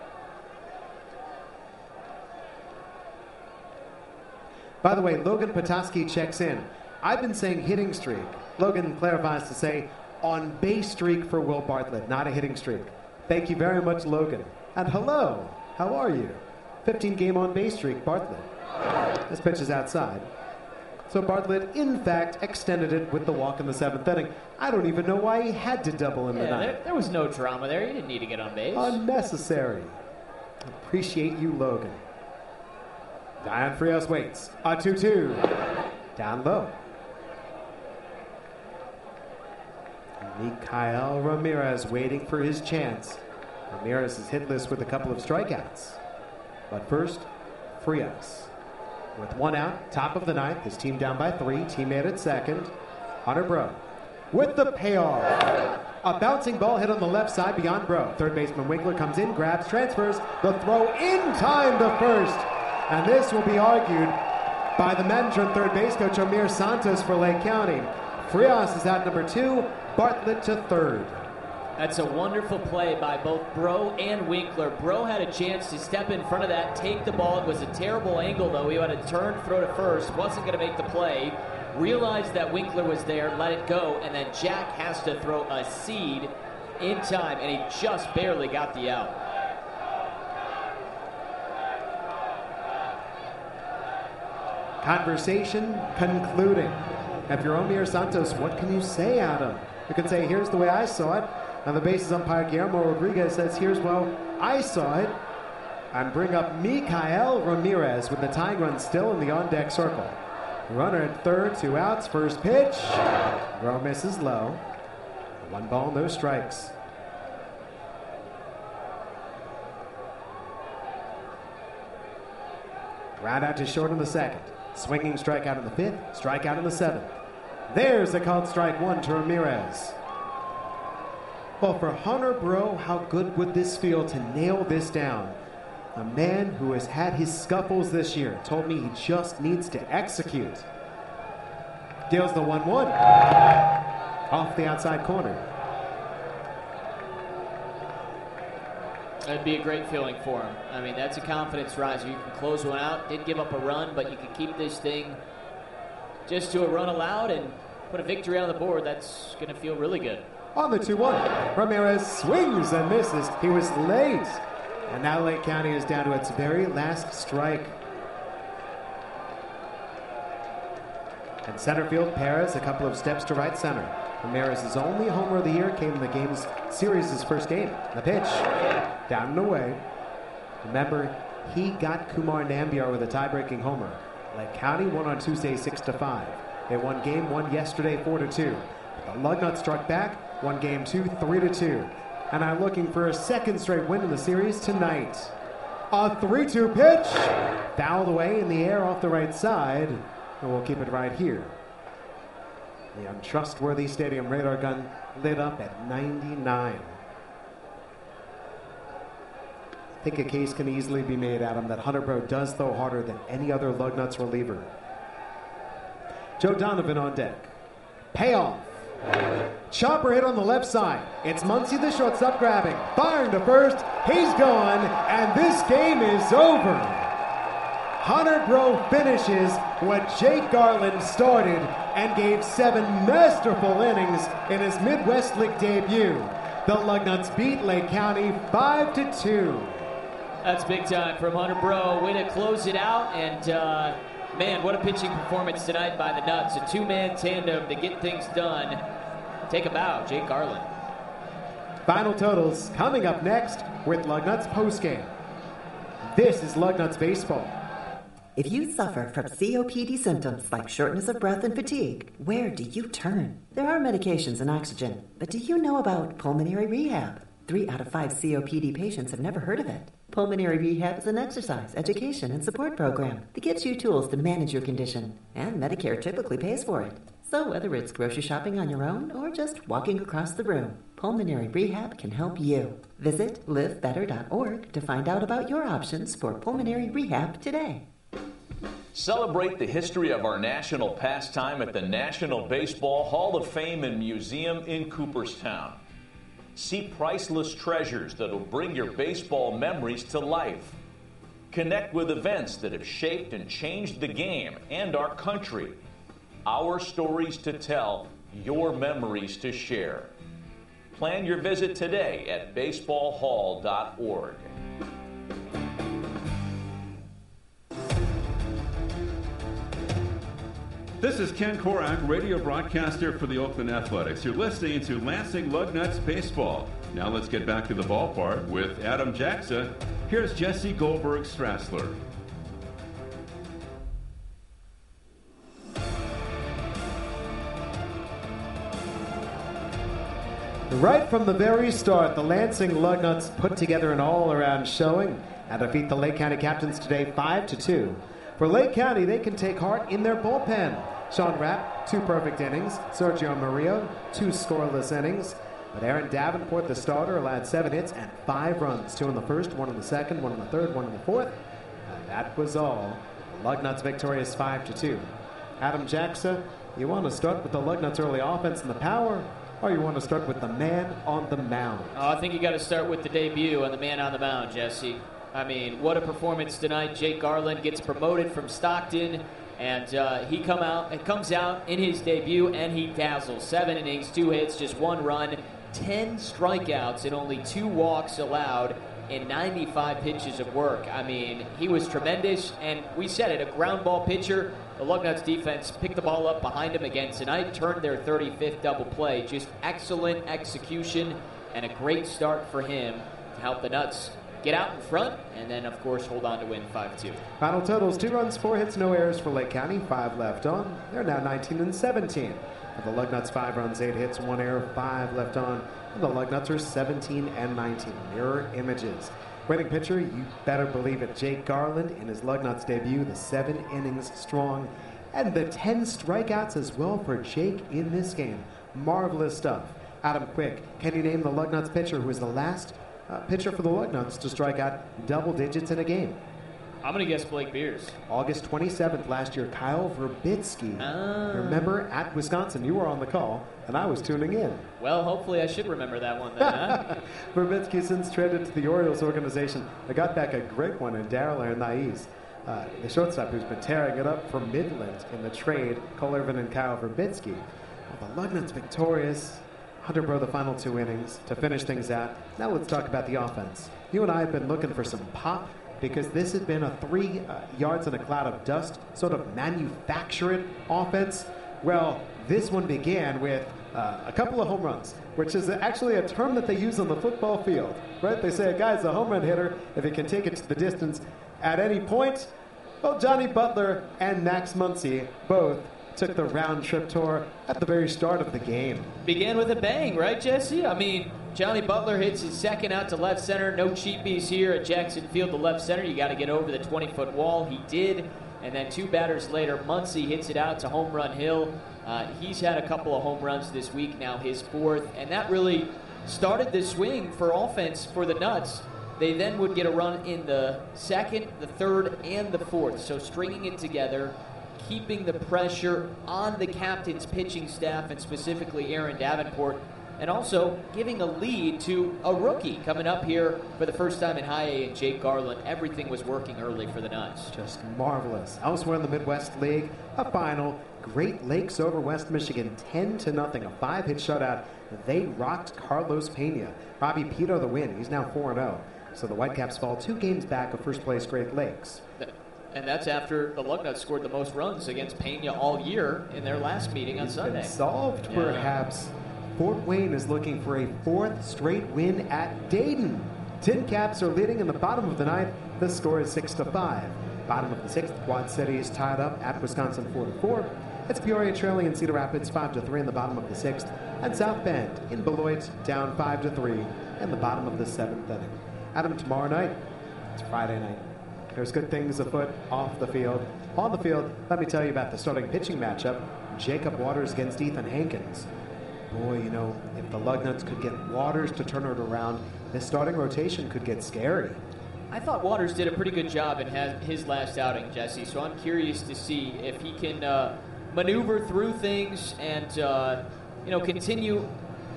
By the way, Logan Petoskey checks in. I've been saying hitting streak. Logan clarifies to say on base streak for Will Bartlett, not a hitting streak. Thank you very much, Logan. And hello, how are you? 15-game on base streak, Bartlett. This pitch is outside. So Bartlett, in fact, extended it with the walk in the 7th inning. I don't even know why he had to double in the 9th. There was no drama there. You didn't need to get on base. Unnecessary. Appreciate you, Logan. Dion Frias waits. A 2-2. Down low. Mikael Ramirez waiting for his chance. Ramirez is hitless with a couple of strikeouts. But first, Frias. With 1 out, top of the 9th, his team down by 3, teammate at 2nd. Hunter Bro with the payoff. A bouncing ball hit on the left side beyond Bro. Third baseman Winkler comes in, grabs, transfers. The throw in time to first. And this will be argued by the manager and third base coach Omir Santos for Lake County. Frias is out number 2, Bartlett to 3rd. That's a wonderful play by both Bro and Winkler. Bro had a chance to step in front of that, take the ball. It was a terrible angle, though. He had to turn, throw to first, wasn't going to make the play. Realized that Winkler was there, let it go, and then Jack has to throw a seed in time, and he just barely got the out. Conversation concluding. If you're Omir Santos, what can you say, Adam? You can say, here's the way I saw it. And the bases umpire Guillermo Rodriguez says, here's well I saw it. And bring up Mikael Ramirez with the tying run still in the on-deck circle. Runner at 3rd, 2 outs, first pitch. Bro misses low. 1 ball, no strikes. Ground out to short in the 2nd. Swinging strikeout in the 5th, strikeout in the 7th. There's a called strike 1 to Ramirez. Well, for Hunter Breaux, how good would this feel to nail this down? A man who has had his scuffles this year told me he just needs to execute. Deals the 1-1 off the outside corner. That'd be a great feeling for him. I mean, that's a confidence riser. You can close one out, didn't give up a run, but you can keep this thing just to a run allowed and put a victory on the board. That's going to feel really good. On the 2-1, Ramirez swings and misses. He was late. And now Lake County is down to its very last strike. And center field, Perez a couple of steps to right center. Ramirez's only homer of the year came in the game's series' first game. The pitch, down and away. Remember, he got Kumar Nambiar with a tie-breaking homer. Lake County won on Tuesday 6-5. They won game 1 yesterday 4-2. The Lugnuts struck back, won game 2 3-2. And are looking for a second straight win in the series tonight. A 3-2 pitch, fouled away in the air off the right side, and we'll keep it right here. The untrustworthy stadium radar gun lit up at 99. I think a case can easily be made, Adam, that Hunter Breaux does throw harder than any other Lugnuts reliever. Joe Donovan on deck. Payoff. Chopper hit on the left side. It's Muncy, the shortstop, grabbing. Firing to first. He's gone, and this game is over. Hunter Breaux finishes what Jake Garland started and gave 7 masterful innings in his Midwest League debut. The Lugnuts beat Lake County 5-2. That's big time from Hunter Breaux. Way to close it out, and man, what a pitching performance tonight by the Nuts. A two-man tandem to get things done. Take a bow, Jake Garland. Final totals coming up next with Lugnuts postgame. This is Lugnuts Baseball. If you suffer from COPD symptoms like shortness of breath and fatigue, where do you turn? There are medications and oxygen, but do you know about pulmonary rehab? 3 out of 5 COPD patients have never heard of it. Pulmonary rehab is an exercise, education, and support program that gives you tools to manage your condition, and Medicare typically pays for it. So whether it's grocery shopping on your own or just walking across the room, pulmonary rehab can help you. Visit livebetter.org to find out about your options for pulmonary rehab today. Celebrate the history of our national pastime at the National Baseball Hall of Fame and Museum in Cooperstown. See priceless treasures that will bring your baseball memories to life. Connect with events that have shaped and changed the game and our country. Our stories to tell, your memories to share. Plan your visit today at baseballhall.org. This is Ken Korak, radio broadcaster for the Oakland Athletics. You're listening to Lansing Lugnuts Baseball. Now let's get back to the ballpark with Adam Jackson. Here's Jesse Goldberg-Strassler. Right from the very start, the Lansing Lugnuts put together an all-around showing and defeat the Lake County Captains today 5-2. For Lake County, they can take heart in their bullpen. Sean Rapp, 2 perfect innings. Sergio Murillo, 2 scoreless innings. But Aaron Davenport, the starter, allowed 7 hits and 5 runs. 2 in the first, 1 in the second, 1 in the third, 1 in the fourth. And that was all. The Lugnuts victorious 5-2. Adam Jackson, you want to start with the Lugnuts early offense and the power, or you want to start with the man on the mound? Oh, I think you got to start with the debut and the man on the mound, Jesse. I mean, what a performance tonight. Jake Garland gets promoted from Stockton, and he comes out in his debut, and he dazzles. 7 innings, 2 hits, just 1 run, 10 strikeouts, and only 2 walks allowed in 95 pitches of work. I mean, he was tremendous, and we said it, a ground ball pitcher. The Lugnuts defense picked the ball up behind him again tonight, turned their 35th double play. Just excellent execution and a great start for him to help the Nuts get out in front, and then, of course, hold on to win 5-2. Final totals, 2 runs, 4 hits, no errors for Lake County, 5 left on. They're now 19-17. For the Lugnuts, 5 runs, 8 hits, 1 error, 5 left on. And the Lugnuts are 17-19. Mirror images. Winning pitcher, you better believe it, Jake Garland in his Lugnuts debut, the 7 innings strong, and the 10 strikeouts as well for Jake in this game. Marvelous stuff. Adam, quick, can you name the Lugnuts pitcher who was the last pitcher for the Lugnuts to strike out double digits in a game? I'm going to guess Blake Beers. August 27th last year, Kyle Verbitsky. Remember, at Wisconsin, you were on the call, and I was tuning in. Well, hopefully I should remember that one then, huh? Verbitsky since traded to the Orioles organization. They got back a great one in Darrell Hernandez. The shortstop who's been tearing it up for Midland in the trade, Cole Irvin and Kyle Verbitsky. Well, the Lugnuts victorious. Hunter Bro the final 2 innings to finish things out. Now let's talk about the offense. You and I have been looking for some pop because this had been a 3 yards in a cloud of dust, sort of manufactured offense. Well, this one began with a couple of home runs, which is actually a term that they use on the football field, right? They say a guy's a home run hitter if he can take it to the distance at any point. Well, Johnny Butler and Max Muncy both took the round-trip tour at the very start of the game. Began with a bang, right, Jesse? I mean, Johnny Butler hits his second out to left center. No cheapies here at Jackson Field to left center. You got to get over the 20-foot wall. He did. And then 2 batters later, Muncy hits it out to Home Run Hill. He's had a couple of home runs this week, now his 4th. And that really started the swing for offense for the Nuts. They then would get a run in the 2nd, the 3rd, and the 4th. So stringing it together, keeping the pressure on the captain's pitching staff, and specifically Aaron Davenport, and also giving a lead to a rookie coming up here for the first time in High A, and Jake Garland. Everything was working early for the Nuts. Just marvelous. Elsewhere in the Midwest League, a final. Great Lakes over West Michigan, 10-0, a 5-hit shutout. They rocked Carlos Pena. Robbie Pito the win. He's now 4-0. So the Whitecaps fall 2 games back of first place Great Lakes. And that's after the Lugnuts scored the most runs against Pena all year in their last meeting on Sunday. Solved, perhaps. Fort Wayne is looking for a 4th straight win at Dayton. Tin Caps are leading in the bottom of the 9th. The score is 6-5. Bottom of the 6th, Quad City is tied up at Wisconsin 4-4. It's Peoria trailing in Cedar Rapids 5-3 in the bottom of the 6th. And South Bend in Beloit down 5-3 in the bottom of the 7th inning. Adam, tomorrow night, it's Friday night. There's good things afoot off the field. On the field, let me tell you about the starting pitching matchup. Jacob Waters against Ethan Hankins. Boy, you know, if the Lugnuts could get Waters to turn it around, this starting rotation could get scary. I thought Waters did a pretty good job in his last outing, Jesse, so I'm curious to see if he can maneuver through things and, continue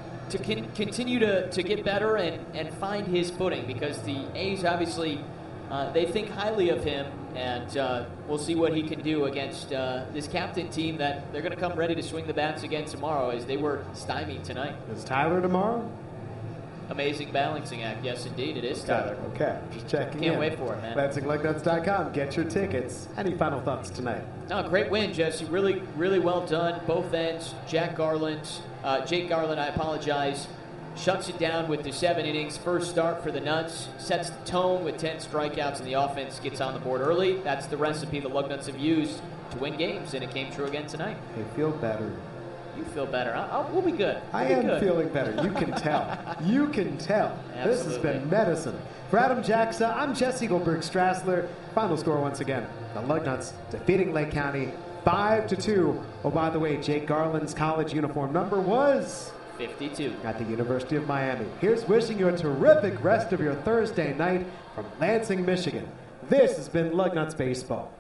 to get better and find his footing, because the A's obviously they think highly of him, and we'll see what he can do against this captain team that they're going to come ready to swing the bats again tomorrow, as they were stymied tonight. Is Tyler tomorrow? Amazing balancing act. Yes, indeed, it is Tyler. Okay, just checking in. Can't wait for it, man. LansingLugnuts.com. Get your tickets. Any final thoughts tonight? No, great win, Jesse. Really, really well done. Both ends. Jake Garland, shuts it down with the 7 innings. First start for the Nuts. Sets the tone with 10 strikeouts, and the offense gets on the board early. That's the recipe the Lugnuts have used to win games, and it came true again tonight. They feel better. You feel better. We'll be good. I am feeling better. You can tell. You can tell. Absolutely. This has been medicine. For Adam Jackson, I'm Jesse Goldberg-Strassler. Final score once again. The Lugnuts defeating Lake County 5-2. Oh, by the way, Jake Garland's college uniform number was 52 at the University of Miami. Here's wishing you a terrific rest of your Thursday night from Lansing, Michigan. This has been Lugnuts Baseball.